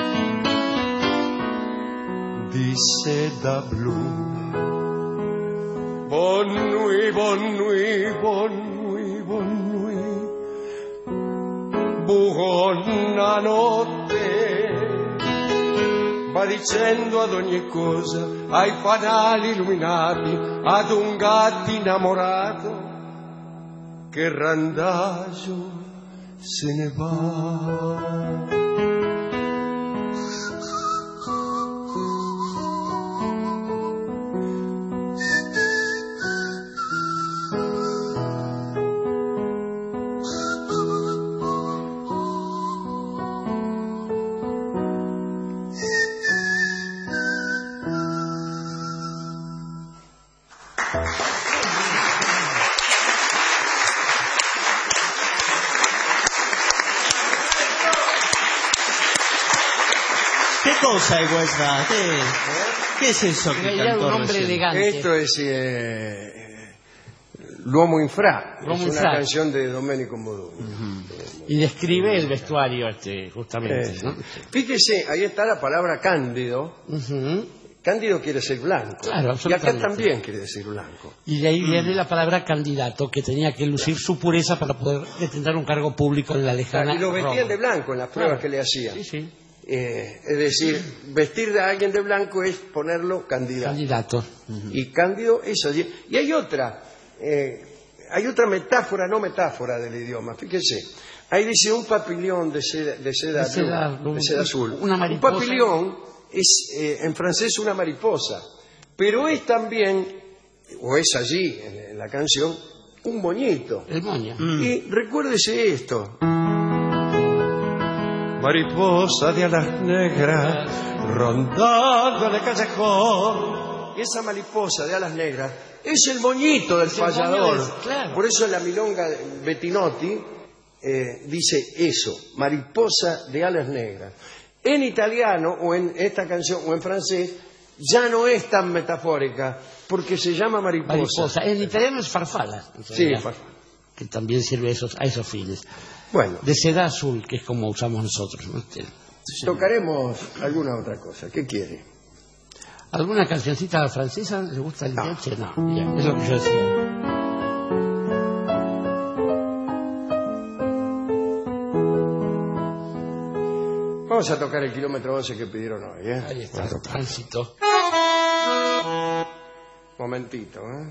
di seda blu. Bonne nuit, bonne nuit, bonne nuit, bonne nuit, buonanotte. Va dicendo ad ogni cosa, ai fanali illuminati, ad un gatto innamorato, che randagio se ne va. ¿Qué cosa es vuestra? ¿Qué es eso que Ella cantó un hombre recién? elegante. Esto es L'uomo in fra, L'uomo es in una fra. canción de Domenico Modugno. Y describe el vestuario justamente. ¿no? Fíjese, ahí está la palabra cándido. Cándido quiere decir blanco. Claro, y acá absolutamente. también quiere decir blanco. Y de ahí viene la palabra candidato, que tenía que lucir su pureza para poder detener un cargo público en la lejana Y lo vestían Roma. de blanco en las pruebas Claro. que le hacían. Sí, sí. Es decir, vestir a alguien de blanco es ponerlo candidato. Candidato. Y cándido, eso. Y hay otra metáfora, no metáfora del idioma. Fíjese, ahí dice un papillón de seda azul. Una mariposa. Un papillón es en francés una mariposa, pero es también, o es allí en la canción, un moñito. El moño. Y recuérdese esto. Mariposa de alas negras, rondando el callejón. Y esa mariposa de alas negras es el moñito del Es el moño payador. claro. Por eso en la milonga de Bettinotti dice eso, mariposa de alas negras. En italiano, o en esta canción, o en francés, ya no es tan metafórica, porque se llama mariposa. Mariposa. En italiano es farfalla. Sí, farfalla. Que también sirve a esos fines. Bueno. De seda azul, que es como usamos nosotros. ¿No? Tocaremos alguna otra cosa. ¿Qué quiere? ¿Alguna cancioncita francesa? ¿Le gusta el Nietzsche? No, bien, es lo que yo decía. Vamos a tocar el kilómetro 11 que pidieron hoy, ¿eh? Ahí está, el tránsito. Momentito, ¿eh?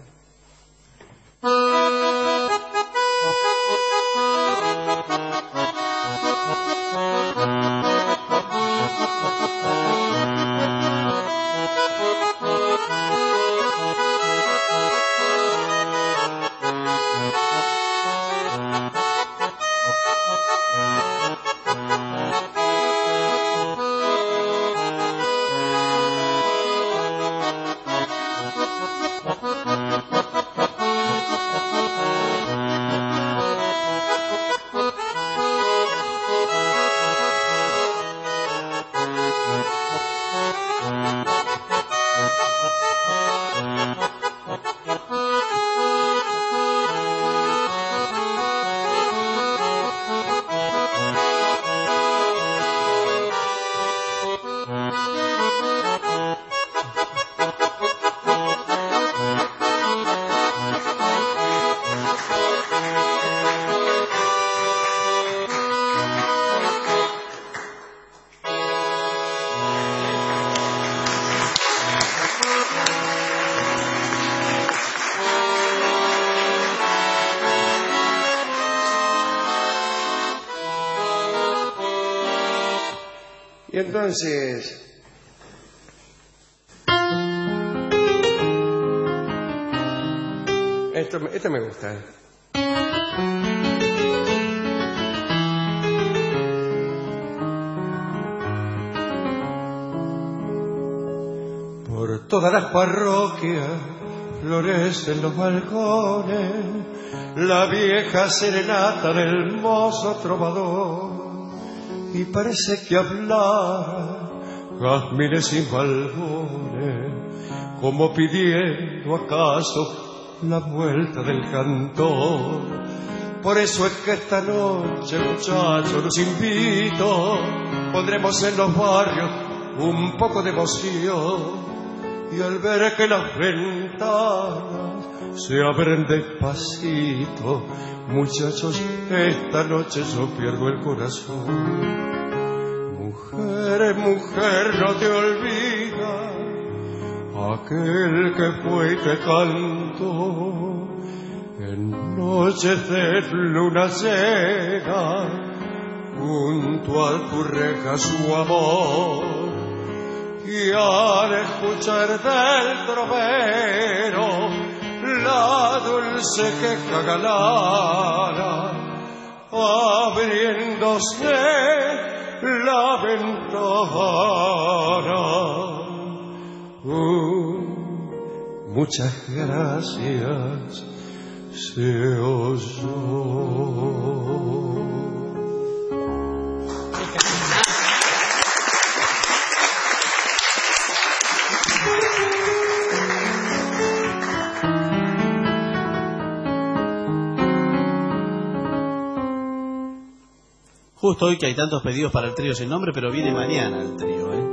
Y entonces, esto me gusta. Por todas las parroquias florecen los balcones, la vieja serenata del mozo trovador. Y parece que hablara jazmines y balbones, como pidiendo acaso la vuelta del cantor. Por eso es que esta noche, muchachos, los invito, pondremos en los barrios un poco de emoción. Y al ver que las ventanas se abren despacito, muchachos, esta noche yo pierdo el corazón. Mujer, mujer, no te olvidas aquel que fue y te cantó en noches de luna llena, junto a tu reja su amor. Y al escuchar del trovero la dulce queja galana, abriéndose la ventana. Muchas gracias, se oyó. Justo hoy que hay tantos pedidos para el trío sin nombre, pero viene mañana el trío, ¿eh?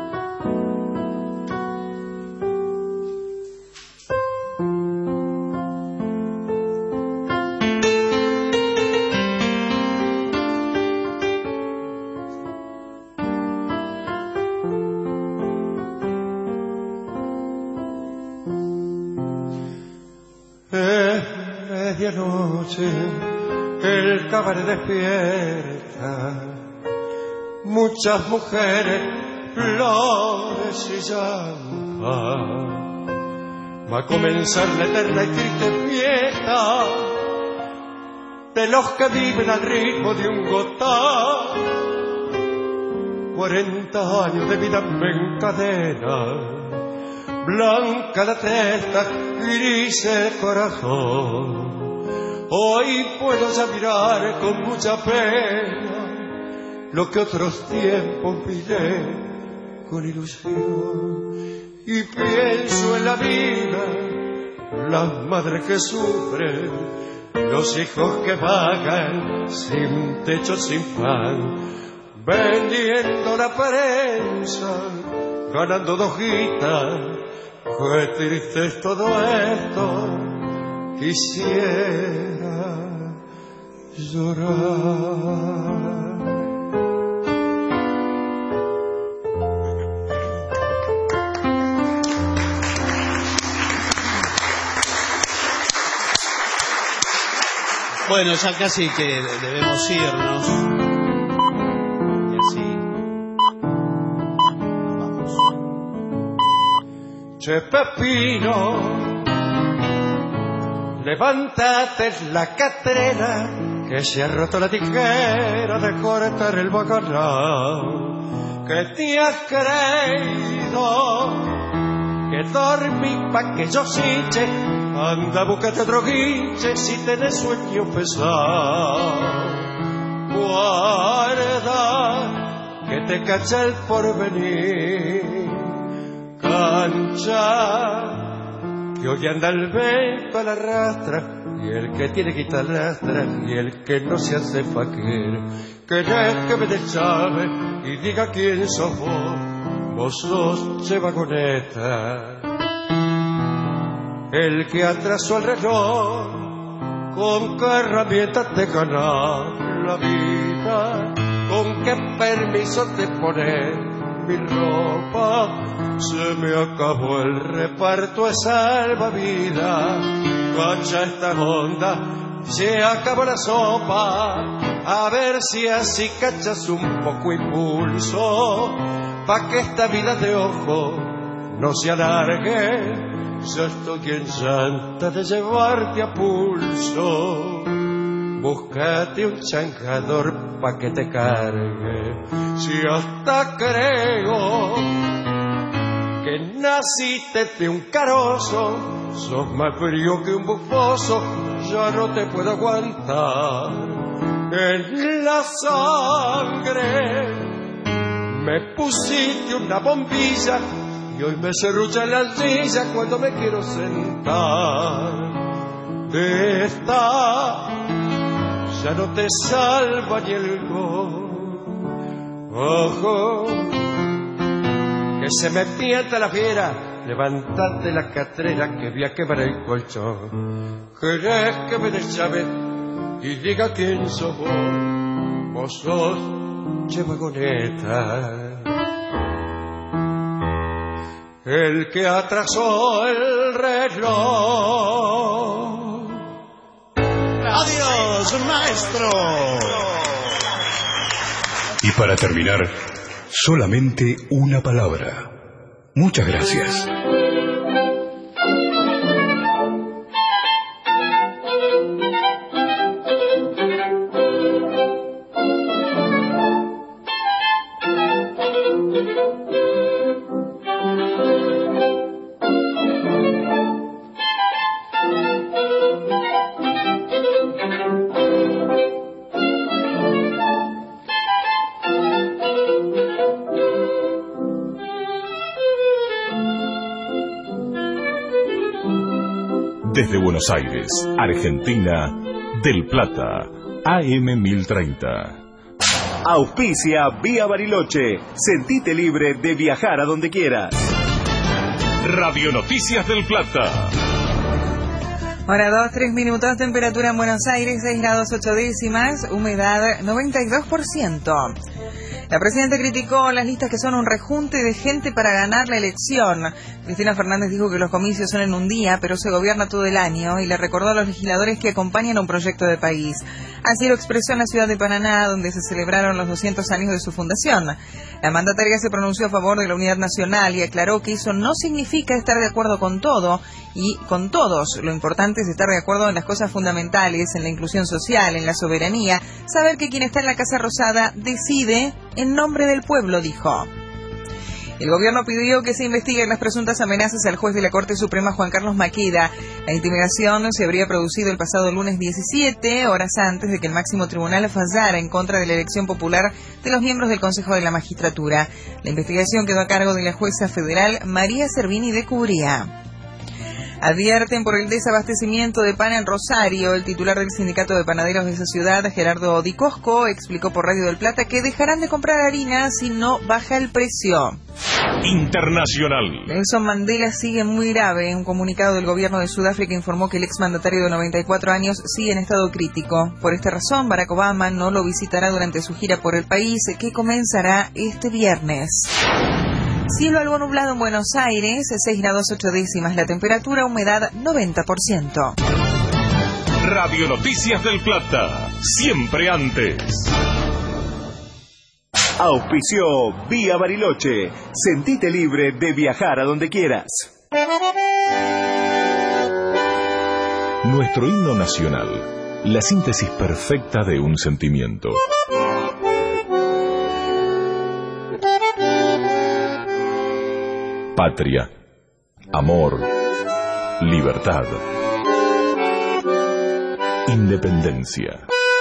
Medianoche el cabaret despierta, muchas mujeres, flores y llantas. Va a comenzar la eterna y triste fiesta de los que viven al ritmo de un gotá. 40 años de vida me encadenan, blanca la testa, gris el corazón. Hoy puedo ya mirar con mucha pena lo que otros tiempos miré con ilusión. Y pienso en la vida, las madres que sufren, los hijos que vagan sin techo, sin pan, vendiendo la prensa ganando 2 guitas. Qué triste es todo esto, quisiera llorar. Bueno, ya casi que debemos irnos. Y así nos vamos. Che Pepino, levántate la catrera, que se ha roto la tijera de cortar el bacalao. Que te has creído que dormí pa' que yo siche. Anda, búscate otro guinche si tenés sueño pesado. Guarda que te cacha el porvenir. Cancha que hoy anda el vento a la rastra, y el que tiene quita lastra, y el que no se hace faquir. Que ya que me desave y diga quién sos vos. Vos sos Che Vagoneta, el que atrasó el reloj. ¿Con qué herramientas te ganas la vida? ¿Con qué permiso te pones mi ropa? Se me acabó el reparto de salvavidas. Cacha esta onda, se acabó la sopa. A ver si así cachas un poco impulso, pa' que esta vida de ojo no se alargue. Ya estoy en llanta de llevarte a pulso. Búscate un chanjador pa' que te cargue. Si hasta creo que naciste de un carozo, sos más frío que un bufoso, ya no te puedo aguantar. En la sangre me pusiste una bombilla y hoy me serrucha la silla cuando me quiero sentar. De esta ya no te salva ni el gol. Ojo, que se me pierde la fiera. Levantate la catrera que voy a quemar el colchón. ¿Querés que me deschave y diga quién sos vos? Vos sos Che Vagoneta, el que atrasó el reloj. ¡Adiós, maestro! Y para terminar, solamente una palabra. Muchas gracias. Desde Buenos Aires, Argentina, Del Plata, AM 1030. Auspicia Vía Bariloche. Sentite libre de viajar a donde quieras. Radio Noticias del Plata. Hora 2, 3 minutos, temperatura en Buenos Aires 6 grados 8 décimas, humedad 92%. La presidenta criticó las listas que son un rejunte de gente para ganar la elección. Cristina Fernández dijo que los comicios son en un día, pero se gobierna todo el año, y le recordó a los legisladores que acompañan a un proyecto de país. Así lo expresó en la ciudad de Paraná, donde se celebraron los 200 años de su fundación. La mandataria se pronunció a favor de la unidad nacional y aclaró que eso no significa estar de acuerdo con todo y con todos. Lo importante es estar de acuerdo en las cosas fundamentales, en la inclusión social, en la soberanía, saber que quien está en la Casa Rosada decide en nombre del pueblo, dijo. El gobierno pidió que se investiguen las presuntas amenazas al juez de la Corte Suprema, Juan Carlos Maqueda. La intimidación se habría producido el pasado lunes 17, horas antes de que el máximo tribunal fallara en contra de la elección popular de los miembros del Consejo de la Magistratura. La investigación quedó a cargo de la jueza federal María Servini de Cubría. Advierten por el desabastecimiento de pan en Rosario. El titular del sindicato de panaderos de esa ciudad, Gerardo Di Cosco, explicó por Radio del Plata que dejarán de comprar harina si no baja el precio. Internacional. Nelson Mandela sigue muy grave. Un comunicado del gobierno de Sudáfrica informó que el exmandatario de 94 años sigue en estado crítico. Por esta razón, Barack Obama no lo visitará durante su gira por el país, que comenzará este viernes. Cielo algo nublado en Buenos Aires, 6 grados 8 décimas la temperatura, humedad 90%. Radio Noticias del Plata, siempre antes. Auspició Vía Bariloche. Sentite libre de viajar a donde quieras. Nuestro himno nacional, la síntesis perfecta de un sentimiento. Patria, amor, libertad, independencia.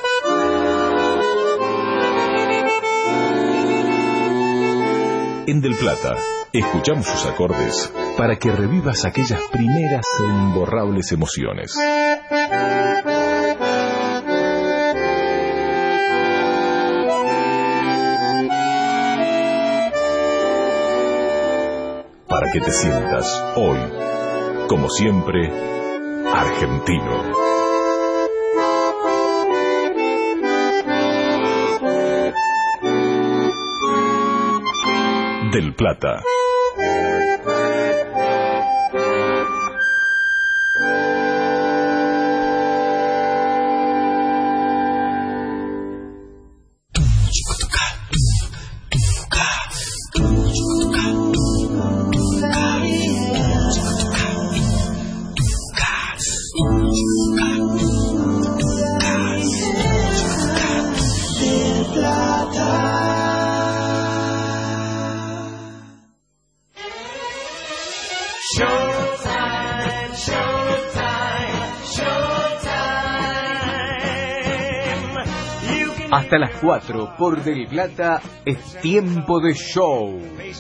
En Del Plata, escuchamos sus acordes para que revivas aquellas primeras e imborrables emociones. Para que te sientas hoy, como siempre, argentino. Del Plata. Hasta las 4 por Del Plata es tiempo de show.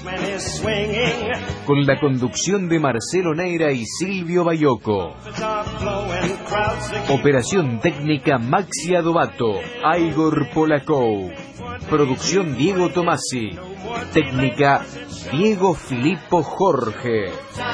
Con la conducción de Marcelo Neira y Silvio Bayoco. Operación técnica Maxi Adobato, Igor Polakov. Producción Diego Tomasi. Técnica Diego Filippo Jorge.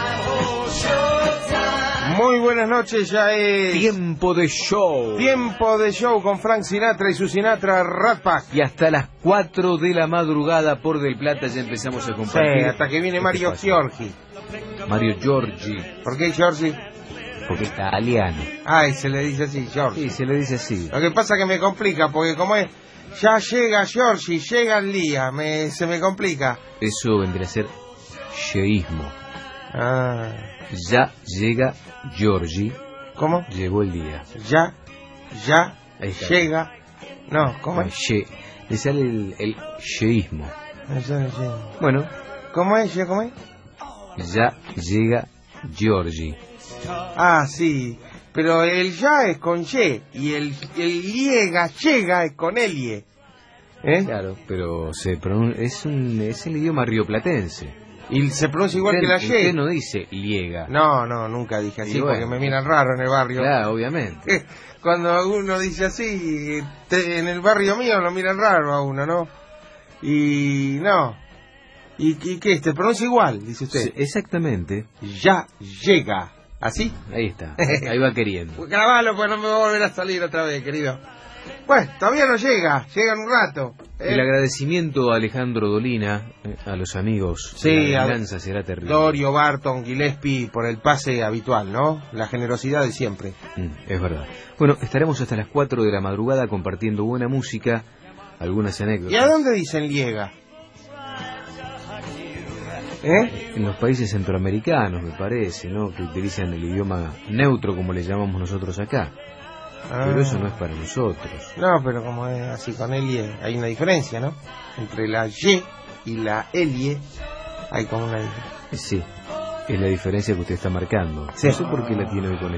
Muy buenas noches, ya es... Tiempo de show. Tiempo de show con Frank Sinatra y su Sinatra Rat Pack. Y hasta las 4 de la madrugada por Del Plata ya empezamos a compartir. Sí, hasta que viene Mario Giorgi. Mario Giorgi. ¿Por qué Giorgi? Porque es italiano. Ay, se le dice así, Giorgi. Sí, se le dice así. Lo que pasa es que me complica, porque como es... Ya llega Giorgi, llega el día, se me complica. Eso vendría a ser yeísmo. Ah... Ya llega Giorgi. ¿Cómo? Llegó el día. Ya llega. No, ¿cómo es? Le sale el yeísmo. Bueno. ¿Cómo es? ¿Cómo es? Ya llega Giorgi. Ah, sí. Pero el ya es con ye. Y el llega es con elie. Claro, pero es el idioma rioplatense. Y se pronuncia igual que la Y. Usted no dice liega. No, nunca dije así, porque me miran raro en el barrio. Claro, obviamente. Cuando uno dice así, en el barrio mío lo miran raro a uno, ¿no? Y no. ¿Y qué? ¿Se pronuncia igual, dice usted? Sí, exactamente. Ya llega. ¿Así? Ahí está. Ahí va queriendo. Grabalo, pues no me va a volver a salir otra vez, querido. Bueno, todavía no llega en un rato. El agradecimiento a Alejandro Dolina, a los amigos. Sí, la venganza será terrible. Dorio, Barton, Gillespie, por el pase habitual, ¿no? La generosidad de siempre. Es verdad. Bueno, estaremos hasta las 4 de la madrugada compartiendo buena música, algunas anécdotas. ¿Y a dónde dicen liega? En los países centroamericanos, me parece, ¿no? Que utilizan el idioma neutro, como le llamamos nosotros acá. Pero eso no es para nosotros. No, pero como es así con elie, hay una diferencia, ¿no? Entre la y y la elie hay como una diferencia. Sí, es la diferencia que usted está marcando. Sí. No sé por qué la tiene hoy con